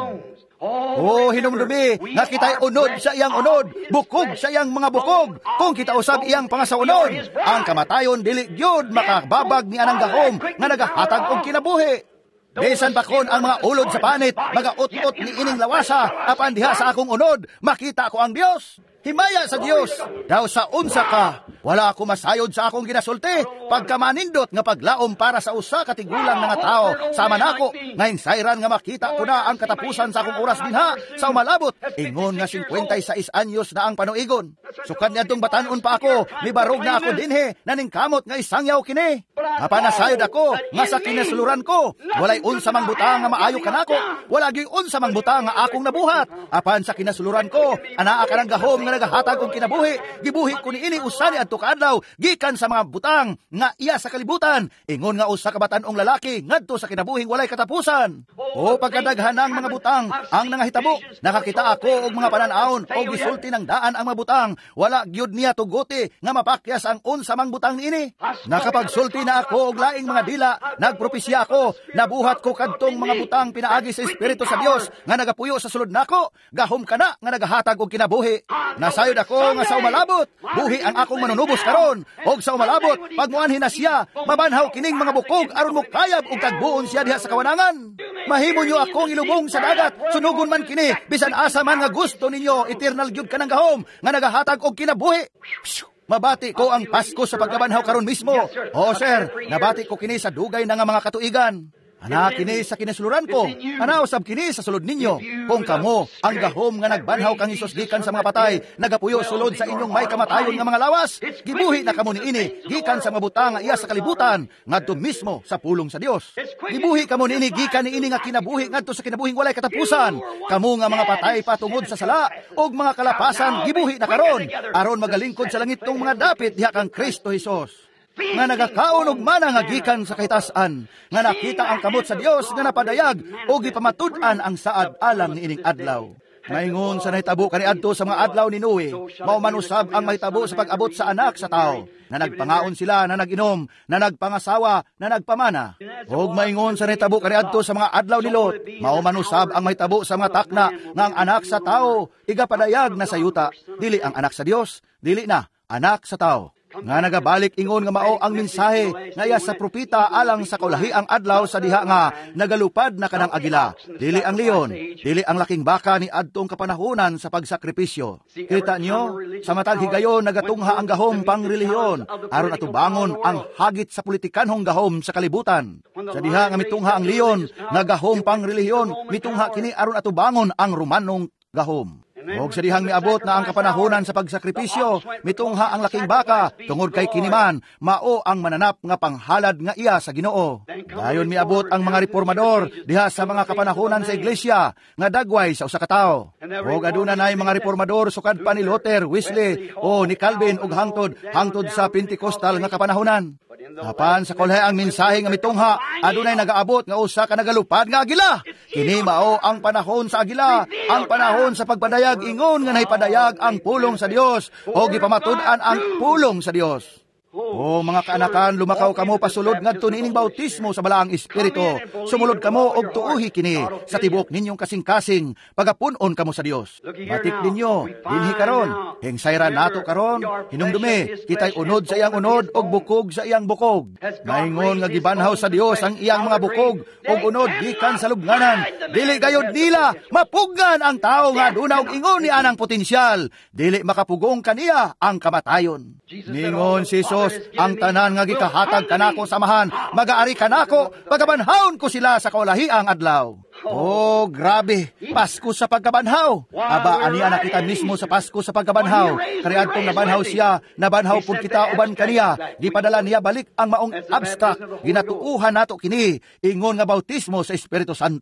Oh, hinumdumi, nga kita'y unod sa iyang unod, bukog sa iyang mga bukog. Kung kita usab iyang pangasaunod, ang kamatayon dili gyud makababag ni anang gahom nga nagahatag og kinabuhi. Bisan pa kon ang mga ulod sa panit, magaut-ut ni ining lawasa, apan diha sa akong unod, makita ko ang Dios. Himaya sa Dios, daw sa unsa ka, wala ako masayod sa akong ginasulti, pagkamanindot nga paglaom para sa usa ka tigulang nga tao, sama nako, ngayon sayran nga makita ko na ang katapusan sa akong oras dinha, sa umalabot, ingon nga 56 anyos na ang panuigon. Sukan niya itong batanon pa ako, may barog na ako dinhe, naningkamot nga isangyaw kini. Apan nasayod ako, nga sa kinasuluran ko, walay unsa mang butang nga maayo kanako, wala gyud unsa mang butang nga akong nabuhat. Apan sa kinasuluran ko, anaa ka ng gahom nga nagahatag og kinabuhi, gibuhi ko niini usa ni adto kaadlaw gikan sa mga butang nga iya sa kalibutan. Ingon nga usa ka batan-ong lalaki ngadto sa kinabuhing walay katapusan. O pagkadaghan ng mga butang ang nangahitabo, nakakita ako og mga pananaon og gisulti ng daan ang mga butang, wala gyud niya tuguti nga mapakyas ang unsa mang butang niini. Nakapagsulti na ako og laing mga dila, nagpropesya ako, nabuhat ko kadtong mga butang pinaagi sa Espiritu sa Dios nga nagapuyo sa sulod nako, gahom kana nga nagahatag og kinabuhi. Nasayod ako nga sa umalabot, buhi ang akong manunubos karon, og sa umalabot, pagmuanhin na siya, mabanhaw kining mga bukog aron mo kayab og tagbuon siya diha sa kawanangan. Mahimo niyo akong ilubong sa dagat, sunugon man kini, bisan asa man nga gusto ninyo, eternal gyud kanang gahom nga nagahatag og kinabuhi. Mabati ko ang Pasko sa pagkabanhaw karon mismo. O sir, nabati ko kini sa dugay na nga mga katuigan. Ana kini sa kinasuluran ko, ana usab kini sa sulod ninyo. Kung kamo ang gahom nga nagbanhaw kang Hesus gikan sa mga patay, nagapuyo sulod sa inyong may kamatayon nga mga lawas, gibuhi na kamo niini gikan sa mga butang nga iya sa kalibutan ngadto mismo sa pulong sa Dios. Gibuhi kamo niini gikan niini nga kinabuhi ngadto sa kinabuhing walay katapusan. Kamo nga mga patay patungod sa sala og mga kalapasan gibuhi na karon aron magalingkod sa langit tong mga dapit diha kang Kristo Hesus. Nga nagakaon og mana nga gikan sa kahitasan, nga nakita ang kamot sa Dios nga napadayag o gipamatud-an ang saad alang niining adlaw. Maingon sa nahitabo kaniadto sa mga adlaw ni Noe, mao man usab ang mahitabo sa pag-abot sa anak sa tao, na nagpangaon sila, na nag-inom, na nagpangasawa, na nagpamana. Og maingon sa nahitabo kaniadto sa mga adlaw ni Lot, mao man usab ang mahitabo sa mga takna nga ang anak sa tao igapadayag na sa yuta, dili ang anak sa Dios, dili na anak sa tao. Nga nagabalik ingon nga mao ang mensahe nga iya sa propeta alang sa kaulahiang adlaw sa diha nga nagalupad na kanang agila, dili ang leon, dili ang laking baka ni adtong kapanahunan sa pagsakripisyo. Kita niyo, sa matag higayon nagatungha ang gahom pang relihiyon aron atubangon ang hagit sa politikanhong gahom sa kalibutan. Sa diha nga mitungha ang leon nga gahom pang relihiyon, mitungha kini aron atubangon ang Romanong gahom. Og sa dihang miabot na ang kapanahonan sa pagsakripisyo, mitungha ang laking baka, tungod kay kiniman, mao ang mananap nga panghalad nga iya sa Ginoo. Dayon miabot ang mga reformador diha sa mga kapanahonan sa iglesia, nga dagway sa usa ka tawo. Og aduna nay mga reformador sukad pa ni Luther, Wesley, o ni Calvin og hangtod sa Pentecostal nga kapanahonan. Apan sa kaulahiang mensahe nga mitungha, adunay nagaabot nga usa ka nagalupad nga agila. Kini mao ang panahon sa agila, ang panahon sa pagpadayag ingon nga nahipadayag ang pulong sa Dios o gipamatud-an ang pulong sa Dios. O mga kaanakan, lumakaw kamo pasulod ngadto niining bautismo sa balaang espiritu. Sumulod kamo og tuuhi kini sa tibok ninyong kasing-kasing, pagapun-on kamo sa Dios. Batik ninyo, dinhi karon, hengsayran nato karon, hinumdumi, kitay unod sa iyang unod og bukog sa iyang bukog. Maingon nga gibanhaw sa Dios ang iyang mga bukog og unod gikan sa lubnganan. Dili gayud nila mapuggan ang tao nga aduna og ingon ni anang potensyal. Dili makapugong kaniya ang kamatayon. Ningon si Jesus, ang tanan nga gikahatag kanako samahan, magaari kanako, pagabanhawon ko sila sa kaulahiang adlaw. Oh, grabe, Pasko sa pagkabanhaw. Aba, aniya nakita mismo sa Pasko sa pagkabanhaw. Kariadtong nabanhaw siya, nabanhaw pud kita uban kaniya. Di padala niya balik ang maong abstract. Ginatuuhan nato kini, ingon nga bautismo sa Espiritu Santo.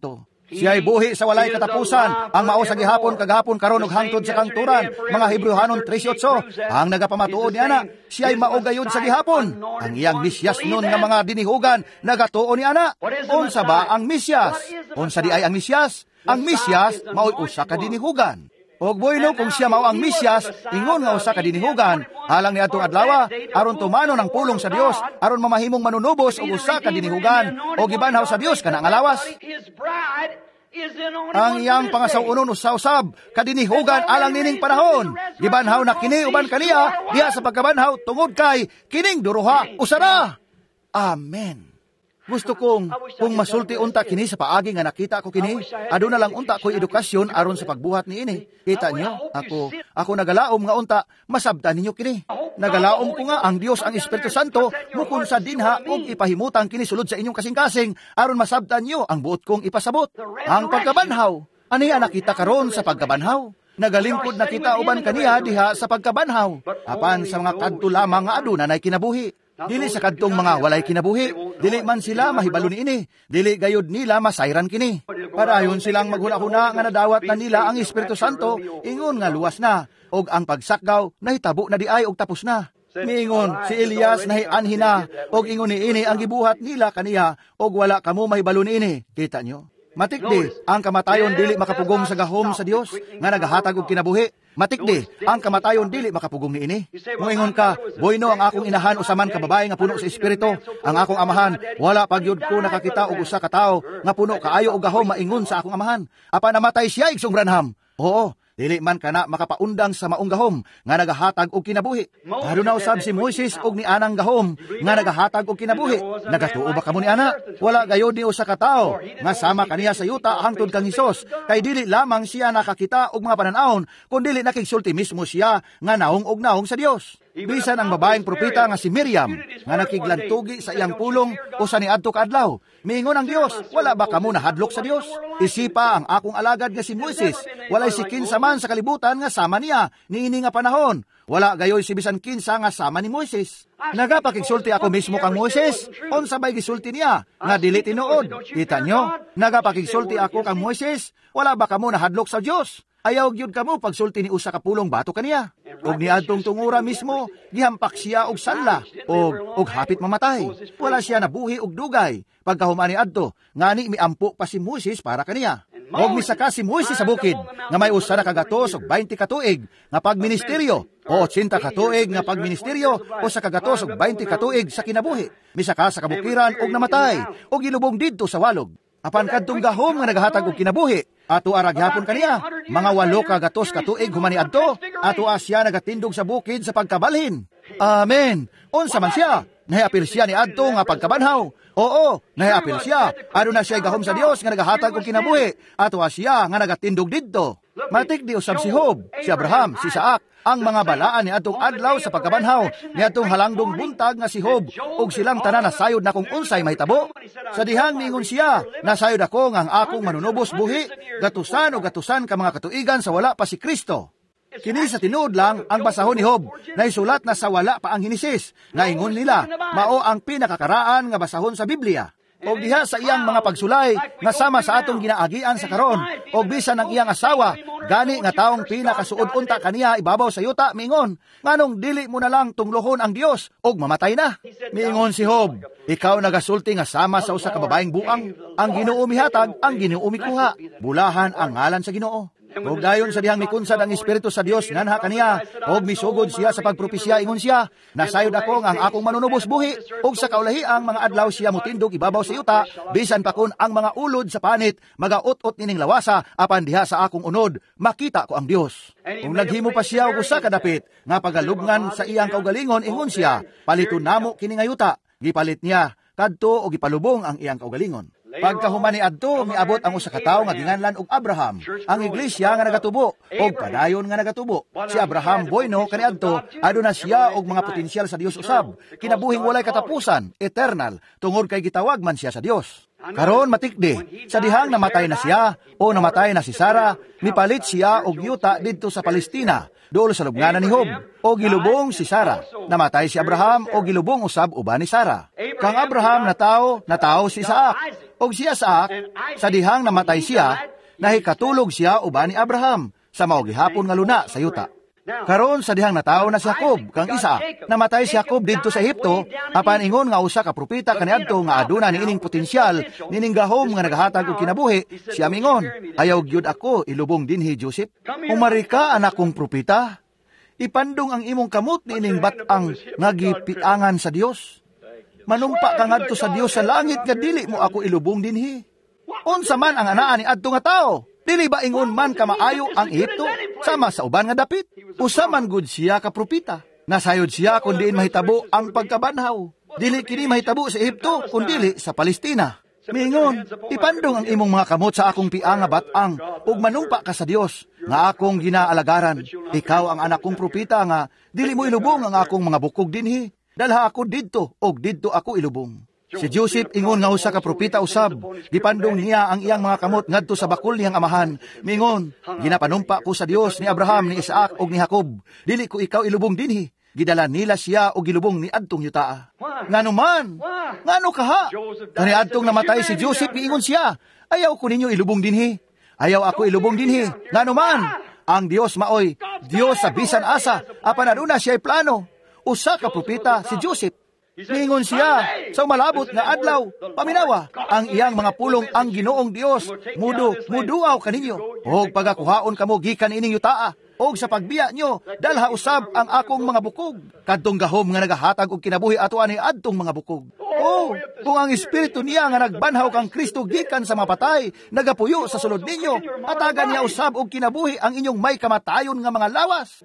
Siya'y buhi sa walay katapusan, ang mao sa gihapon kagahapon karon ug hangtod sa kangturan. Mga Hebrehanon 13:8. Ang nagapamatuod ni ana, siya'y mao gayud sa gihapon. Ang iyang Mesyas nun nga mga dinihugan nagatuo ni ana. Unsa ba ang Mesyas? Unsa di ay ang Mesyas? Ang Mesyas mao'y usa ka dinihugan. Og boyno kung siya mao ang Mesyas, ingon nga usa ka dinihugan, halang ni atong adlaw aron tumano ng pulong sa Dios, aron mamahimong manunubos og usa ka dinihugan o gibanhaw sa Dios kana nga lawas. Ang iyang pangasawunon usaw-sab kadinihugan alang nining panahon. Gibanhaw na kini uban kaniya diha sa pagkabanhaw tungod kay kining duruha usara. Amen. Gusto kong masulti unta kini sa paagi nga nakita ko kini, aduna lang unta ko'y edukasyon aron sa pagbuhat ni ini. Kita niyo, ako nagalaom nga unta, masabtan ninyo kini. Nagalaom ko nga ang Dios ang Espiritu Santo mukon sa dinha ug ipahimutang kini sulod sa inyong kasing-kasing aron masabtan niyo ang buot kong ipasabot. Ang pagkabanhaw, aniya nakita karon sa pagkabanhaw. Nagalingkod na kita uban kaniya diha sa pagkabanhaw. Apan sa mga kadto lamang nga aduna nay kinabuhi. Dili sa kadtong mga walay kinabuhi, dili man sila mahibalo ni ini, dili gayud nila masayran kini. Parayon silang maghuna-huna nga nadawat na nila ang Espiritu Santo, ingon nga luwas na, og ang pagsakgaw nahitabo na di ay og tapos na. Miingon si Elias nahianhi na, og ingon ni ini ang gibuhat nila kaniya, og wala kamo mahibalo ni ini. Kita nyo? Matikdi, ang kamatayon dili makapugong sa gahom sa Dios, nga nagahatag og kinabuhi. Matikdi, ang kamatayon dili makapugong ni ini. Moingon ka, boyno ang akong inahan usaman ka babae nga puno sa espiritu. Ang akong amahan, wala pagyud ko nakakita og usa ka tawo nga puno kaayo og gahom maingon sa akong amahan. Apan namatay siya Igsong Branham. Oo, dili man kana makapaundang sa maong gahom nga nagahatag og kinabuhi. Aduna usab si Moises og ni anang gahom nga nagahatag og kinabuhi. Nagatuo ba kamo ni ana? Wala gayud ni usa ka tawo nga sama kaniya sa yuta hangtod kang Hesus. Kay dili lamang siya nakakita og mga pananaon, kundi nakigsulti mismo siya nga naong og naong sa Dios. Bisan ang babaeng propeta nga si Miriam nga nakiglantugi sa iyang pulong usa niadto kaadlaw. Miingon ang Dios, wala ba kamo nahadlok sa Dios? Isipa ang akong alagad nga si Moises, walay si kinsa man sa kalibutan nga sama niya niini nga panahon. Wala gayoy si bisan kinsa nga sama ni Moises. Nagapakigsulti ako mismo kang Moises. Unsa bay gisulti niya nga dili tinuod? Kita nyo? Nagapakigsulti ako kang Moises. Wala ba kamo nahadlok sa Dios? Ayaw gyud kamo pagsulti ni usa ka pulong bato kaniya. Og niadtong tungura mismo, gihampak siya og sanla og hapit mamatay. Wala siya nabuhi og dugay. Pagkahuman ni adto, ngani miampo pa si Moises para kaniya. Og misaka si Moises sa bukid nga may usa na kagatos og 20 ka tuig nga pagministeryo o 80 ka tuig nga pagministeryo o sa kagatos og 20 ka tuig sa kinabuhi. Misaka sa kabukiran og namatay og gilubong didto sa walog. Apan kadtong gahom nga nagahatag og kinabuhi, ato ara gihapon kaniya, mga 8 ka gatos ka tuig humani adto, ato siya nagatindog sa bukid sa pagkabalhin. Amen. Unsa man siya? Nahiapil siya ni adto nga pagkabanhaw. Oo, nahiapil siya. Ano na siya gahom sa Dios nga nagahatag og kinabuhi, ato siya nga nagatindog didto. Matikdi usab si Job, si Abraham, si Isaac, ang mga balaan ni atong adlaw sa pagkabanhaw ni atong halangdong buntag nga si Job ug silang tanan nasayod na kung unsay mahitabo. Sa dihang niingon siya, nasayod ako nga ang akong manunubos buhi, gatusan o gatusan ka mga katuigan sa wala pa si Kristo. Kini sa tinuod lang ang basahon ni Job na isulat na sa wala pa ang hinisis. Naingon nila, mao ang pinakakaraan nga basahon sa Biblia. O diha sa iyang mga pagsulay nga sama sa atong ginaagian sa karon o bisan ng iyang asawa gani nga taong pinakasuod unta kaniya ibabaw sa yuta miingon nganong dili mo na lang tunglohon ang Dios og mamatay na. Miingon si Job, ikaw nagasulti nga sama sa usa ka babaeng buang, ang Ginoo mihatag, ang Ginoo mikuha, bulahan ang ngalan sa Ginoo. Og dayon sa dihang mikunsad ang Espiritu sa Dios nganha kaniya og misugod siya sa pagpropesya ingon siya, nasayod ako nga ang akong manunubos buhi og sa kaulahi ang mga adlaw siya motindog ibabaw sa yuta bisan pa kun ang mga ulod sa panit magaot-ot nining lawasa apan diha sa akong unod makita ko ang Dios. Kung naghimo pa siya og usa ka dapit nga pagalubngan sa iyang kaugalingon ingon siya, paliton namo kini nga yuta. Gipalit niya kadto og gipalubong ang iyang kaugalingon. Pagkahuman ni adto miabot ang usa ka tawo nga ginganlan og Abraham, ang iglesia nga nagatubo og padayon nga nagatubo. Si Abraham boyno kaniadto aduna siya og mga potensyal sa Dios usab, kinabuhing walay katapusan, eternal, tungod kay gitawag man siya sa Dios. Karon matikdi, sa dihang namatay na siya o namatay na si Sarah, mipalit siya og yuta didto sa Palestina, dool sa lubnganan ni Job, o gilubong si Sarah. Namatay si Abraham o gilubong usab uban ni Sarah. Kang Abraham natawo si Isaac. Og siya Isaak, sa dihang namatay siya, nahikatulog siya uban ni Abraham, sa mao gihapon nga luna sa yuta. Karon sa dihang natawo na si Jacob kang Isaak, namatay si Jacob didto sa Ehipto, apan ingon nga usa ka propeta kaniadto nga aduna niining potensyal nining gahom nga nagahatag og kinabuhi, siya mingon, ayaw gyud ako ilubong dinhi Joseph. Umari ka anak kong propeta, ipandong ang imong kamot niining batang nga gipiangan sa Dios. Manumpa ka ngadto sa Dios sa langit nga dili mo ako ilubong dinhi. Unsa man ang anaa ni adto nga tawo? Dili ba ingon man ka maayo ang Ehipto sama sa uban nga dapit? Usa man gud siya ka propeta. Nasayod siya kun diin mahitabo ang pagkabanhaw. Dili kini mahitabo sa Ehipto kun dili sa Palestina. Mingon, ipandong ang imong mga kamot sa akong piang nga batang ug manumpa ka sa Dios nga akong ginaalagaran. Ikaw ang anak kong propeta nga dili mo ilubong ang akong mga bukog dinhi. Dalha ako didto og didto ako ilubong. Si Joseph ingon nga usa ka propeta usab, gipandong niya ang iyang mga kamot ngadto sa bakul niyang amahan. Mingon, ginapanumpa ko sa Dios ni Abraham, ni Isaak ug ni Jacob. Dili ko ikaw ilubong dinhi. Gidala nila siya og gilubong ni adtong yutaa. Ngano man? Ngano kaha? Kani adtong namatay si Joseph, giingon siya, ayaw ko ninyo ilubong dinhi. Ayaw ako ilubong dinhi. Ngano man? Ang Dios maoy, Dios sa bisan asa, apan aduna siya'y plano. Usa ka propeta si Joseph. Ningon siya, sa malabot nga adlaw, paminawa, ang iyang mga pulong ang Ginoong Dios, muduaw kaninyo, og pagakuhaon kamo gikan ining yutaa, og sa pagbiya nyo, dalha usab ang akong mga bukog. Kadtong gahom nga nagahatag og kinabuhi ato ani adtong mga bukog. Oh, kung ang espiritu niya nga nagbanhaw kang Kristo gikan sa mapatay, nagapuyo sa sulod ninyo, hatagan niya usab og kinabuhi ang inyong may kamatayon nga mga lawas.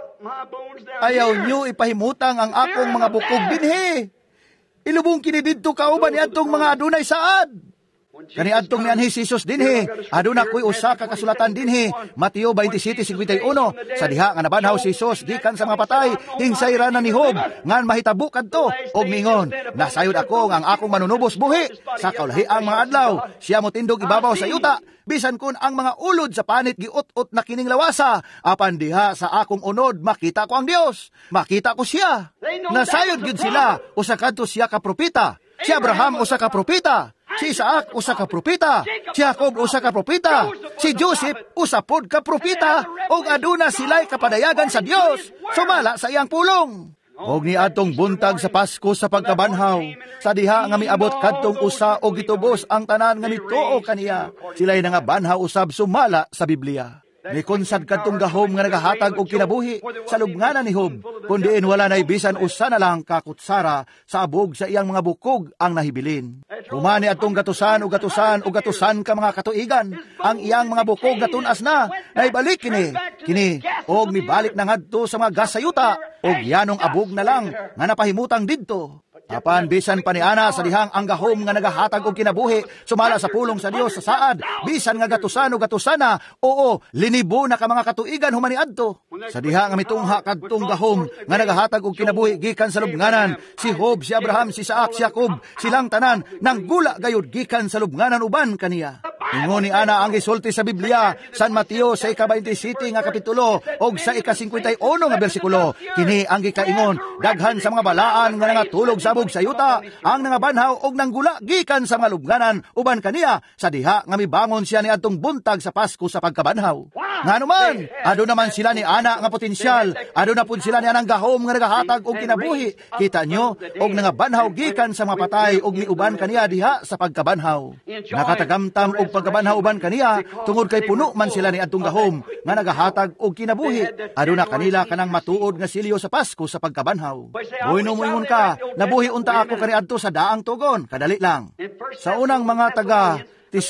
Ayaw nyo ipahimutang ang akong mga bukog dinhi. Ilubong kini didto kauban ni adtong mga adunay saad. Kani adtong niyan Jesus dinhi, aduna ko'y usa ka kasulatan dinhi, Mateo 27:51, sa diha nga nabanhaw si Jesus gikan sa mga patay, hingsay ra na ni Job, ngan mahitabo kadto og mingon, nasayod ako nga ang akong manunubos buhi sa kaulahiang mga adlaw, siya motindog ibabaw sa yuta, bisan kun ang mga ulod sa panit giut-ut na kining lawasa, apan diha sa akong unod makita ko ang Dios, makita ko siya. Nasayod gid sila, usa kadto siya ka propeta. Si Abraham usa ka propeta, si Isaak usa ka propeta, si Jacob usa ka propeta, si Joseph usa pod ka propeta, ug aduna sila'y kapadayagan sa Dios, sumala sa iyang pulong. Og ni atong buntag sa Pasko sa pagkabanhaw, sa diha nga miabot kadtong usa og gitubos ang tanan nga mituo kaniya, sila'y nangabanhaw usab sumala sa Biblia. Nikonsad kadtong gahom nga nagahatag og kinabuhi sa lubnganan ni Job, kundiin wala nay bisan usa na lang kakutsara sa abog sa iyang mga bukog ang nahibilin. Humani atong gatusan ug gatusan ug gatusan ka mga katuigan, ang iyang mga bukog natunas na, naibalik kini og mibalik na ngadto sa mga gas sa yuta, og yanong abog na lang nga napahimutang didto. Apan bisan pa ni ana sa dihang ang gahom nga nagahatag og kinabuhi sumala sa pulong sa Dios sa saad, bisan nga gatusan o gatusana, oo, linibo na ka mga katuigan humani adto. Sa diha nga mitungha kadtong gahom nga nagahatag og kinabuhi gikan sa lubnganan, si Job, si Abraham, si Isaak, si Jacob, silang tanan nang gula gayud gikan sa lubnganan uban kaniya. Ingon ni ana ang gisulti sa Biblia, San Mateo sa ika-27 nga kapitulo og sa ika-51 nga bersikulo. Kini ang gikaingon, daghan sa mga balaan nga nangatulog sa abog sa yuta, ang nangabanhaw og nanggula gikan sa mga lubnganan uban kaniya, sa diha nga mibangon siya ni adtong buntag sa Pasko sa pagkabanhaw. Ngano man, ado naman sila ni ana nga potensyal, ado na pud sila ni anang gahom nga nagahatag og kinabuhi. Kita nyo, og nangabanhaw gikan sa mga patay og miuban kaniya diha sa pagkabanhaw. Nakatagamtam og pagkabanhaw uban kaniya tungod kay puno man sila ni adtong gahom nga nagahatag og kinabuhi. Ado na kanila kanang matuod nga silyo sa Pasko sa pagkabanhaw. Buhino moingon ka, nabuhi unta ako kaniadto sa daang tugon, kadali lang. Sa unang mga taga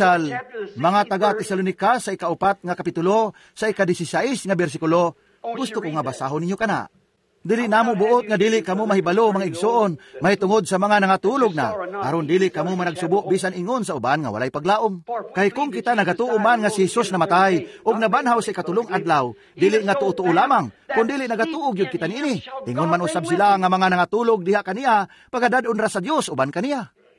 Tesalonika sa ika-4 nga kapitulo, sa ika-16 nga bersikulo, gusto ko nga basahon ninyo kana. Dili namo buot nga dili kamo mahibalo mga igsoon, mahitungod sa mga nangatulog na, aron dili kamo managsubo bisan ingon sa uban nga walay paglaom. Kay kung kita nagatuo man nga si Jesus namatay og nabanhaw sa ikatulong adlaw, dili nga tuo lamang, kun dili nagatuog gyud kita niini. Ingon man usab sila nga mga nangatulog diha kaniya, pagadadon ra sa Dios uban kaniya.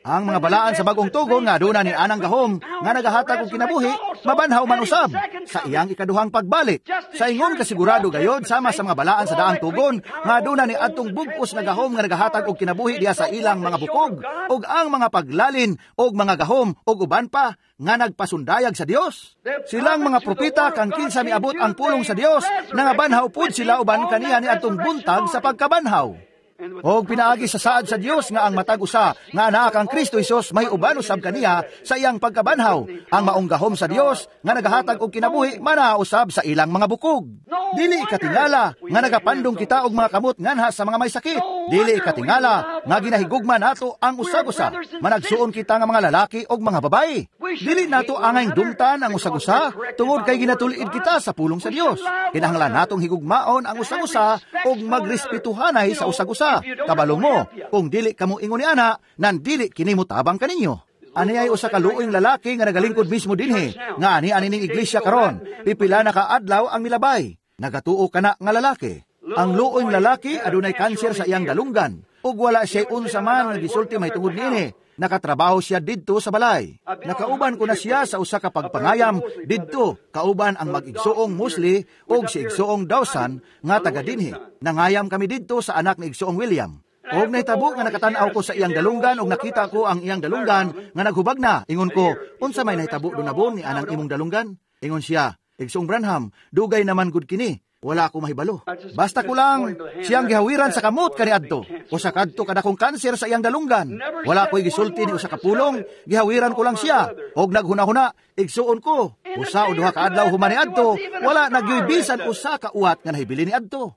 Ang mga balaan sa bagong tugon nga aduna ni anang gahom nga nagahatag og kinabuhi, mabanhaw man usab sa iyang ikaduhang pagbalik. Sa ingon kasigurado gayod sama sa mga balaan sa daang tugon nga aduna ni adtong bug-os nga gahom nga nagahatag og kinabuhi diha sa ilang mga bukog ug ang mga paglalin og mga gahom ug uban pa nga nagpasundayag sa Dios. Silang mga propeta kang kinsa miabot ang pulong sa Dios nangabanhaw pud sila uban kaniya ni adtong buntag sa pagkabanhaw. Og pinaagi sa saad sa Dios nga ang matag usa nga anak ang Kristo Hesus may uban usab kaniya sa iyang pagkabanhaw. Ang maong gahom sa Dios nga nagahatag og kinabuhi manausab sa ilang mga bukog. Dili ikatingala nga nagapandong kita og mga kamot nganha sa mga may sakit. Dili ikatingala nga ginahigugma nato ang usag-usa. Managsuon kita nga mga lalaki og mga babayi. Dili nato angay dumtan ang usag-usa tungod kay ginatulid kita sa pulong sa Dios. Kinahanglan natong higugmaon ang usag-usa og magrespetuhanay sa usag-usa. Kabalo mo, kung dili kamo ingon ni ana, nandili kini mo tabang kaninyo. Ani ay usa ka luoyng lalaki nga nagalingkod mismo dinhi, nga ani ning iglesia karon, pipila na kaadlaw ang milabay. Nagatuo kana nga lalaki. Ang luoyng lalaki adunay kanser sa iyang dalunggan, ug wala siya unsa man nga gisulti may tungod niini. Nakatrabaho siya didto sa balay. Nakauban ko na siya sa usa ka pagpangayam didto, kauban ang mag-igsuong Musli ug si igsuong Dawson nga taga dinhi. Nangayam kami didto sa anak ni igsuong William. Og nahitabo nga nakatan-aw ko sa iyang dalunggan og nakita ko ang iyang dalunggan nga naghubag na. Ingon ko, unsa may nahitabo dunabon ni anang imong dalunggan? Ingon siya, igsuong Branham, dugay naman gud kini. Wala ako mahibalo. Basta ko lang siyang gihawiran sa kamot kaniadto. O sa kadto kadakong kanser sa iyang dalunggan. Wala ko'y gisulti ni usa ka pulong, gihawiran ko lang siya. Og naghuna-huna, igsuon ko. Usa o duha ka adlaw human niadto, wala nagyubisan usa ka uwat nga nahibili niadto.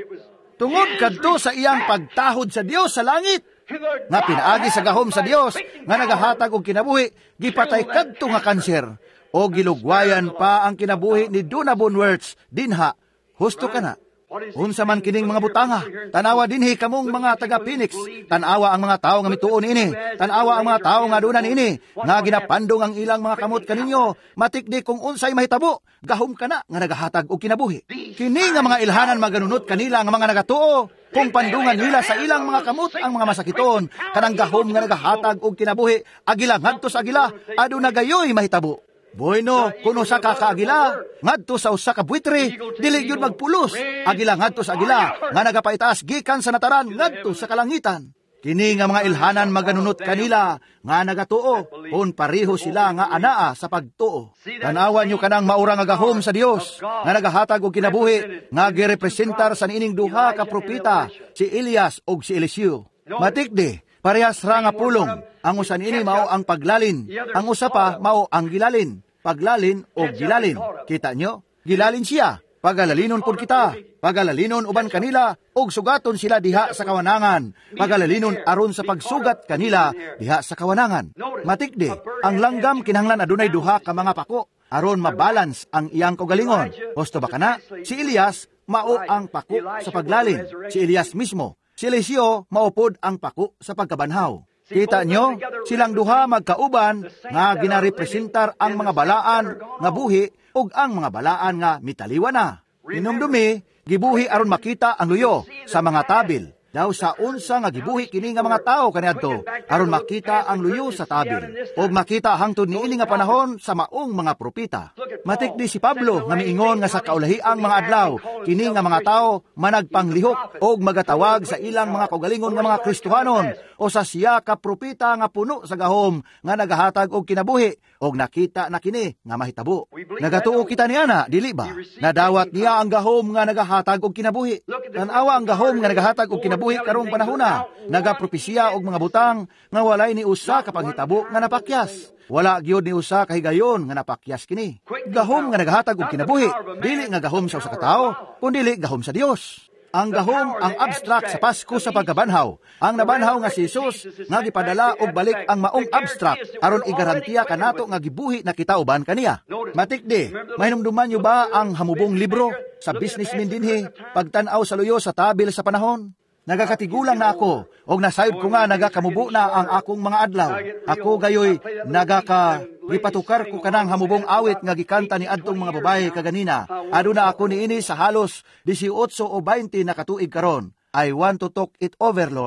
Tungod kadto sa iyang pagtahod sa Dios sa langit. Nga pinaagi sa gahom sa Dios nga nagahatag og kinabuhi, gipatay kadto nga kanser. O gilugwayan pa ang kinabuhi ni Dunabon Wirtz dinha. Husto ka na. Unsa man kining mga butanga, tanawa dinhi kamong mga taga Phoenix, tanawa ang mga tao nga mituon ini, tanawa ang mga tao nga aduna niini, nga ginapandong ang ilang mga kamot kaninyo, matikdi kung unsay mahitabo, gahom ka na nga nagahatag og kinabuhi. Kini nga mga ilhanan maganunot kanila nga mga nagatuo, kung pandungan nila sa ilang mga kamot ang mga masakiton, kanang gahom nga nagahatag og kinabuhi, agila ngadto sa agila, aduna gayoy mahitabo. Bueno, kuno sa kakaagila, ngadto sa usa ka buitre, dili gyud magpulos. Agila ngadto sa agila, nga nagapaitaas gikan sa nataran ngadto sa kalangitan. Kini nga mga ilhanan maganunot kanila, nga nagatuo, kung pareho sila nga anaa sa pagtuo. Tanawan nyo kanang maurang nga gahom sa Dios, nga nagahatag og kinabuhi, nga girepresentar sa niining duha ka propeta, si Elias og si Eliseo. Matikdi, parehas ra nga pulong. Ang usa niini mao ang paglalin, ang usa pa mao ang gilalin. Paglalin o gilalin. Kita nyo? Gilalin siya. Pagalalinon pud kita. Pagalalinon uban kanila og sugaton sila diha sa kawanangan. Pagalalinon aron sa pagsugat kanila diha sa kawanangan. Matikdi, ang langgam kinahanglan adunay duha ka mga pako aron mabalance ang iyang kaugalingon. Gusto ba kana? Si Elias mao ang pako sa paglalin. Si Elias mismo. Si Eliseo maupod ang pako sa pagkabanhaw. Kita nyo, silang duha magkauban nga ginarepresentar ang mga balaan nga buhi ug ang mga balaan nga mitaliwan na. Inumdumi, gibuhi aron makita ang luyo sa mga tabil. Daw sa unsa nga gibuhi kini nga mga tao kaniadto aron makita ang luyo sa tabil ug makita hangtod niini nga panahon sa maong mga propeta. Matikdi si Pablo nga miingon nga sa kaulahiang mga adlaw kini nga mga tao managpanglihok ug magatawag sa ilang mga kaugalingon nga mga Kristohanon o sa siya ka propeta nga puno sa gahom nga nagahatag og kinabuhi ug nakita na kini nga mahitabo. Nagatuo kita niana, dili ba? Nadawat niya ang gahom nga nagahatag og kinabuhi. Tan-awa ang gahom nga nagahatag og kinabuhi karong panahona. Nagapropesya og mga butang nga walay ni usa ka panghitabo nga napakyas. Wala gyud ni usa ka higayon nga napakyas kini. Gahom nga nagahatag og kinabuhi, dili nga gahom sa usa ka tawo, kundi gahom sa Dios. Ang gahom ang abstract sa Pasko sa pagkabanhaw. Ang nabanhaw nga si Jesus nga gipadala og balik ang maong abstract aron igarantiya kanato nga gibuhi na kita uban kaniya. Matikdi, mahinumduman nyo ba ang hamubong libro sa businessman dinhi pagtan-aw sa luyo sa tabil sa panahon? Nagakatigulang na ako og nasayod ko nga nagakamubo na ang akong mga adlaw. Ako gayoy gipatukar ko kanang hamubong awit nga gikanta ni adtong mga babae kaganina. Aduna ako niini sa halos 18 o 20 na katuig karon. I want to talk it over, Lord.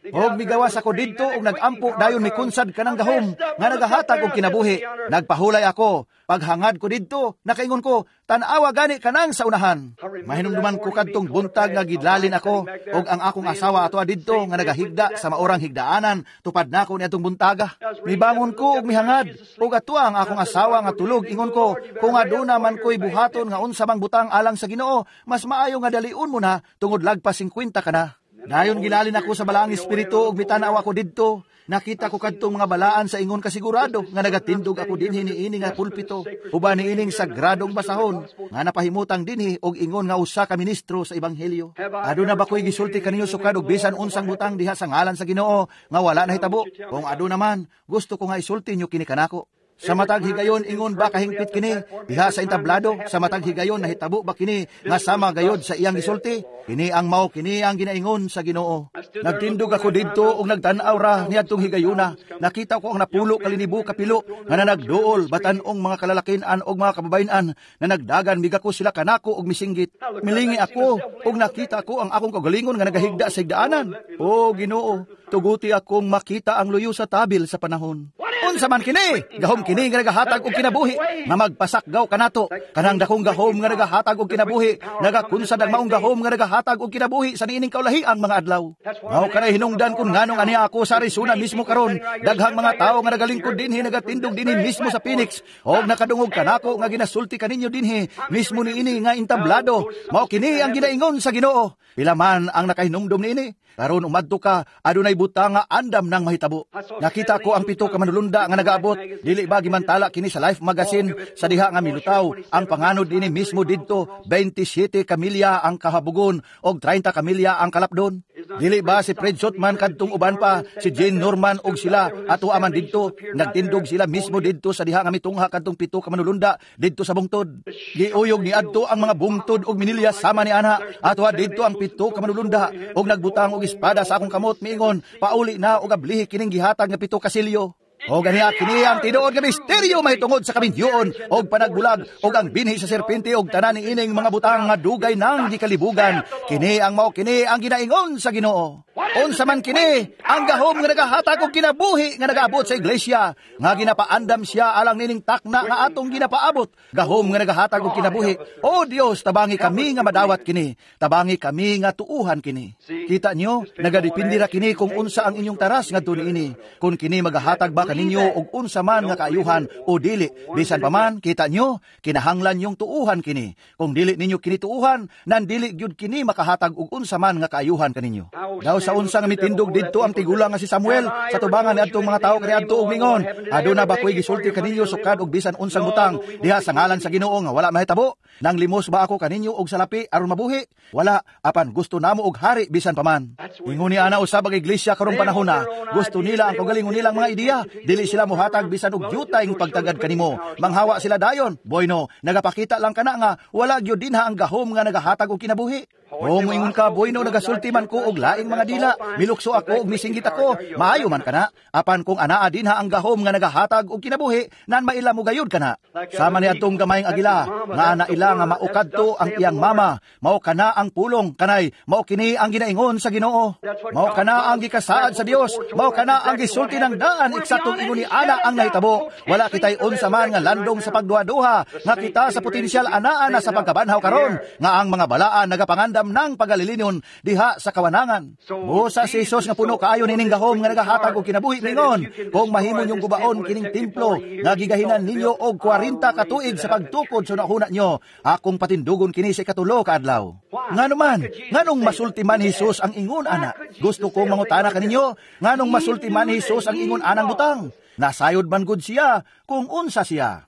Og migawas ako didto og nagampo dayon mi kunsad kanang gahom nga nagahatag og kinabuhi. Nagpahulay ako. Paghangad ko didto, nakaingon ko, tan-awa gani kanang sa unahan. Mahinumduman ko kadtong buntag nga gidlalin ako og ang akong asawa atoa didto nga nagahigda sa maorang higdaanan, tupad nako niadtong buntaga. Mibangon ko og mihangad og atoa ang akong asawa nga tulog, ingon ko, kung aduna man ko'y buhaton nga unsa mang butang alang sa Ginoo, mas maayo nga daliun mo na tungod lagpas 50 ka na. Dayon gilalin ako sa balaang espiritu og mitanaw ako didto. Nakita ko kadtong mga balaan sa ingon kasigurado nga nagatindog ako dinhi niini nga pulpito uban niining sagradong basahon nga napahimutang dinhi og ingon nga usa ka ministro sa ebanghelyo. Aduna ba ko'y gisulti kaninyo sukad og bisan unsang butang diha sa ngalan sa Ginoo nga wala nahitabo? Kung aduna man, gusto ko nga isulti nyo kini kanako. Sa matag higayon ingon ba kahingpit kini diha sa entablado? Sa matag higayon nahitabo ba kini nga sama gayod sa iyang gisulti? Kini ang mao, kini ang ginaingon sa Ginoo. Nagtindog ako didto og nagtan-aw ra niadtong higayuna. Nakita ko ang napulo kalinibo kapilo nga nanagduol batan-ong mga kalalakinan og mga kababayan na nagdagan migako sila kanako og misinggit. Milingi ako og nakita ko ang akong kagalingon nga nagahigda sa higdaanan. O Ginoo, tuguti akong makita ang luyo sa tabil sa panahon. Unsa man kini? Gahom kini nga nagahatag og kinabuhi nga magpasakgaw kanato. Kanang dakong gahom nga nagahatag og kinabuhi, nagakunsad ang maong gahom nga nagahatag og kinabuhi sa niining kaulahian mga adlaw. Mao kanay hinungdan kun nganong ani ako sa Arizona mismo karon. Daghang mga tawo nga nagalingkod dinhi nagatindog dinhi mismo sa Phoenix. Og nakadungog kanako nga ginasulti kaninyo dinhi mismo niini nga entablado. Mao kini ang ginaingon sa Ginoo. Pila man ang nakahinumdom niini, karon umadto ka adunay butang nga andam nang mahitabo. Nakita ko ang 7 ka manulunda nga nagaabot. Dili ba gimantala kini sa Life magazine sa diha nga milutaw. Ang panganod dinhi mismo didto 27 ka milya ang kahabugon og 30 ka milya ang kalapdon. Dili ba si Fred Shotman kadtong uban pa si Jane Norman og sila ato aman didto nagtindog sila mismo didto sa diha nga mitungha kadtong 7 ka manulunda didto sa bungtod. Giuyog ni adto ang mga bungtod og minilya sama ni ana ato didto ang 7 ka manulunda og nagbutang og espada sa akong kamot miingon pauli na og ablihi kining gihatag nga 7 ka silyo. O ganiya kini ang tinuod nga misteryo mahitungod sa kabinyoon og panagbulag og ang binhi sa serpente og tanan ni ining mga butang nga dugay nang gikalibugan. Kini ang mao kini ang ginaingon sa Ginoo. Unsa man kini ang gahom nga nagahatag og kinabuhi nga nagaabot sa iglesia nga ginapaandam siya alang nining takna nga atong ginapaabot. Gahom nga nagahatag og kinabuhi. O Dios, tabangi kami nga madawat kini. Tabangi kami nga tuuhan kini. Kita nyo, nagadepende ra kini kung unsa ang inyong taras ngadto niini. Kung kini magahatag ba kaninyo og unsa man nga kaayuhan o dili. Bisan pa man, kita nyo, kinahanglan yung tuuhan kini. Kung dili ninyo kini tuuhan, nan dili gyud kini makahatag og unsa man nga kaayuhan kaninyo. Daw sa unsa nga mitindog didto ang tigulang nga si Samuel sa tubangan ni adtong mga tawo kaniadto og mingon, aduna ba ko'y gisulti kaninyo sukad og bisan unsang butang diha sa ngalan sa Ginoo nga wala mahitabo? Nang limos ba ako kaninyo og salapi aron mabuhi? Wala, apan gusto namo og hari bisan pa man. Ingon ni ana usab ang iglesia karong panahon na, gusto nila ang kagalingon nilang mga ideya. Dili sila mohatag bisan og yutay ng pagtagad kanimo. Manghawa sila dayon. Boyno, nagapakita lang kana nga wala gyud dinha ang gahom nga nagahatag og kinabuhi. O moingon ka, Boyno, nagasulti man ko og laing mga dila. Milukso ako og misinggit ako. Maayo man kana. Apan kung anaa dinha ang gahom nga nagahatag og kinabuhi, nan maila mo gayud kana. Sama ni adtong gamayng agila nga naila nga maukadto ang iyang mama. Mao kana ang pulong kanay. Mao kini ang ginaingon sa Ginoo. Mao kana ang gikasaad sa Dios. Mao kana ang gisulti ng daan eksaktong ingon ni ana ang nahitabo. Wala kitay unsa man nga landong sa pagduha-duha nga kita sa potensyal anaa na sa pagkabanhaw karon nga ang mga balaan nagapangandam nang pagalilinon diha sa kawanangan. Busa si Jesus nga puno kaayo nining gahom nga nagahatag og kinabuhi ningon. Kung mahimo nyong gubaon kining templo nga gigahinan ninyo og 40 ka tuig sa pagtukod sa nahuna nyo, akong patindugon kini sa ikatulo ka adlaw. Ngano man, nganong masulti man Jesus ang ingon ana? Gusto kong mangutana kaninyo, nganong masulti man Jesus ang ingon anang butang? Nasayod man gud siya kung unsa siya.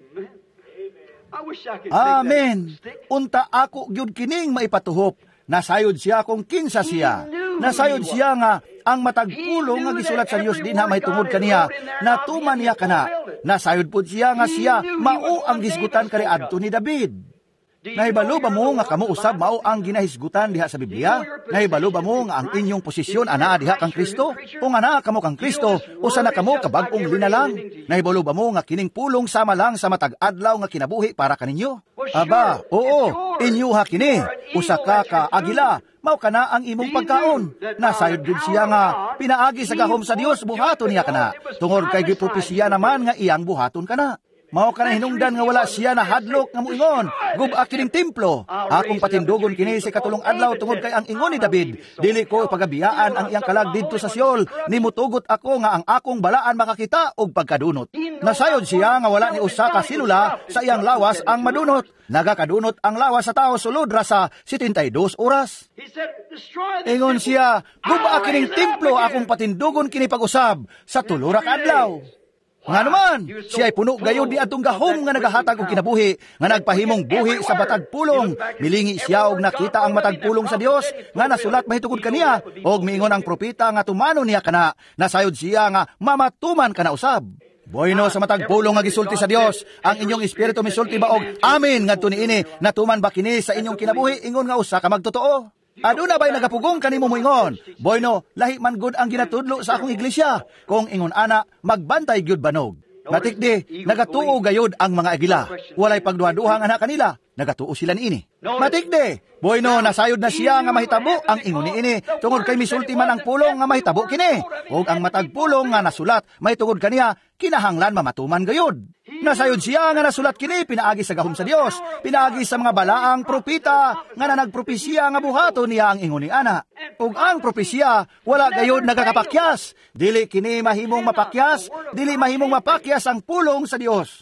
Amen. Unta ako gyud kining maipatuhop. Nasayod siya kung kinsa siya. Nasayod siya nga ang matagpulong nga gisulat sa Dios dinha mahitungod kaniya. Natuman niya kana. Nasayod pud siya nga siya mao ang gisgutan kani adto ni David. Nahibalo ba mo nga kamo usab mao ang ginahisgutan diha sa Biblia? Nahibalo ba mo nga ang inyong posisyon anaa diha kang Kristo? Kung anaa kamo kang Kristo, usa na kamo kabag-ong linalang. Nahibalo ba mo nga kining pulong sama lang sa matag adlaw nga kinabuhi para kaninyo? Aba, oo, inyuha kini, usa ka agila, mao kana ang imong pagkaon. Nasayod gud siya nga pinaagi sa gahom sa Dios, buhaton niya kana. Tungod kay gipropesiya naman nga iyang buhaton kana. Mao kana hinungdan nga wala siya na hadlok nga muingon, guba kining templo. Akong patindugon kini sa katulong adlaw tungod kay ang ingon ni David, dili ko pagabiyaan ang iyang kalag didto sa Siol, nimutugot ako nga ang akong balaan makakita og pagkadunot. Nasayod siya nga wala ni usa ka silula sa iyang lawas ang madunot. Nagakadunot ang lawas sa tao sulod ra sa 72 oras. Ingon siya, guba kining templo, akong patindugon kini pag-usab sa tulo ra ka adlaw. Nga naman, siya ay puno gayud di atong gahom nga nagahatag og kinabuhi, nga nagpahimong buhi sa batag pulong. Milingi siya og nakita ang matag pulong sa Dios, nga nasulat mahitungod kaniya, og miingon ang propeta nga tumano niya kana, nasayod siya nga mamatuman kana usab. Bueno sa matag pulong nga gisulti sa Dios, ang inyong espiritu misulti ba og amen ngadto niini, natuman ba kini sa inyong kinabuhi, ingon nga usa ka magtotoo. Aduna ba'y nagapugong kanimo moingon? Bueno, lahi man gud ang ginatudlo sa akong iglesia. Kung ingon ana, magbantay gyud banog. Matikdi, nagatuo gayud ang mga agila. Walay pagduha-duha nga kanila. Nagatuo sila niini. Matikdi, bueno, nasayod na siya nga mahitabo ang ingon niini. Tungod kay misulti man ang pulong nga mahitabo kini. Og ang matag pulong nga nasulat, mahitungod kaniya, kinahanglan mamatuman gayud. Nasayod siya nga nasulat kini, pinaagi sa gahom sa Dios, pinaagi sa mga balaang propeta nga nagpropesiya nga buhaton niya ang ingon ni ana. Ug ang propesiya wala gayud nagakapakyas. Dili kini mahimong mapakyas, dili mahimong mapakyas ang pulong sa Dios.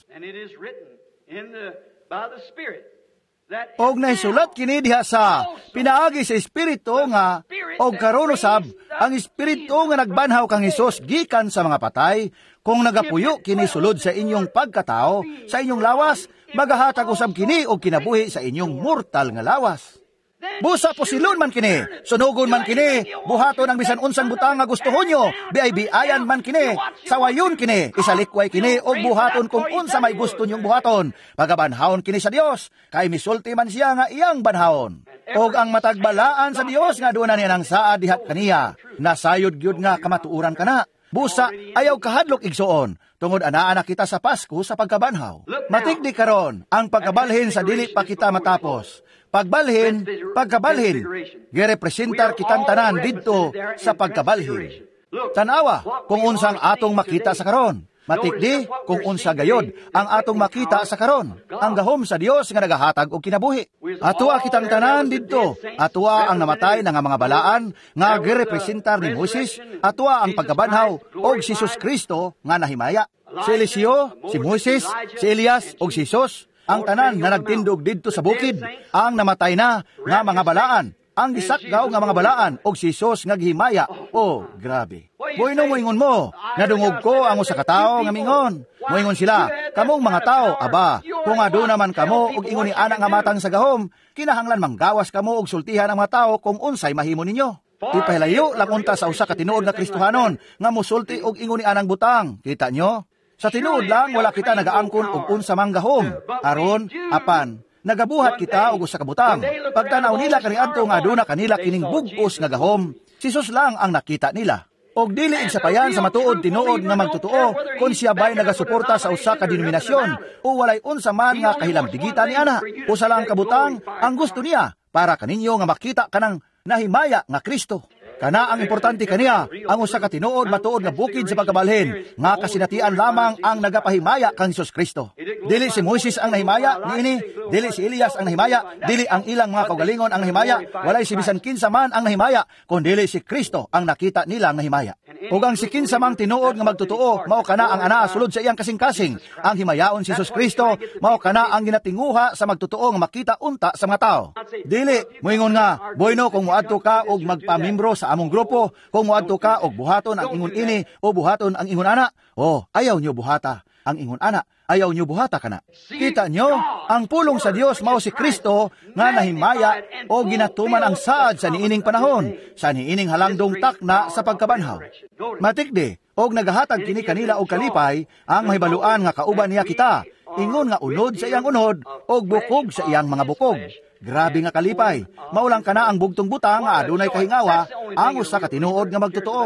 Og naisulat kini diha sa pinaagi sa Espiritu nga og karon usab ang Espiritu nga nagbanhaw kang Hesus gikan sa mga patay, kung nagapuyo kini sulod sa inyong pagkatao sa inyong lawas, magahatag usab kini og kinabuhi sa inyong mortal nga lawas. Busa posilon man kini, sunugon man kini, buhaton ang bisan unsang butang nga gustuhon nyo, biay-biayan man kini, sawayon kini, isalikway kini, o buhaton kung unsa may gusto nyong buhaton. Pagabanhawon kini sa Dios, kay misulti man siya nga iyang banhawon. Og ang matagbalaan sa Dios nga doon na niya ng saad dihat kaniya, nasayod gyud nga kamatuuran kana. Busa, ayaw kahadlok igsuon, tungod anaa kita sa Pasko sa pagkabanhaw. Matigdi karon ang pagkabalhin sa dili pa kita matapos. Pagbalhin, pagkabalhin, girepresentar kitang tanan didto sa pagkabalhin. Tanawa kung unsang atong makita sa karon. Matikdi kung unsa gayod ang atong makita sa karon. Ang gahom sa Dios nga nagahatag og kinabuhi. Atua kitang tanan didto. Atua ang namatay na nga mga balaan nga girepresentar ni Moses. Atua ang pagkabanhaw og si Jesus Kristo nga nahimaya. Si Eliseo, si Moses, si Elias og si Jesus. Ang tanan nga nagtindog didto sa bukid, ang namatay na nga mga balaan, ang gisakgaw nga mga balaan, og si Jesus nga gihimaya. Oh, grabe. Bueno mo ingon mo, nadungog ko ang usa ka tawo nga mingon. Moingon sila, kamong mga tao, aba, kung ado naman kamo og ingon ni ana nga matang sa gahom, kinahanglan manggawas kamo og sultihan ang mga tao kung unsay mahimo ninyo. Ipahilayo lang unta sa usa ka tinuod nga Kristohanon nga mosulti og ingon ni anang butang. Kita nyo? Sa tinuod lang, wala kita nagaangkon og unsa mang gahom. Aron, apan, nagabuhat kita og usa ka butang. Pagtanaw nila kaniadto nga aduna kanila kining bug-os nga gahom, si Jesus lang ang nakita nila. Og dili igsapayan sa matuod tinuod nga magtotoo kung siya ba'y nagasuporta sa usa ka denominasyon o walay unsa man nga kahilamtigitan ni ana. Usa lang kabutang ang gusto niya para kaninyo nga makita kanang nahimaya nga Kristo. Kana ang importante kaniya, ang usa ka tinuod matuod nga bukid sa pagkabalhin, nga kasinatian lamang ang nagapahimaya kang Hesus Kristo. Dili si Moses ang nahimaya niini, dili si Elias ang nahimaya, dili ang ilang mga kaugalingon ang nahimaya, walay si bisan kinsa man ang nahimaya, kundi si Kristo ang nakita nila ang nahimaya. Ug ang si kinsa mang tinuod nga magtotoo, mao kana ang anaa sulod sa iyang kasing-kasing. Ang himayaon si Hesus Kristo, mao kana ang ginatinguha sa magtotoo nga makita unta sa mga tao. Dili moingon nga, bueno kung moadto ka og magpamimbro sa among grupo, kung moadto ka og buhaton ang ingon ini o buhaton ang ingon ana, o ayaw nyo buhata ang ingon ana, ayaw nyo buhata kana. Kita nyo, ang pulong sa Dios mao si Kristo nga nahimaya o ginatuman ang saad sa niining panahon, sa niining halangdong takna sa pagkabanhaw. Matikdi, og nagahatag kini kanila og kalipay ang mahibaluan nga kauban niya kita, ingon nga unod sa iyang unod og bukog sa iyang mga bukog. Grabe nga kalipay, maulang kana ang bugtong butang nga adunay kahingawa ang usa ka tinuod nga magtotoo.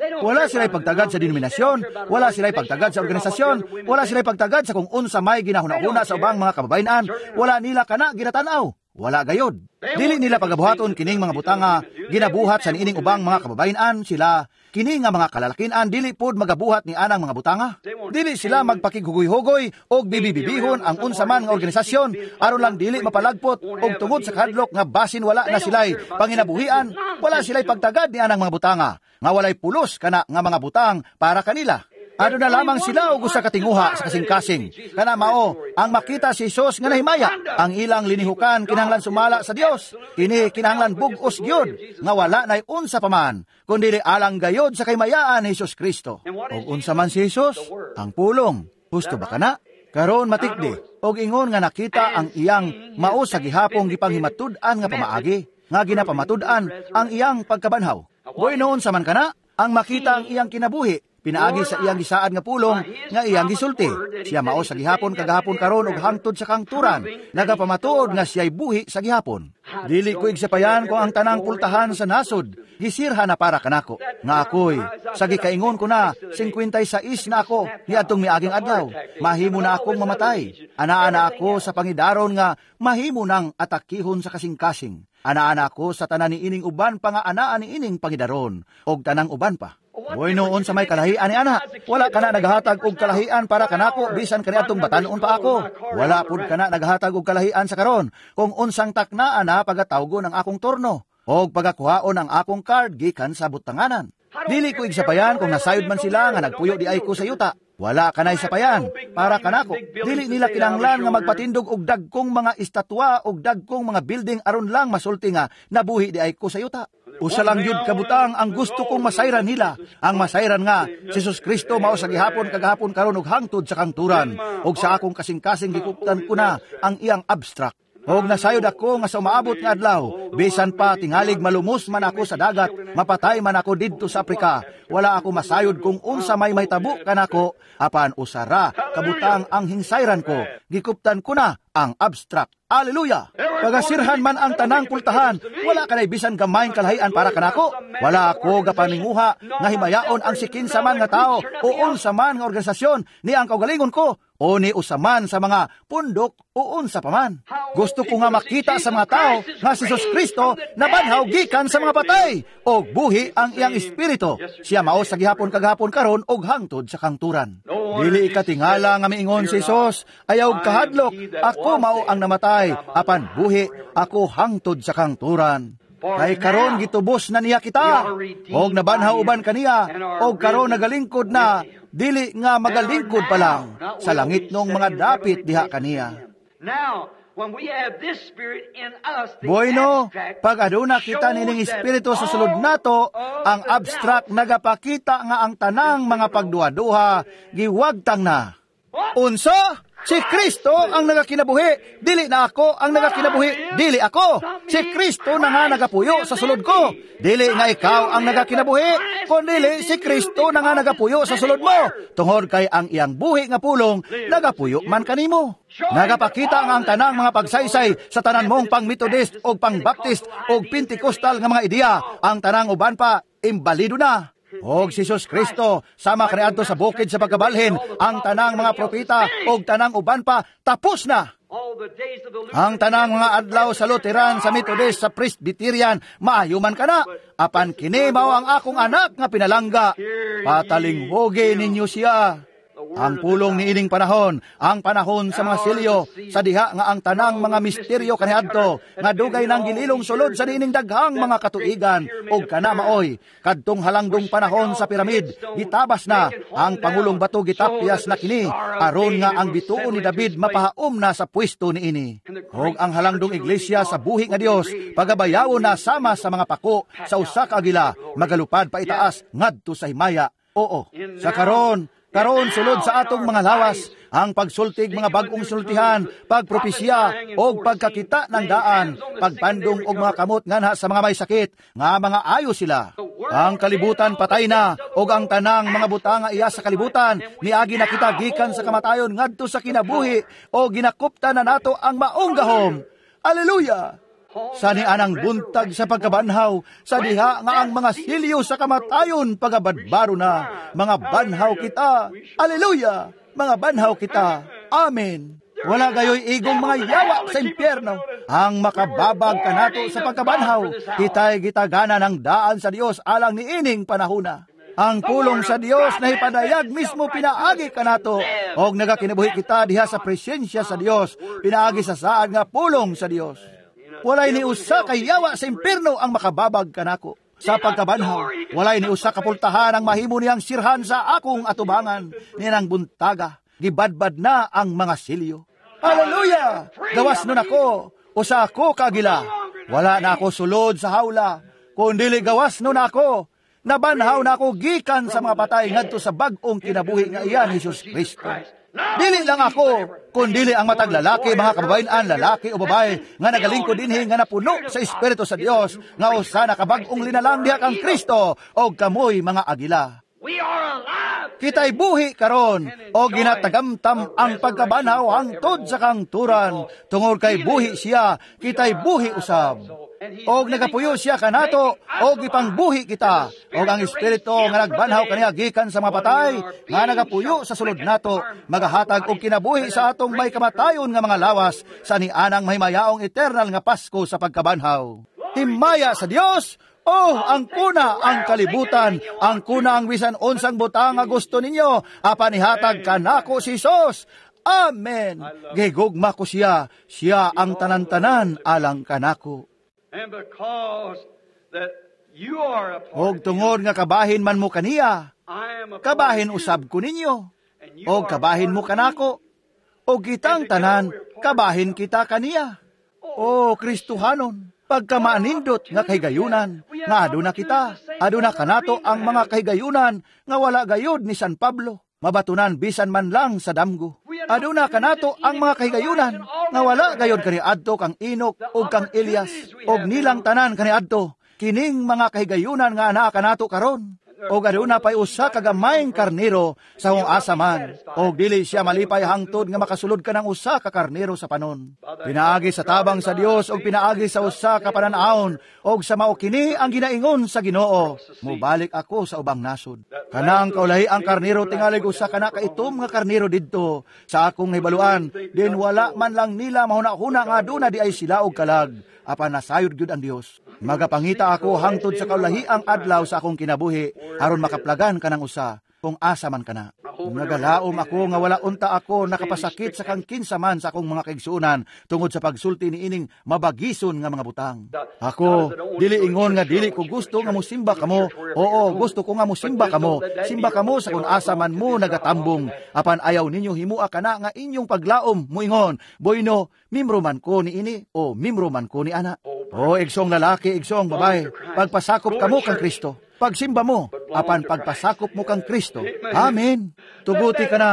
Wala sila'y pagtagad sa denominasyon, wala sila'y pagtagad sa organisasyon, wala sila'y pagtagad sa kung unsa may ginahuna-huna sa ubang mga kababayan, wala nila kana ginatanaw. Wala gayod. Dili nila pagabuhaton kining mga butanga, ginabuhat sa niining ubang mga kababayan sila. Kini nga mga kalalakinan, dili pod magabuhat ni anang mga butanga. Dili sila magpakighugoy-hugoy o bibibibihon ang unsaman nga organisasyon, aron lang dili mapalagpot o tungod sa kadlok nga basin wala na sila'y panginabuhian, wala sila'y pagtagad ni anang mga butanga, nga walay pulos kana nga mga butang para kanila. Ano na lamang sila o gusto katinguha sa kasing-kasing. Kana mao, ang makita si Jesus nga nahimaya, ang ilang linihukan kinahanglan sumala sa Dios. Kini kinahanglan bug-os gyud nga wala nay unsa pa man, kundi alang gayod sa kaymayaan ni Jesus Kristo. Og unsa man si Jesus? Ang pulong. Gusto ba kana? Karon matikdi, og ingon nga nakita ang iyang mao sa gihapong gipanghimatud-an nga pamaagi, nga ginapamatud-an ang iyang pagkabanhaw. Boy noon sa man kana, ang makita ang iyang kinabuhi, pinaagi sa iyang gisaad nga pulong nga iyang gisulti. Siya mao sa gihapon kagahapon karon ug hangtod sa kangturan, nagapamatuod nga siya'y buhi sa gihapon. Dili ko igsapayan ko ang tanang pultahan sa nasod, gisirha na para kanako. Nga ako'y, sa gikaingon ko na, 56 na ako, niadtong miaging adlaw. Mahimo na akong mamatay. Ana-ana ako sa pangidaron nga, mahimo nang atakihon sa kasing-kasing. Ana-ana ako sa tanan ni ining uban pa nga anaan ni ining pangidaron, og tanang uban pa. Boy noon sa may kalahian ni ana, wala ka na naghatag og kalahian para kanako bisan kaniadtong batanon pa ako. Wala pud ka na naghatag og kalahian sa karon kung unsang taknaan na pagatawgon ang akong turno og pagakuhaon ang akong card gikan sa butanganan. Dili ko igsapayan kung nasayod man sila nga nagpuyo di ay ko sa yuta. Wala ka na'y sapayan para kanako. Dili nila kinahanglan nga magpatindog og dagkong mga estatwa og dagkong mga building aron lang masulti nga nabuhi di ay ko sa yuta. Usa lang yun kabutang ang gusto kong masayran nila. Ang masayran nga, si Jesus Kristo mao sa gihapon kagahapon karon og hangtod sa kangturan. Og sa akong kasing-kasing gikuptan ko na ang iyang abstract. Og nasayod ako nga sa umaabot nga adlaw, bisan pa tingalig malumos man ako sa dagat, mapatay man ako didto sa Afrika, wala ako masayod kung unsa may mahitabo kanako, apan usara kabutang ang hinsayran ko, gikuptan ko na ang abstract. Hallelujah! Pagasirhan man ang tanang pultahan, wala ka na bisan gamayng kalahian para kanako. Wala ako gapaninguha nga himayaon ang sikinsa man nga tao o unsa man nga organisasyon ni ang kaugalingon ko o ni usaman sa mga pundok o unsa pa man. Gusto ko nga makita sa mga tao nga si Jesus Kristo nabanhaw gikan sa mga patay o buhi ang iyang espiritu. Siya mao sa gihapon kagahapon karon og hangtod sa kangturan. Dili ikatingala nga miingon si Jesus, ayaw kahadlok, ako mao ang namatay, apan buhi ako hangtod sa kangturan. Kay karon gitubos na niya kita, og nabanhaw uban kaniya, og karon nagalingkod na, dili nga magalingkod pa lang, sa langit nung mga dapit diha kaniya. Bueno, pag aduna kita nining espiritu sa sulod nato, ang abstract nagapakita nga ang tanang mga pagduha-duha, giwagtang na. Unsa? Si Kristo ang nagakinabuhi, dili na ako ang nagakinabuhi, dili ako. Si Kristo na nga nagapuyo sa sulod ko. Dili nga ikaw ang nagakinabuhi, kundi si Kristo na nga nagapuyo sa sulod mo. Tungod kay ang iyang buhi nga pulong, nagapuyo man kanimo. Nagapakita nga ang tanang mga pagsaysay sa tanan mong pang-Methodist o pang-Baptist o Pentecostal nga mga ideya, ang tanang uban pa, imbalido na. Og si Jesus Kristo, sama kaniadto sa bukid sa pagkabalhin, ang tanang mga propeta og tanang uban pa, tapos na. Ang tanang mga adlaw sa Lutheran, sa Methodist, sa Presbyterian, maayo man kana. Apan kini mao ang akong anak nga pinalangga. Patalinghogi ninyo siya. Ang pulong ni ining panahon, ang panahon sa mga silyo, sa diha nga ang tanang mga misteryo kaniadto, nga dugay nang gililong sulod sa niining daghang mga katuigan, og kana maoy, kadtong halangdong panahon sa piramid, gitabas na, ang Pangulong Bato gitapyas na kini, aron nga ang bituon ni David mapahaom na sa pwesto ni ini. Og ang halangdong iglesia sa buhi nga Dios, pagabayawon na sama sa mga pako, sa usa ka agila, magalupad pa itaas, ngadto sa himaya. Oo, sa karon sulod sa atong mga lawas, ang pagsultig mga bagong sultihan, pagpropesya, o pagkakita ng daan, pagpandong og mga kamot nganha sa mga may sakit, nga mga ayo sila. Ang kalibutan patay na, og ang tanang mga butanga iya sa kalibutan, niagi na kita gikan sa kamatayon ngadto sa kinabuhi, o ginakupta na nato ang maong gahom. Hallelujah! Sa nianang buntag sa pagkabanhaw, sa diha nga ang mga silyo sa kamatayon pagabadbaro na, mga banhaw kita. Aleluya! Mga banhaw kita. Amen. Wala gayoy igong mga yawa sa impyerno. Ang makababag kanato sa pagkabanhaw, kita'y gitagana ng daan sa Dios alang niining panahuna. Ang pulong sa Dios na ipadayag mismo pinaagi kanato, og nagakinabuhi kita diha sa presensya sa Dios, pinaagi sa saad nga pulong sa Dios. Walay ni usa kay yawa sa impyerno ang makababag kanako. Sa pagkabanhaw, walay ni usa kapultahan ang mahimo niyang sirhan sa akong atubangan, ninang buntaga, gibadbad na ang mga silyo. Hallelujah! Gawas nun ako, usa ako kagila. Wala na ako sulod sa hawla, kundili gawas nun ako. Nabanhaw na ako gikan sa mga patay ngadto sa bag-ong kinabuhi nga iyan, Jesus Kristo. Dili lang ako, kundili ang matag lalaki, mga kababayan, lalaki o babae, nga nagalingkod dinhi nga napuno sa Espiritu sa Dios, nga usa na kabag-ong linalang diha kang Kristo, o kamoy mga agila. Kita'y buhi karon, o ginatagamtam ang pagkabanhaw hangtod sa kangturan, tungod kay buhi siya, kita'y buhi usab. Og nagapuyo siya kanato, og ipangbuhi kita, og ang Espiritu nga nagbanhaw kaniya gikan sa mga patay, nga nagapuyo sa sulod nato, magahatag og kinabuhi sa atong may kamatayon nga mga lawas, sa nianang mahimayaong eternal nga Pasko sa pagkabanhaw. Himaya sa Dios! Oh, ang kuna ang kalibutan, ang kuna ang bisan unsang butang nga gusto ninyo, apanihatag kanako si Jesus. Amen. Gigugma ko siya, siya ang tanan-tanan alang kanako. And because that you are a part Og tungod nga kabahin man mo kaniya, I am a part kabahin of you. usab ko ninyo. Og kabahin mo kanako. Og kitang tanan, kabahin kita kaniya. O Kristohanon, pagkamanindot nga kahigayunan, nga aduna kita, aduna kanato ang mga kahigayunan, nga wala gayud ni San Pablo, mabatunan bisan man lang sa damgo. Aduna kanato ang mga kahigayunan, nga wala gayud kaniadto kang Inok o kang Elias, og nilang tanan kaniadto, kining mga kahigayunan nga anaa kanato karon. O aduna pa'y usa kagamayng karnero sa kung asa man, o dili siya malipay hangtod nga makasulod ka ng usa ka karnero sa panon. Pinaagi sa tabang sa Dios o pinaagi sa usa ka pananaon, o sa maukini ang ginaingon sa Ginoo, mubalik ako sa ubang nasod. Kanang kaulahi ang karnero tingalig usa kana kaitom nga karnero didto sa akong hibaluan, din wala man lang nila mahuna-huna nga aduna di ay sila og kalag, apan nasayod gyud ang Dios. Magapangita ako hangtod sa kaulahi ang adlaw sa akong kinabuhi, aron makaplagan ka ng usa, kung asa man ka na. Nagalaom ako nga wala unta ako nakapasakit sa kang kinsaman sa akong mga kaigsuunan tungod sa pagsulti ni ining mabagison nga mga butang. Ako, dili ingon nga dili ko gusto nga musimba kamo. Oo, gusto ko nga musimba kamo. Simba kamo sa kung asa man mo nagatambong. Apan ayaw ninyo himua kana nga inyong paglaom muingon, boyno, mimro man ko ni ini o mimro man ko ni ana. O igsong lalaki, igsong babae, pagpasakop kamo kang Kristo. Pagsimba mo, apan pagpasakop mo kang Kristo. Amen. Tuguti ka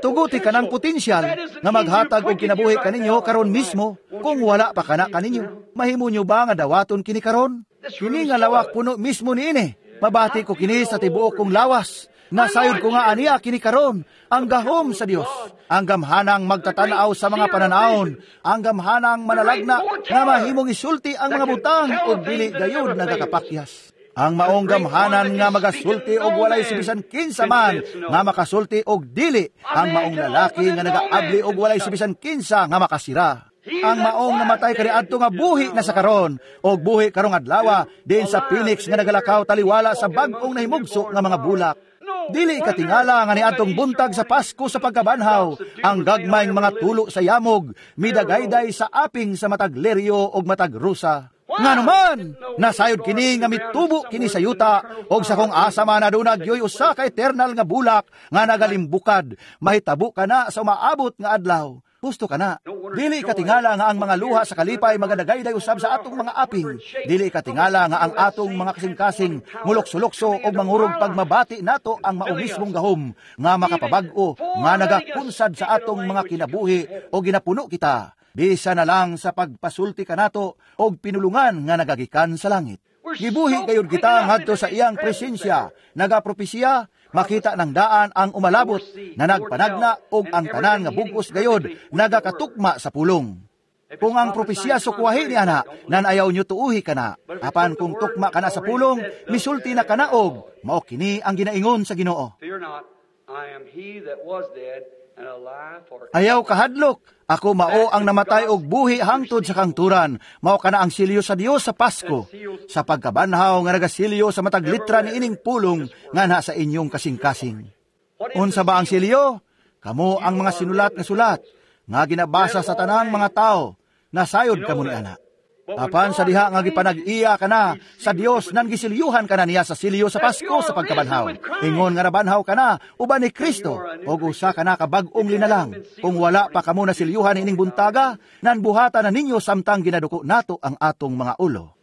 ng potensyal na maghatag og kinabuhi kaninyo karon mismo. Kung wala pa kana kaninyo, mahimo nyo ba nga dawaton kini karon? Kini nga lawak puno mismo niini. Mabati ko kini sa tibuok kong lawas. Nasayod ko nga aniya kini karon, ang gahom sa Dios, ang gamhanang magtatanaw sa mga pananaon, ang gamhanang manalagna nga mahimong isulti ang mga butang o dili gayud nagakapakyas. Ang maong gamhanan nga magasulti og walay sibisan kinsa man nga makasulti og dili, ang maong lalaki nga nagaabli og walay sibisan kinsa nga makasira. Ang maong namatay kaniadto nga buhi na sa karon, og buhi karong adlaw din sa Phoenix nga nagalakaw taliwala sa bag-ong nahimugso nga mga bulak. Dili katingala nga niadtong buntag sa Pasko sa pagkabanhaw, ang gagmayng mga tulo sa yamog midagayday sa aping sa matag leryo og matag rusa. Nga naman, nasayod kini nga mitubo kini sa yuta, og sa kung asa man aduna gyoy usa ka eternal nga bulak nga nagalimbukad, mahitabo ka na sa umaabot nga adlaw. Gusto ka na. Dili katingala nga ang mga luha sa kalipay magadagayday usab sa atong mga aping. Dili katingala nga ang atong mga kasing-kasing mulokso-lokso og mangurog pagmabati nato ang maumismong gahom nga makapabag-o nga nagakunsad sa atong mga kinabuhi o ginapuno kita. Bisa na lang sa pagpasulti ka nato og pinulungan nga nagagikan sa langit. Gibuhi gayud kita ngadto sa iyang presensya, nagapropesya, makita ng daan ang umalabot na nagpanagna og ang tanan nga bugos gayod nagakatukma sa pulong. Kung ang propesya sukuwahi ni ana, nan ayaw nyo tuuhi ka na. Apan kung tukma ka na sa pulong, misulti na ka na og, mao kini ang ginaingon sa Ginoo. Fear not, I am he that was dead and alive for Ayaw kahadlok, ako mao ang namatay og buhi hangtod sa kangturan. Mao kana ang silyo sa Dios sa Pasko. Sa pagkabanhaw nga nagasilyo sa matag litra ni ining pulong nga na sa inyong kasing-kasing. Unsa ba ang silyo? Kamo ang mga sinulat nga sulat nga ginabasa sa tanang mga tao. Nasayod kamo ni ana. Apan sa diha nga gipanag-iya kana sa Dios nan gisilyuhan kana niya sa silyo sa Pasko sa pagkabanhaw. Ingon nga nabanhaw kana uban ni Kristo ug usa kana ka bag-ong linalang. Kung wala pa kamo nasilyuhan ining buntaga, nan buhatan na ninyo samtang ginaduko nato ang atong mga ulo.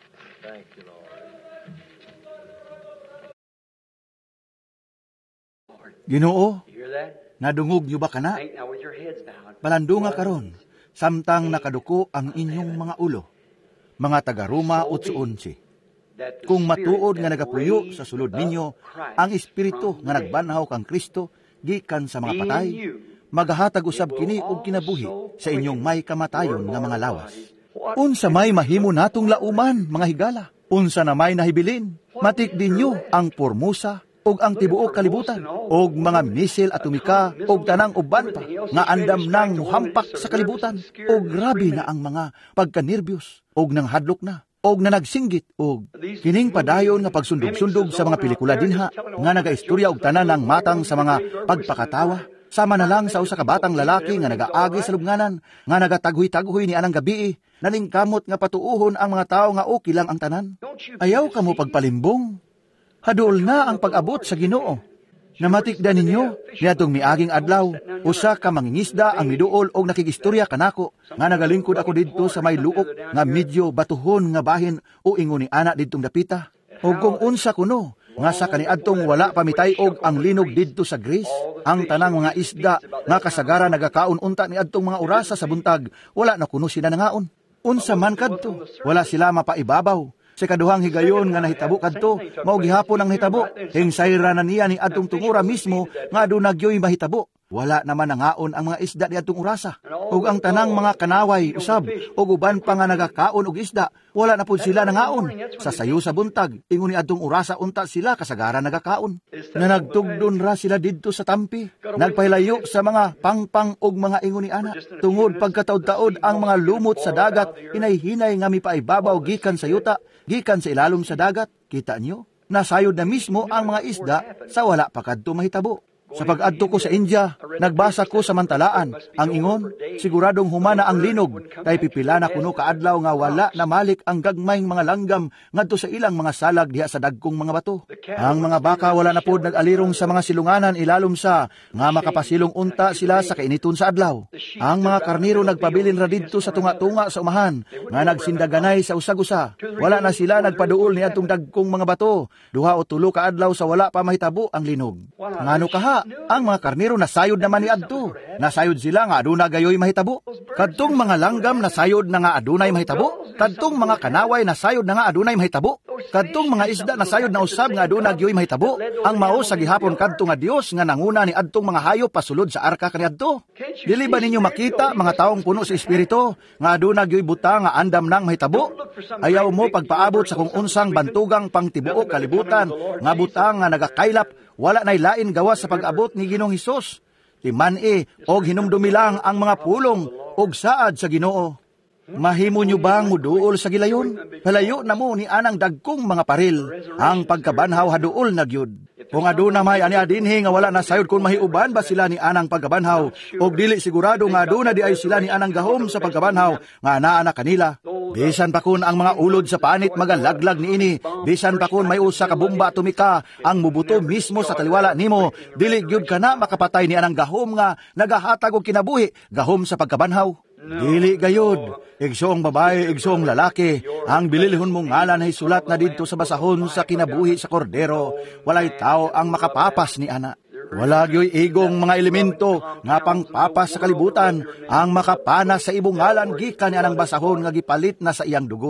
Ginoo, You hear that? nadungog niyo ba kana? Think now with your heads bowed. Palandunga karon, samtang nakaduko ang inyong mga ulo. Mga taga-Roma 8:11. That the Kung Spirit matuod nga that nagapuyo raised sa sulod up ninyo, Christ ang Espiritu from nga the nagbanhaw kang Kristo, gikan sa mga dead, patay, in you, magahatag usab it will kini og kinabuhi also sa inyong may kamatayon quicken nga mga your lawas. bodies. Unsa may mahimo natong lauman, mga higala? Unsa na may nahibilin? Matik dinyo ang Formosa, og ang tibuok kalibutan, og mga misil atomika, og tanang uban pa, nga andam nang muhampak sa kalibutan, og grabe na ang mga pagkanerbyos, og nang hadlok na, og na nagsinggit, og kining padayon nga pagsundog-sundog sa mga pelikula dinha, nga nagaistorya og tanan ng matang sa mga pagpakatawa, sama na lang sa usa ka batang lalaki nga nagaagi sa lubnganan, nga nagataghoy-taghoy ni anang gabi, nalingkamot nga patuuhon ang mga tao nga okay lang ang tanan. Ayaw kamo pagpalimbong. Haduol na ang pag-abot sa Ginoo. Namatikdan ninyo, niadtong miaging adlaw, usa ka mangingisda ang miduol og nakigistorya kanako, nga nagalingkod ako didto sa may luok, nga medyo batuhon nga bahin o ingon ni ana didtong dapita. O kung unsa kuno, nga sa kaniadtong wala pamitay og ang linog didto sa Greece, ang tanang mga isda nga kasagara nagakaon unta niadtong mga orasa sa buntag, wala na kuno sila nangaon. Unsa man kadto, wala sila mapaibabaw. Sa kaduhang higayon nga nahitabo kadto, mao gihapon ang nahitabo. Hingsayra na niya ni adtong tungura mismo nga aduna gyoy mahitabo. Wala naman nangaon ang mga isda ni adtong orasa. Ug ang tanang mga kanaway usab ug uban pa nga nagakaon og isda, wala na pud sila nangaon. Sa sayo sa buntag, ingon ni adtong orasa unta sila kasagara nagakaon. Na nagtugdon ra sila didto sa tampi, nagpahilayo sa mga pangpang ug mga ingon ni ana. Tungod pagkataod-taod ang mga lumot sa dagat, hinay-hinay nga mipaibabaw gikan sa yuta, gikan sa ilalom sa dagat. Kita niyo, nasayod na mismo ang mga isda sa wala pa kadto mahitabo. Sa pag-adto ko sa India, nagbasa ko sa mantalaan, ang ingon, siguradong humana ang linog, kay pipila na kuno kaadlaw nga wala na malik ang gagmayng mga langgam ngadto sa ilang mga salag diha sa dagkong mga bato. Ang mga baka wala na pod nag-alirong sa mga silunganan ilalom sa nga makapasilong unta sila sa kainiton sa adlaw. Ang mga karniro nagpabilin ra didto sa tunga-tunga sa umahan, nga nagsindaganay sa usag-usa. Wala na sila nagpaduol ni adtong dagkong mga bato, 2 o 3 ka adlaw sa wala pa mahitabo ang linog. Ngano kaha? Ang mga karniro nasayod naman ni adto. Nasayod sila nga aduna gayoy mahitabo. Kadtong mga langgam nasayod na nga adunay mahitabo. Kadtong mga kanaway nasayod na nga adunay mahitabo. Kadtong mga isda nasayod na usab nga aduna gayoy mahitabo. Ang mao sa gihapon kadto nga Dios nga nanguna ni adtong mga hayop pasulod sa arka kaniadto. Dili ba ninyo makita mga taong puno sa espiritu nga aduna gayoy buta nga andam nang mahitabo? Ayaw mo pagpaabot sa kung unsang bantugang pangtibuok kalibutan nga buta nga nagakaylap. Wala na'y lain gawa sa pag-abot ni Ginoong Hesus. Timan-i og hinumdumi lang ang mga pulong og saad sa Ginoo. Mahimo nyo bang muduol sa gilayon? Palayo na mo ni anang dagkong mga paril. Ang pagkabanhaw haduol na gyud. Kung aduna may ani adinhi nga wala na sayod kung mahiuban ba sila ni anang pagkabanhaw, og dili sigurado nga aduna di ay sila ni anang gahom sa pagkabanhaw nga anaa na kanila. Bisan pa kun ang mga ulod sa panit magalaglag niini, bisan pa kun may usa ka bomba atomika ang mubuto mismo sa taliwala nimo, dili gyud kana makapatay ni anang gahom nga nagahatag og kinabuhi, gahom sa pagkabanhaw. Dili gayod, igsoong babae, igsoong lalaki, ang bililhon mong ngalan ay sulat na didto sa basahon sa kinabuhi sa kordero. Walay tao ang makapapas ni ana. Wala gyoy igong mga elemento nga pangpapas sa kalibutan ang makapanas sa ibong ngalan gikan ni anang basahon nga gipalit na sa iyang dugo.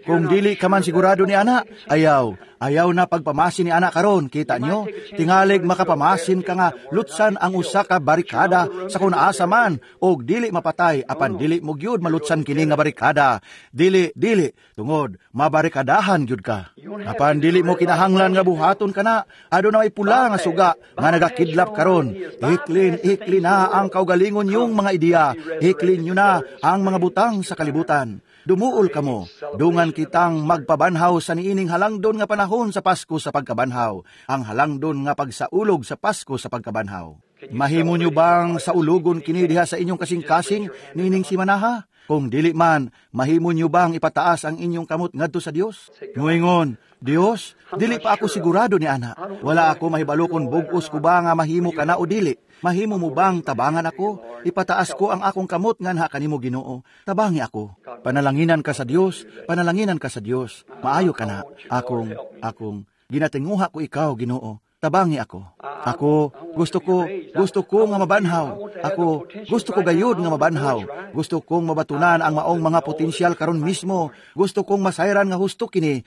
Kung dili ka man sigurado ni ana, ayaw na pagpamasin ni ana karon. Kita nyo, tingalig makapamasin ka nga lutsan ang usa ka barikada sa kun asa man, og dili mapatay, apan dili mo gyud malutsan kini nga barikada. Dili, tungod, mabarikadahan gyud ka. Apan dili mo kinahanglan nga buhaton ka na, adunay pula nga suga, nga nagakidlap karon. Iklin na ang kaugalingon yung mga ideya, iklin nyo na ang mga butang sa kalibutan. Dumuol kamo, dungan kitang magpabanhaw sa niining halangdon nga panahon sa Pasko sa pagkabanhaw, ang halangdon nga pagsaulog sa Pasko sa pagkabanhaw. Mahimo nyo bang sa ulugon kini diha sa inyong kasing-kasing niining simanaha? Kung dili man, mahimo nyo bang ipataas ang inyong kamot ngadto sa Dios? Nguingon, Dios, dili pa ako sigurado ni ana. Wala ako mahibalo kung bugos ko ba nga mahimo ka na o dili. Mahimo mo bang tabangan ako? Ipataas ko ang akong kamot nganha kanimo Ginoo. Tabangi ako. Panalanginan ka sa Dios, Maayo ka na. Akong ginatinguha ko ikaw Ginoo. Tabangi ako. Gusto ko nga mabanhaw. Gusto ko gayud nga mabanhaw. Gusto kong mabatunan ang maong mga potensyal karon mismo. Gusto kong masayran nga husto kini.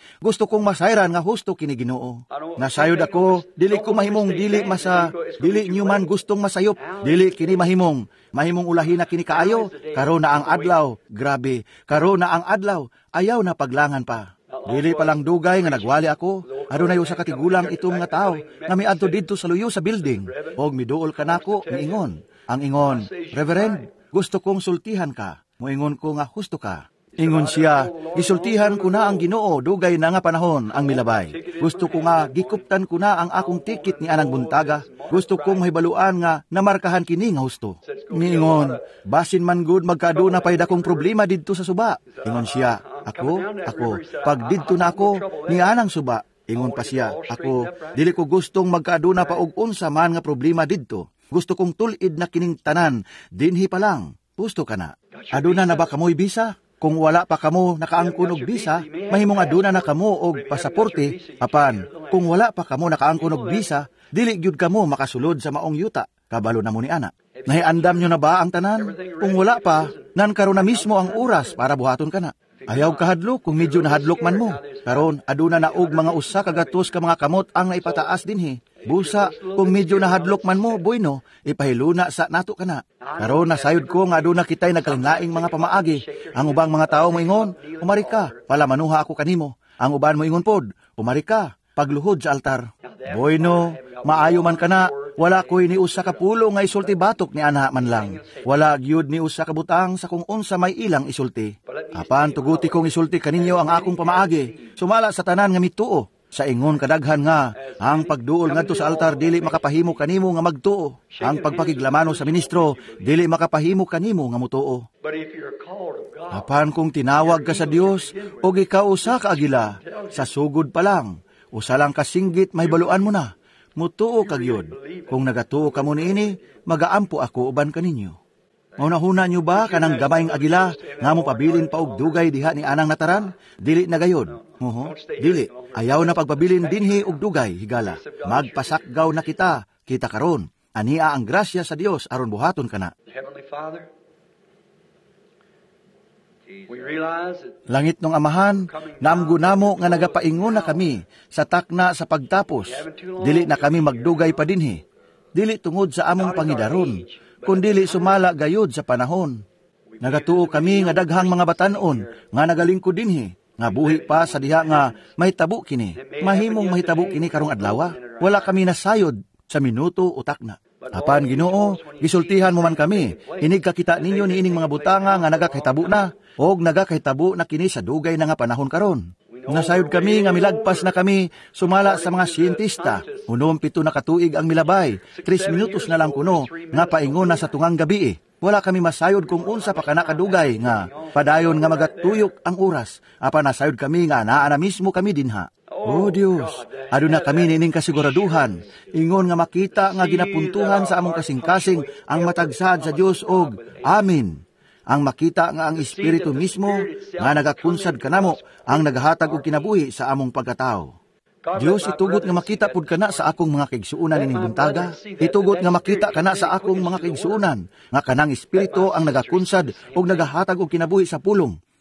Ginoo. Nasayod ako, dili ko mahimong dili nyo man gustong masayop. Dili kini mahimong ulahin na kini kaayo. Karon na ang adlaw. Grabe. Karon na ang adlaw. Ayaw na paglangan pa. Dili palang dugay nga nagwali ako. Adunay usa ka tigulang itong nga tao nga miadto didto sa luyo sa building. Og miduol ka nako, miingon. Ang ingon, Reverend, gusto kong sultihan ka. Moingon ko nga husto ka. Ingon siya, gisultihan ko na ang Ginoo, dugay na nga panahon ang milabay. Gusto ko nga gikuptan ko na ang akong tikit ni anang buntaga. Gusto kong mahibaluan nga namarkahan kini nga husto. Miingon, basin man gud magkaduna pay dakong problema didto sa suba. Ingon siya, ako, pag didto na ako ni anang suba. Ingon pa siya, ako, dili ko gustong magkaaduna pa og unsa man nga problema didto. Gusto kong tulid na kining tanan, dinhi pa lang. Gusto ka na. Aduna na ba kamoy bisa? Kung wala pa kamo nakaangkon og bisa, mahimong aduna na kamo og pasaporte. Apan, kung wala pa kamo nakaangkon og bisa, dili gyud kamo makasulod sa maong yuta. Kabalo na mo ni ana. Nahiandam nyo na ba ang tanan? Kung wala pa, nan karon na mismo ang oras para buhaton ka na. Ayaw kahadlok kung medyo nahadlok man mo. Karon aduna na og mga usa ka gatos ka mga kamot ang naipataas dinhi. Busa kung medyo nahadlok man mo, bueno, ipahiluna sa nato kana. Karon nasayod ko nga aduna kitay nagkalinaing mga pamaagi. Ang ubang mga tao moingon, umari ka, palamanuha ako kanimo. Ang uban moingon pod, umari ka, pagluhod sa altar. Bueno, maayo man kana. Wala ko'y ni usa ka pulo nga isulti batok ni ana man lang. Wala gyud ni usa ka butang sa kung unsa may ilang isulti. Apan tuguti kong isulti kaninyo ang akong pamaagi. Sumala sa tanan nga mituo. Sa ingon kadaghan nga, ang pagduol ngadto sa altar dili makapahimo kanimo nga magtuo. Ang pagpakiglamano sa ministro dili makapahimo kanimo nga mutuo. Apan kung tinawag ka sa Dios og ikaw usa ka agila, sa sugod pa lang, usa lang ka singgit mahibaluan mo na. Mutuo kagyod. Kung nagatuo ka mo niini, magaampo ako uban kaninyo. Maunahuna nyo ba kanang gamayng agila nga mo pabilin pa og dugay diha ni anang nataran? Dili na gayod. Dili. Ayaw na pagpabilin dinhi og dugay, higala. Magpasakgaw na kita karon. Ania ang grasya sa Dios aron buhaton kana. Langit nung Amahan, naamgo namo nga nagapaingon na kami sa takna sa pagtapos. Dili na kami magdugay pa dinhi. Dili tungod sa among pangidaron, kundili sumala gayod sa panahon. Nagatuo kami nga daghang mga batan-on nga nagalingkod dinhi, nga buhi pa sa diha nga mahitabo kini. Mahimong mahitabo kini karong adlaw. Wala kami nasayod sa minuto o takna. Apan Ginoo, gisultihan mo man kami. Inig kakita ninyo niining mga butanga nga nagakahitabo na, og nagakahitabo na kini sa dugay na nga panahon karon. Nasayod kami nga milagpas na kami sumala sa mga siyentista. 7 na katuig ang milabay. 3 minutos na lang kuno nga paingon na sa tungang gabi. Wala kami masayod kung unsa pa kana kadugay nga padayon nga magatuyok ang oras. Apan nasayod kami nga naa na mismo kami dinha. O Dios, aduna kami nining kasiguraduhan. Ingon nga makita nga ginapuntuhan sa among kasing-kasing ang matagsad sa Dios og amin. Ang makita nga ang Espiritu mismo nga nagakunsad kanamo ang nagahatag og kinabuhi sa among pagkatao. Dios, itugot nga makita pud kana sa akong mga kaigsuonan ining buntaga. Itugot nga makita kana sa akong mga kaigsuonan nga kanang Espiritu ang nagakunsad og nagahatag og kinabuhi sa pulong.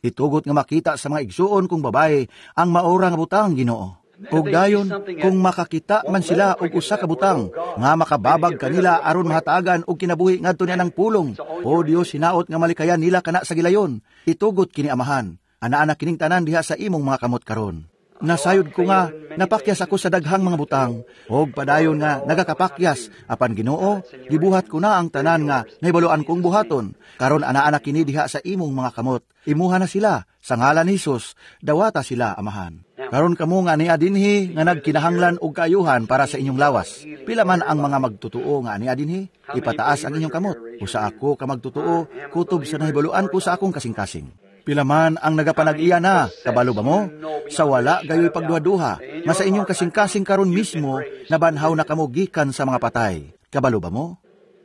Itugot nga makita sa mga igsuon kong babae ang maura nga butang, Ginoo. Ug dayon, kung makakita man sila og usa ka butang, nga makababag kanila aron mahatagan og kinabuhi ngadto niya ng pulong, o Dios, hinaot nga malikayan nila kana sa gilayon. Itugot kini Amahan, ana-ana kining tanan diha sa imong mga kamot karon. Nasayod ko nga, napakyas ako sa daghang mga butang, og padayon nga nagakapakyas, apan Ginoo, gibuhat ko na ang tanan nga nahibaluan kong buhaton, karon ana-ana kini diha sa imong mga kamot. Imuha na sila, sa ngalan ni Hesus, dawata sila, Amahan. Karon kamo nga niya dinhi nga nagkinahanglan og kaayuhan para sa inyong lawas. Pila man ang mga magtutuo nga niya dinhi, ipataas ang inyong kamot. Usa ako ka magtutuo, kutob sa nahibaluan ko sa akong kasing-kasing. Pila man ang nagapanag-iya na, kabalo ba mo? Sa wala gayoy pagduha-duha, nga sa inyong kasing-kasing karon mismo, nabanhaw na kamo gikan sa mga patay. Kabalo ba mo?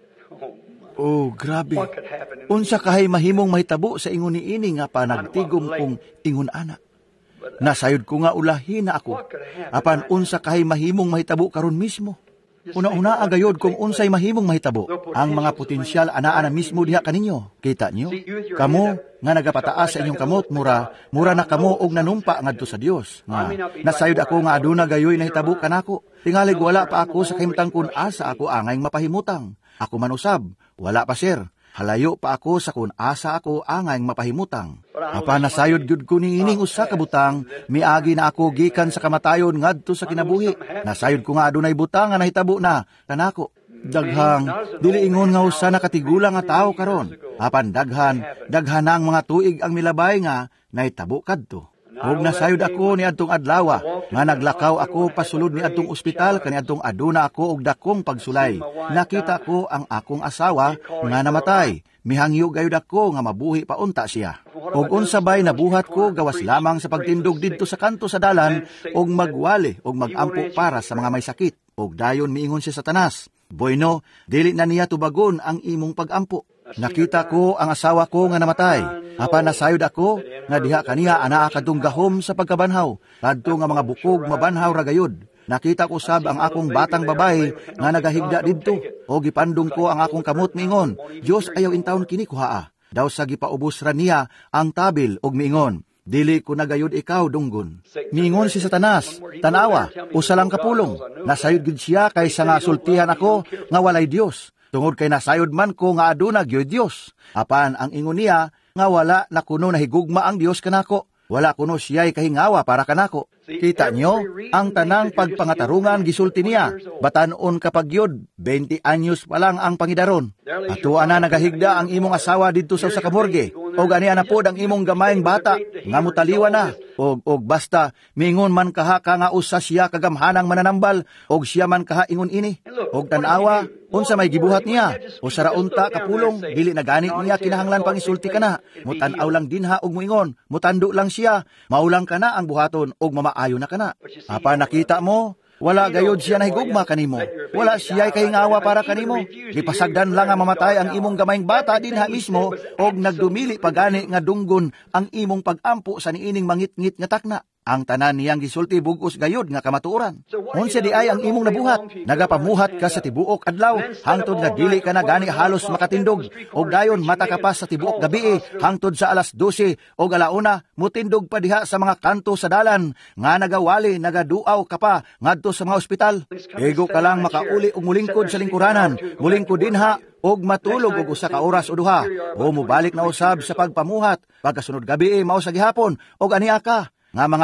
Oh, grabe. Unsa kahay mahimong mahitabo sa ingon niini nga panagtigom kong ingon ana. Nasayod ko nga ulahin na ako. Apan unsa kahay mahimong mahitabo karon mismo. Una-una agayod kung unsay mahimong mahitabo. Ang mga potensyal ana-ana mismo diha kaninyo. Kita nyo? Kamo nga nagapataas sa inyong kamot, mura na kamo og nanumpa ngadto sa Dios. Nga nasayod ako nga aduna gayoy nahitabo kanako. Tingalig wala pa ako sa kahimtang kun asa ako angayng mapahimutang. Ako man usab, wala pa sir. Halayo pa ako sa kun asa ako angayng mapahimutang. Apan nasayod gyud ko niining usa ka butang, miagi na ako gikan sa kamatayon ngadto sa kinabuhi. Nasayod ko nga adunay butang nga nahitabo na kanako. Daghang dili ingon nga usa na katigulang nga tawo karon. Apan daghan ang mga tuig ang milabay nga nahitabo kadto. Ug nasayod ako ni adtong adlaw nga naglakaw ako pasulod ni adtong ospital kaniadtong aduna ako og dakong pagsulay. Nakita ko ang akong asawa nga namatay. Mihangyo gayud ako nga mabuhi pa unta siya. Ug unsabay nabuhat ko gawas lamang sa pagtindog didto sa kanto sa dalan og magwali og magampo para sa mga may sakit. Ug dayon miingon si Satanas, "Bueno, dili na niya tubagon ang imong pagampo." Nakita ko ang asawa ko nga namatay. Apan nasayod ako nga diha kaniya anaa kadtong gahom sa pagkabanhaw. Kadto nga mga bukog mabanhaw ra gayud. Nakita ko sab ang akong batang babae nga nagahigda didto. O gipandong ko ang akong kamot miingon, "Dios ayaw intawon kini kuhaa." Daw sa gipaubos ra niya ang tabil og miingon, "Dili ko nagayud ikaw dunggon." Miingon si Satanas, "Tanawa, usa lang kapulong." Nasayod gid siya kaysa nga sultihan ako nga walay Dios. Tungod kay nasayod man ko nga aduna gyud Dios. Apan ang ingon niya nga wala na kuno nahigugma ang Dios kanako. Wala kuno siya'y kahingawa para kanako. Kita nyo, ang tanang pagpangatarungan gisulti niya. Batanon kapag yun, 20 anyos pa lang ang pangidaron. Ato ana nagahigda ang imong asawa dito sa kamorge. O gani na pod ang imong gamayng bata, nga mutaliwa na. Og basta, mingon man kaha ka nga usa siya kagamhanang mananambal, og siya man kaha ingon ini. Og tanawa, unsa may gibuhat niya, o saraunta kapulong, dili na gani niya kinahanglan pang isulti ka na. Mutanaw lang dinha og moingon, mutando lang siya, maulang ka na ang buhaton, og mamaayo na ka na. Apa nakita mo, wala gayod siya nahigugma kanimo. Wala siya'y kahingawa para kanimo. Gipasagdan lang nga mamatay ang imong gamayng bata dinha mismo, og nagdumili pagani nga dunggon ang imong pagampo sa niining mangit-ngit nga takna. Ang tanan niyang gisulti bugos gayod nga kamatuoran. Unsa di ay ang imong nabuhat? Nagapamuhat ka sa tibuok adlaw, hangtod nga dili ka na gani halos makatindog. Og dayon mata ka pa sa tibuok gabi, hangtod sa alas 12 og alauna, mutindog pa diha sa mga kanto sa dalan, nga nagawali, nagaduaw ka pa, ngadto sa mga ospital. Ego ka lang makauli og mulingkod sa lingkuranan, mulingkod dinha, og matulog og usa ka oras o duha. O mubalik na usab sa pagpamuhat, pagkasunod gabi mao sa gihapon, og aniya ka. Nga mga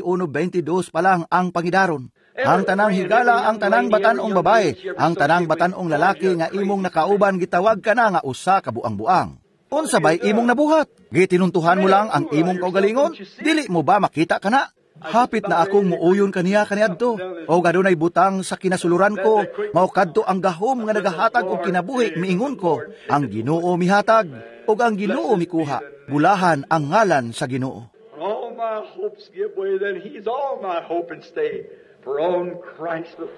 21-22 pa lang ang pangidaron. Ang tanang higala, ang tanang batanong babae, ang tanang batanong lalaki nga imong nakauban gitawag ka na nga usa ka buang-buang. Unsa bay imong nabuhat? Gitinuntuhan mo lang ang imong kaugalingon? Dili mo ba makita ka na? Hapit na akong muuyon kaniya kaniadto. O gadunay butang sa kinasuluran ko, mao kadto ang gahom nga nagahatag og kinabuhi miingon ko, ang Ginoo mihatag og ang Ginoo mikuha. Bulahan ang ngalan sa Ginoo. All my hopes give way, then He's all my hope and stay. For on Christ the...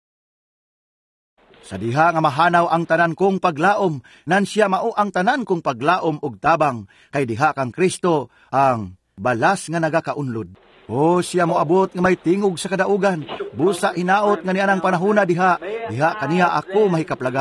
Sa diha nga mahanaw ang tanan kong paglaom, nan siya mao ang tanan kong paglaom og tabang, kay diha kang Kristo ang balas nga nagakaunlod. O siya mo abot nga may tingog sa kadaugan, busa hinaot nga nianang panahona diha kaniya ako mahikaplagan.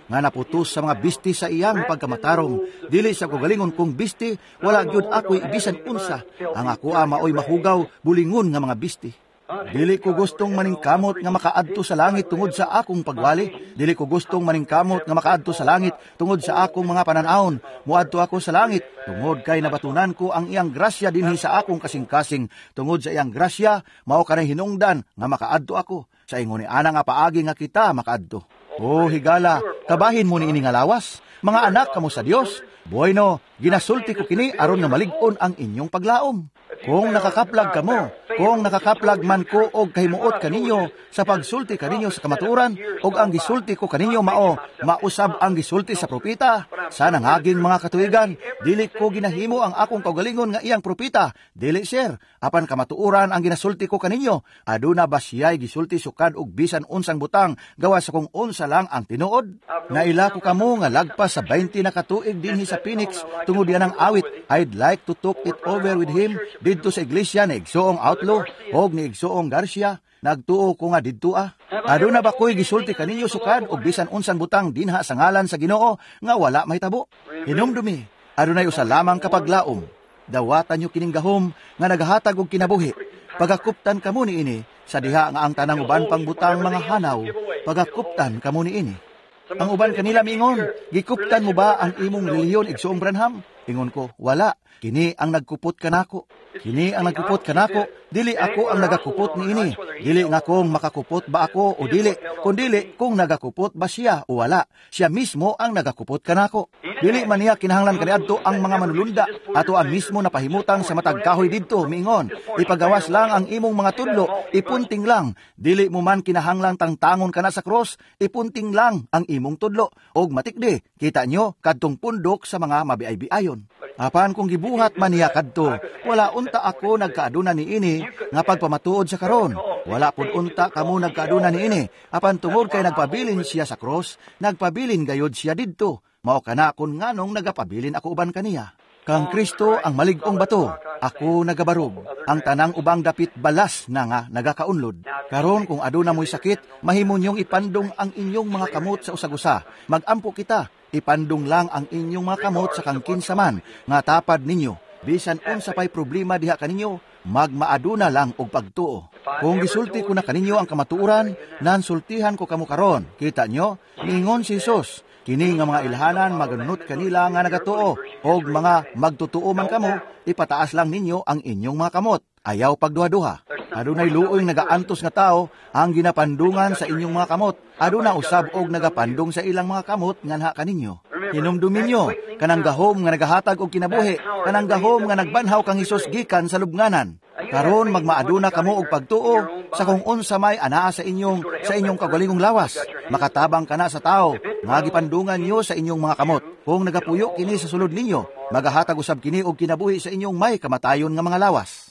nga naputos sa mga bisti sa iyang pagkamatarong. Dili sa kugalingon kong bisti, wala gyud ako'y ibisan unsa. Ang ako maoy mahugaw, bulingon nga mga bisti. Dili ko gustong maningkamot nga makaadto sa langit tungod sa akong pagwali. Dili ko gustong maningkamot nga makaadto sa langit tungod sa akong mga pananaon. Muadto ako sa langit tungod kay nabatunan ko ang iyang grasya dinhi sa akong kasing-kasing. Tungod sa iyang grasya, mao kanay hinungdan nga makaadto ako. Sa ingon ni ana nga paagi nga kita makaadto. O higala, kabahin mo ni ini nga lawas. Mga anak kamo sa Dios, bueno, ginasulti ko kini aron nga malig-on ang inyong paglaom. Kung nakakaplag kamo, kung nakakaplag man ko og kahimuot kaninyo sa pagsulti kaninyo sa kamatuoran, og ang gisulti ko kaninyo mausab ang gisulti sa propeta, sa nangaging mga katuigan, dili ko ginahimo ang akong kaugalingon nga iyang propeta, dili sir, apan kamatuoran ang ginasulti ko kaninyo, aduna ba siya'y gisulti sukad og bisan unsang butang, gawas sa kung unsa lang ang tinuod? Naila ko kamo nga lagpas sa 20 na katuig dinhi sa Phoenix, tungod yan ang awit, I'd like to talk it over with him, didto sa iglesia ni Igsoong Outlaw og ni Igsoong Garcia, nagtuo ko nga didto aduna ba ko'y gisulti kaninyo sukad og bisan unsang butang dinha sa ngalan sa Ginoo nga wala mahitabo? Hinumdumi, adunay usa lamang kapaglaom. Dawatan nyo kining gahom nga nagahatag og kinabuhi. Pagakuptan kamo ni ini sa diha nga ang tanang uban pang butang mga hanaw, pagakuptan kamo ni ini. Ang uban kanila mingon, gikuptan mo ba ang imong relihiyon Igsoong Branham? Ingon ko, wala. Kini ang nagkupot kanako. Kini ang nagkupot kanako. Dili ako ang nagakupot ni ini. Dili nga kung makakupot ba ako o dili. Kundili kung nagakupot ba siya o wala. Siya mismo ang nagakupot kanako. Dili man niya kinahanglan kaniadto ang mga manulunda. Ato ang mismo na pahimutang sa matag kahoy didto, mingon. Ipagawas lang ang imong mga tudlo. Ipunting lang. Dili mo man kinahanglan tangtangon kana sa cross. Ipunting lang ang imong tudlo. Og matikdi, kita nyo kadtong pundok sa mga mabiay-biayon. Apan kung gibuhat man niya kadto, wala unta ako nagkaaduna ni ini nga pagpamatuod sa karon. Wala pud unta kamo nagkaaduna ni ini. Apan tungod kay nagpabilin siya sa cross, nagpabilin gayod siya didto. Mao kana kun nganong nagapabilin ako uban kaniya. Kang Kristo ang malig-ong bato, ako nagabarog. Ang tanang ubang dapit balas na nga nagakaunlod. Karon kung aduna mo'y sakit, mahimo niyong ipandong ang inyong mga kamot sa usag-usa. Magampo kita. Ipandong lang ang inyong mga kamot sa kangkinsaman nga tapad ninyo. Bisan unsa pay problema diha kaninyo, magmaaduna lang og pagtuo. Kung gisulti ko na kaninyo ang kamatuoran, nansultihan ko kamo karon. Kita nyo, ningon si Jesus. Kini nga mga ilhanan maganunot kanila nga nagatuo og mga magtutuo man kamo, ipataas lang ninyo ang inyong mga kamot. Ayaw pagduha-duha. Adunay luoy nagaantos nga tao ang ginapandungan sa inyong mga kamot. Aduna usab og nagapandong sa ilang mga kamot nganha kaninyo. Hinumdumin nyo, kanang gahom nga nagahatag og kinabuhi, kanang gahom nga nagbanhaw kang Hesus gikan sa lubnganan. Karon magmaaduna kamo og pagtuo sa kung unsa may anaa sa inyong kagalingong lawas. Makatabang kana sa tao, nga gipandungan nyo sa inyong mga kamot. Kung nagapuyo kini sa sulod ninyo, magahatag usab kini og kinabuhi sa inyong may kamatayon nga mga lawas.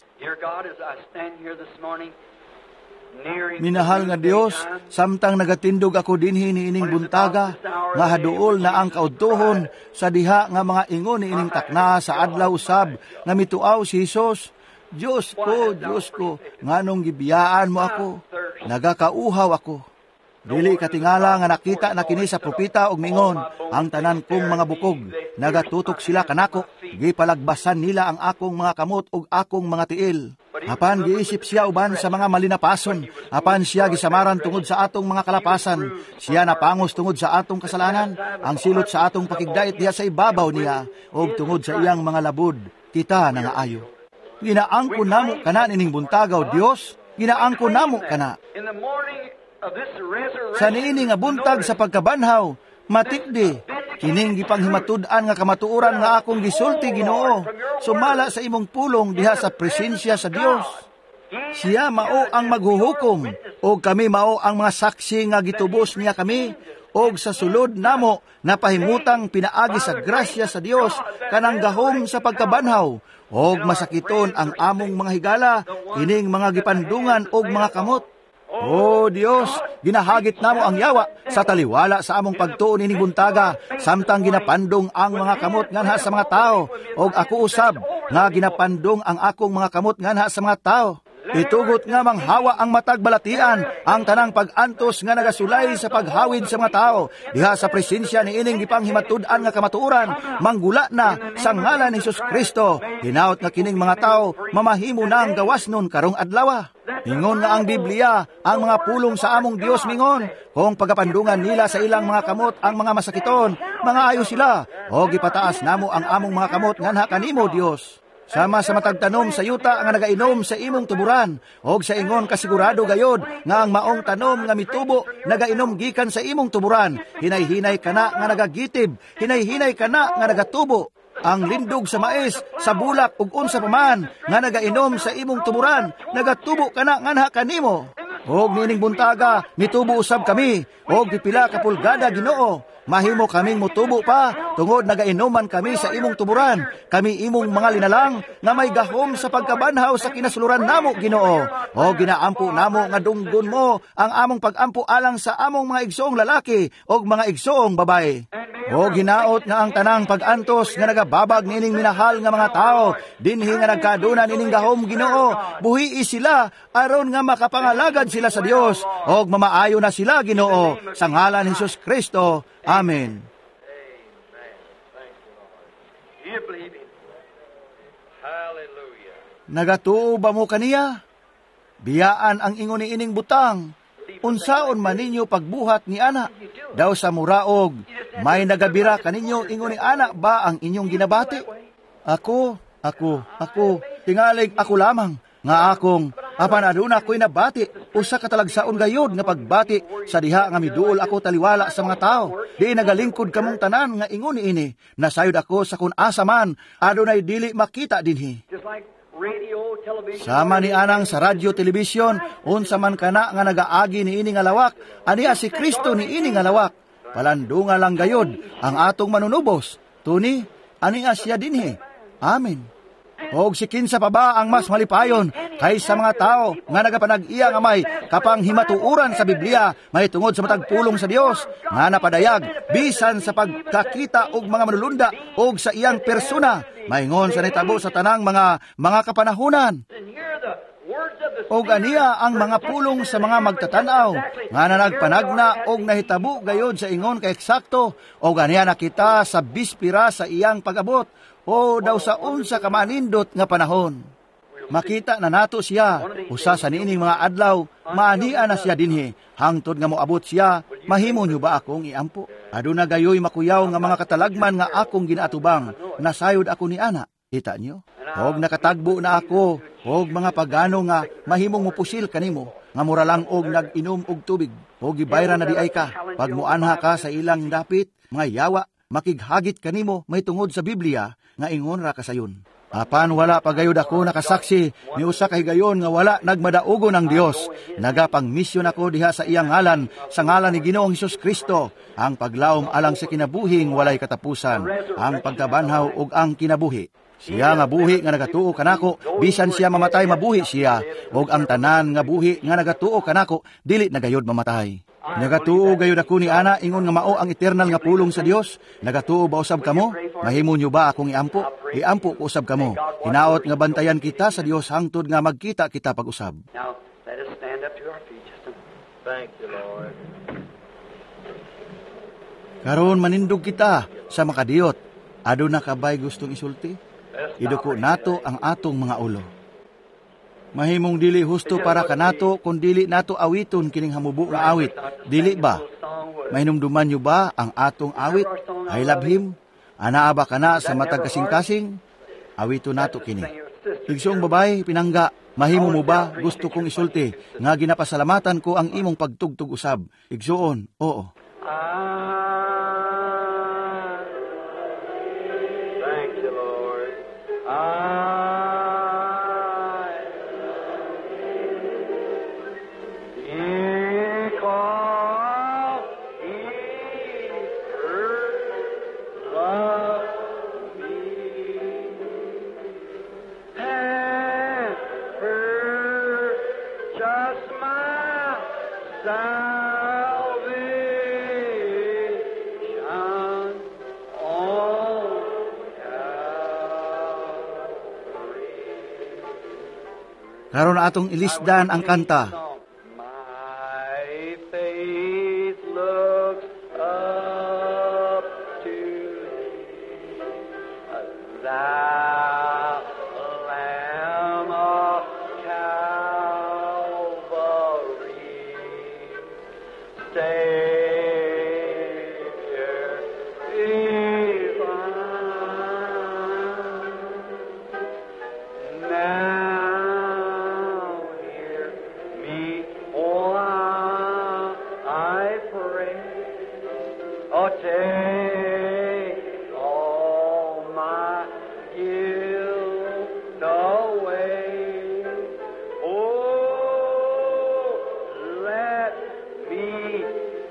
Minahal nga Dios, samtang nagatindog ako dinhi ni ining buntaga, nga haduol na ang kaudtohon sa diha nga mga ingon ni ining takna sa adlaw usab nga mituaw si Hesus. Diyos ko, nganong gibiyaan mo ako, nagakauhaw ako. Dili katingala nga nakita na kini sa propeta og mingon, ang tanan kong mga bukog, nagatutok sila kanako, gipalagbasan nila ang akong mga kamot ug akong mga tiil. Apan giisip siya uban sa mga malinapason, apan siya gisamaran tungod sa atong mga kalapasan, siya napangos tungod sa atong kasalanan, ang silot sa atong pakigdait diha sa ibabaw niya, ug tungod sa iyang mga labod, kita nangaayo. Ginaangko namo kana nining buntagaw Dios, ginaangko namo kana. Sa niini nga buntag sa pagkabanhaw, matikdi, kining gipanghimatud-an nga kamatuoran nga akong gisulti Ginoo, sumala sa imong pulong diha sa presensya sa Dios. Siya mao ang maghuhukom, o kami mao ang mga saksi nga gitubos niya kami, og sa sulod namo napahimutang pinaagi sa grasya sa Dios kanang gahom sa pagkabanhaw, og masakiton ang among mga higala, kining mga gipandungan og mga kamot. O Dios, ginahagit namo ang yawa sa taliwala sa among pagtuon ining buntaga, samtang ginapandong ang mga kamot nganha sa mga tao, og ako usab nga ginapandong ang akong mga kamot nganha sa mga tao. Itugot nga manghawa ang matag balatian, ang tanang pag-antos nga nagasulay sa paghawid sa mga tao. Diha sa presensya ni ining gipanghimatud-an nga kamatuoran, manggula na sa ngalan ni Hesus Kristo. Hinaot nga kining mga tao, mamahimo na ang gawas nun karong adlaw. Ingon nga ang Biblia, ang mga pulong sa among Dios mingon, kung pagapandungan nila sa ilang mga kamot ang mga masakiton, mga ayo sila, o gipataas namo ang among mga kamot nganha kanimo Dios. Sama sa matagtanom sa yuta nga nagainom sa imong tuburan, og sa ingon kasigurado gayod nga ang maong tanom nga mitubo nagainom gikan sa imong tuburan, hinay-hinay kana nga nagagitib, hinay-hinay kana nga nagatubo. Ang lindog sa mais, sa bulak ug unsa pa man nga nagainom sa imong tuburan, nagatubo kana nganha kanimo. Og nining buntaga, mitubo usab kami, og pipila ka pulgada Ginoo. Mahimo kaming mutubo pa, tungod nagainuman kami sa imong tuburan. Kami imong mga linalang, nga may gahom sa pagkabanhaw sa kinasuluran namo, Ginoo. O ginaampo namo nga dunggon mo ang among pagampo alang sa among mga igsoong lalaki o mga igsoong babae. O ginaot nga ang tanang pag-antos nga nagababag nining minahal nga mga tao, dinhi nga nagkadunan nining gahom, Ginoo. Buhii sila, aron nga makapangalagad sila sa Dios, o mamaayo na sila, Ginoo, sa ngalan ni Hesus Kristo. Amen. Nagatuo ba mo kaniya? Biyaan ang ingon ni ining butang. Unsaon man ninyo pagbuhat ni ana? Daw sa muraog, may nagabira kaninyo ingon ni ana ba ang inyong ginabati? Ako, tingalig ako lamang. Nga akong, apan aduna ko'y nabati, usa katalagsaon gayod nga pagbati, sa diha nga miduol ako taliwala sa mga tao. Di nagalingkod kamong tanan nga ingon ini, nasayod ako sa kun asa man, adunay dili makita dinhi. Sama ni anang sa radyo, telebisyon, unsa man kana nga nagaagi ni ini nga lawak, aniya si Kristo ni ini nga lawak. Palandunga lang gayod, ang atong manunubos. Tuni, aniya siya dinhi. Amen. Og si kinsa pa ba ang mas malipayon kaysa mga tao nga nagapanag-iya nga may kapang himatuuran sa Biblia, may tungod sa matagpulong sa Dios, nga napadayag bisan sa pagkakita og mga manulunda og sa iyang persona, maingon sa nitabo sa tanang mga kapanahunan. Og aniya ang mga pulong sa mga magtatanaw nga nanagpanagna og nahitabo gayod sa ingon ka eksakto, og aniya nakita sa bispira sa iyang pag-abot, o daw sa unsa ka manindot nga panahon. Makita na nato siya, usa sa niining mga adlaw, maania na siya dinhi, hangtod nga moabot siya, mahimo niyo ba akong iampo? Aduna gayoy makuyaw nga mga katalagman nga akong ginaatubang, nasayod ako ni ana. Kita niyo? Og nakatagbo na ako, og mga pagano nga mahimong mupusil kanimo, nga mura lang og nag-inom og tubig, og gibayra na di ay ka, pag muanha ka sa ilang dapit, mga yawa, makighagit kanimo may tungod sa Biblia, nga ingon ra kasayon. Apan wala pagayod ako nakasaksi ni usa ka higayon nga wala nagmadaugon ang Dios. Nagapangmisyon ako diha sa iyang ngalan, sa ngalan ni Ginoong Hesus Kristo, ang paglawom alang sa kinabuhing walay katapusan, ang pagkabanhaw ug ang kinabuhi. Siya nga buhi nga nagatuo kanako, bisan siya mamatay mabuhi siya, ug ang tanan nga buhi nga nagatuo kanako dili nagayod mamatay. Nagatuo gayud ako ni ana ingon nga mao ang eternal nga pulong sa Dios. Nagatuo ba usab kamo? Mahimo niyo ba akong iampo? Iampo ko usab kamo. Hinaot nga bantayan kita sa Dios hangtod nga magkita kita pag-usab. Now, let us stand up to our feet just a minute. Thank you, Lord. Karon manindog kita sa makadiyot. Aduna kabay gustong isulti? Iduko nato ang atong mga ulo. Mahimong dili husto para kanato kung dili nato awiton kining hamubo nga awit. Dili ba? Mahinumduman nyo ba ang atong awit? I love him. Anaa ba kana sa matag kasing-kasing? Awito nato kini. Igsoong babae, pinangga, mahimo mo ba gusto kong isulti nga ginapasalamatan ko ang imong pagtugtog usab? Igsoon, oo. Thank you, Lord. Karon atong ilisdan ang kanta. My faith looks up to thee, thou Lamb of Calvary, Savior divine. Now hear me, oh, I pray. Oh, take all my guilt away. Oh, let me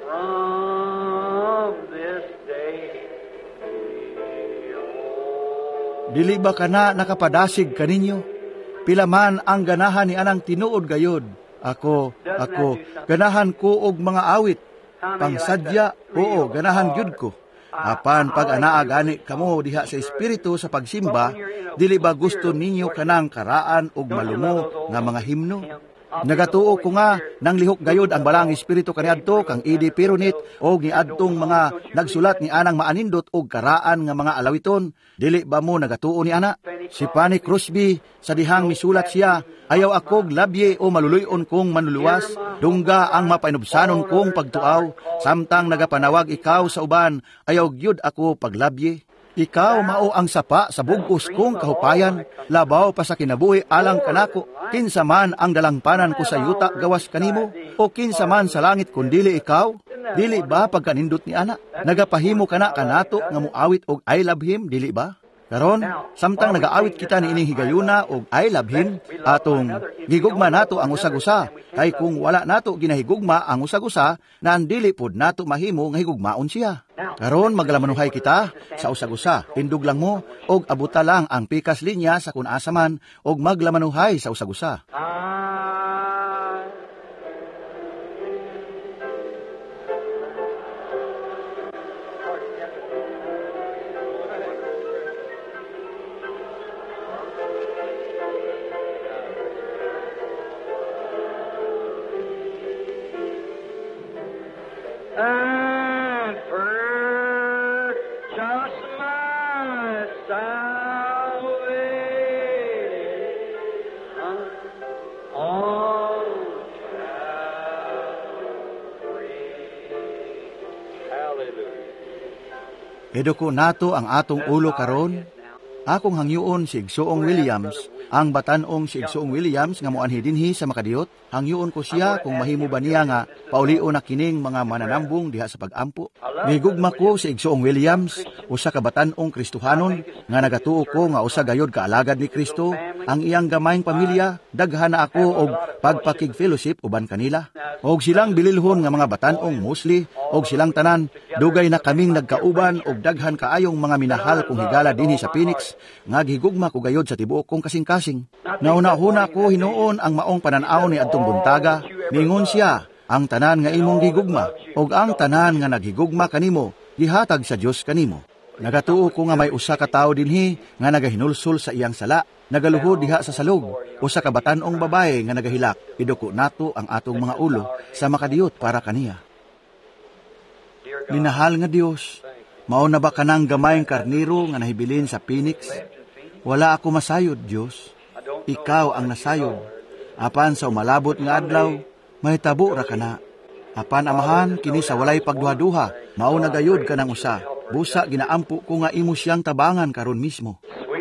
from this day be whole. Dili ba kana nakapadasig kaninyo? Pila man ang ganahan ni anang tinuod gayod. Ako, ganahan ko og mga awit. Pangsadya, oo, ganahan gyud ko. Apan pag anaa gani kamo diha sa espiritu sa pagsimba, dili ba gusto ninyo kanang karaan og malumo nga mga himno? Nagatuo ko nga nang lihok gayod ang balang espiritu kaniadto kang E.D. Pironit o niadtong mga nagsulat ni anang maanindot og karaan nga mga alawiton. Dili ba mo nagatuo ni ana? Si Fanny Crosby sa dihang misulat siya, ayaw akog labye o maluluyon kong manluluwas, dungga ang mapainubsanon kong pagtuaw, samtang nagapanawag ikaw sa uban, ayaw gyud ako paglabye. Ikaw mao ang sapa sa bugos kong kahupayan, labaw pa sa kinabuhi alang kanako. Kinsa man ang dalangpanan ko sa yuta gawas kanimo, o kinsa man sa langit kundili ikaw? Dili ba pagkanindot ni ana? Nagapahimo kana kanato nga muawit og I love him, dili ba? Karon, samtang nagaawit kita ni ining higayuna og I love him, atong gigugma nato ang usag-usa. Kay kung wala nato ginahigugma ang usag-usa, naan dili pod nato mahimo nga higugmaon siya. Karon maglamanuhay kita sa usag-usa. Tindog lang mo og abuta lang ang pikas linya sa kun asa man og maglamanuhay sa usag-usa. And purchase my salvation on Calvary. Hallelujah. Eduko nato ang atong ulo karon. Akong hangyoon si Igsoong Williams, ang batanong si Igsoong Williams nga moanhi dinhi sa Makadiyot. Hangyoon ko siya kung mahimo ba niya nga paulion na kining mga mananambong diha sa pag-ampo. Gigugma ko si Igsoong Williams, usa ka batanong Kristohanon nga nagatuo ko nga usa gayod kaalagad ni Kristo. Ang iyang gamayng pamilya, daghan na ako og pagpakig-fellowship uban kanila. Og silang bililhon nga mga batanong musli, og silang tanan, dugay na kaming nagkauban og daghan kaayong mga minahal kong higala dinhi sa Phoenix, nga gigugma ko gayod sa tibuok kong kasing-kasing. Nauna-huna ko hinuon ang maong pananaw ni adtong buntaga, ningon siya, ang tanan nga imong gigugma, og ang tanan nga naghigugma kanimo, gihatag sa Dios kanimo. Nagatuo ko nga may usa ka tawo dinhi nga nagahinulsol sa iyang sala, nagaluhod diha sa salog, usa ka batanong babae nga nagahilak. Iduko nato ang atong mga ulo sa Makadiyot para kaniya. Minahal nga Dios, mao na ba kanang gamayng karniro nga nahibilin sa Phoenix? Wala ako masayod, Dios. Ikaw ang nasayod. Apan sa umalabot nga adlaw, may tabo ra kana. Apan amahan kini sa walay pagduha-duha, mao na gayud kanang usa. Busa ginaampo ko nga imo siyang tabangan karon mismo.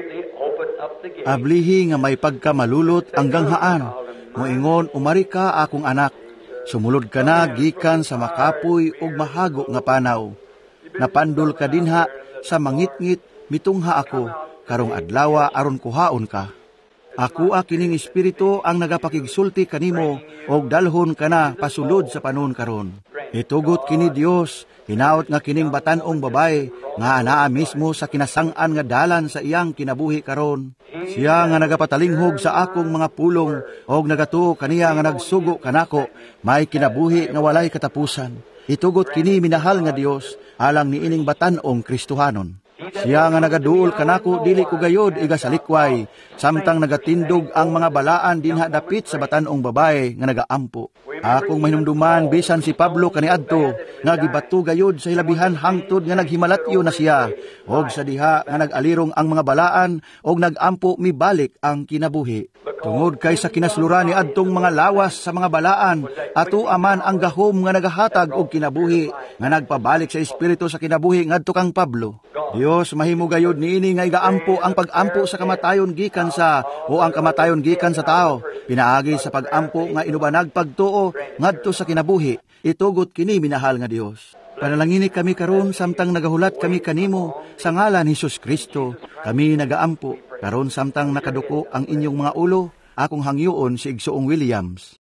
Ablihi nga may pagkamalulot ang ganghaan. Moingon, umari ka akong anak. Sumulod ka na gikan sa makapoy ug mahago nga panaw. Napandol ka dinha sa mangitngit, mitungha ako. Karong adlawa aron kuhaon ka. Ako kining espiritu ang nagapakigsulti kanimo og dalhon kana pasulod sa panon karon. Itugot kini Dios, hinaot nga kining batanong babae nga anaa mismo sa kinasang-an nga dalan sa iyang kinabuhi karon. Siya nga nagapatalinghog sa akong mga pulong og nagatuo kaniya nga nagsugo kanako, may kinabuhi nga walay katapusan. Itugot kini minahal nga Dios alang niining batanong Kristohanon. Siya nga nagaduol kanako dili ko gayod iga sa likway, samtang nagatindog ang mga balaan dinha dapit sa batanong babae nga nagaampo. Akong mahinumduman bisan si Pablo kaniadto nga gibato gayod sa hilabihan hangtod nga naghimalatyo na siya, og sa diha nga nagalirong ang mga balaan og nagampo mibalik ang kinabuhi. Tungod kay sa kinasluran ni adtong mga lawas sa mga balaan, ato aman ang gahom nga nagahatag og kinabuhi nga nagpabalik sa espiritu sa kinabuhi ngadto kang Pablo. Dios mahimo gayud niini nga igaampo ang pag-ampo sa kamatayon gikan sa o ang kamatayon gikan sa tao, pinaagi sa pag-ampo nga inubanag pagtuo ngadto sa kinabuhi. Itugot kini minahal nga Dios. Panalangini kami karon samtang nagahulat kami kanimo sa ngalan ni Hesus Kristo. Kami nagaampo karon samtang nakaduko ang inyong mga ulo. Akong hangyoon si Igsoong Williams.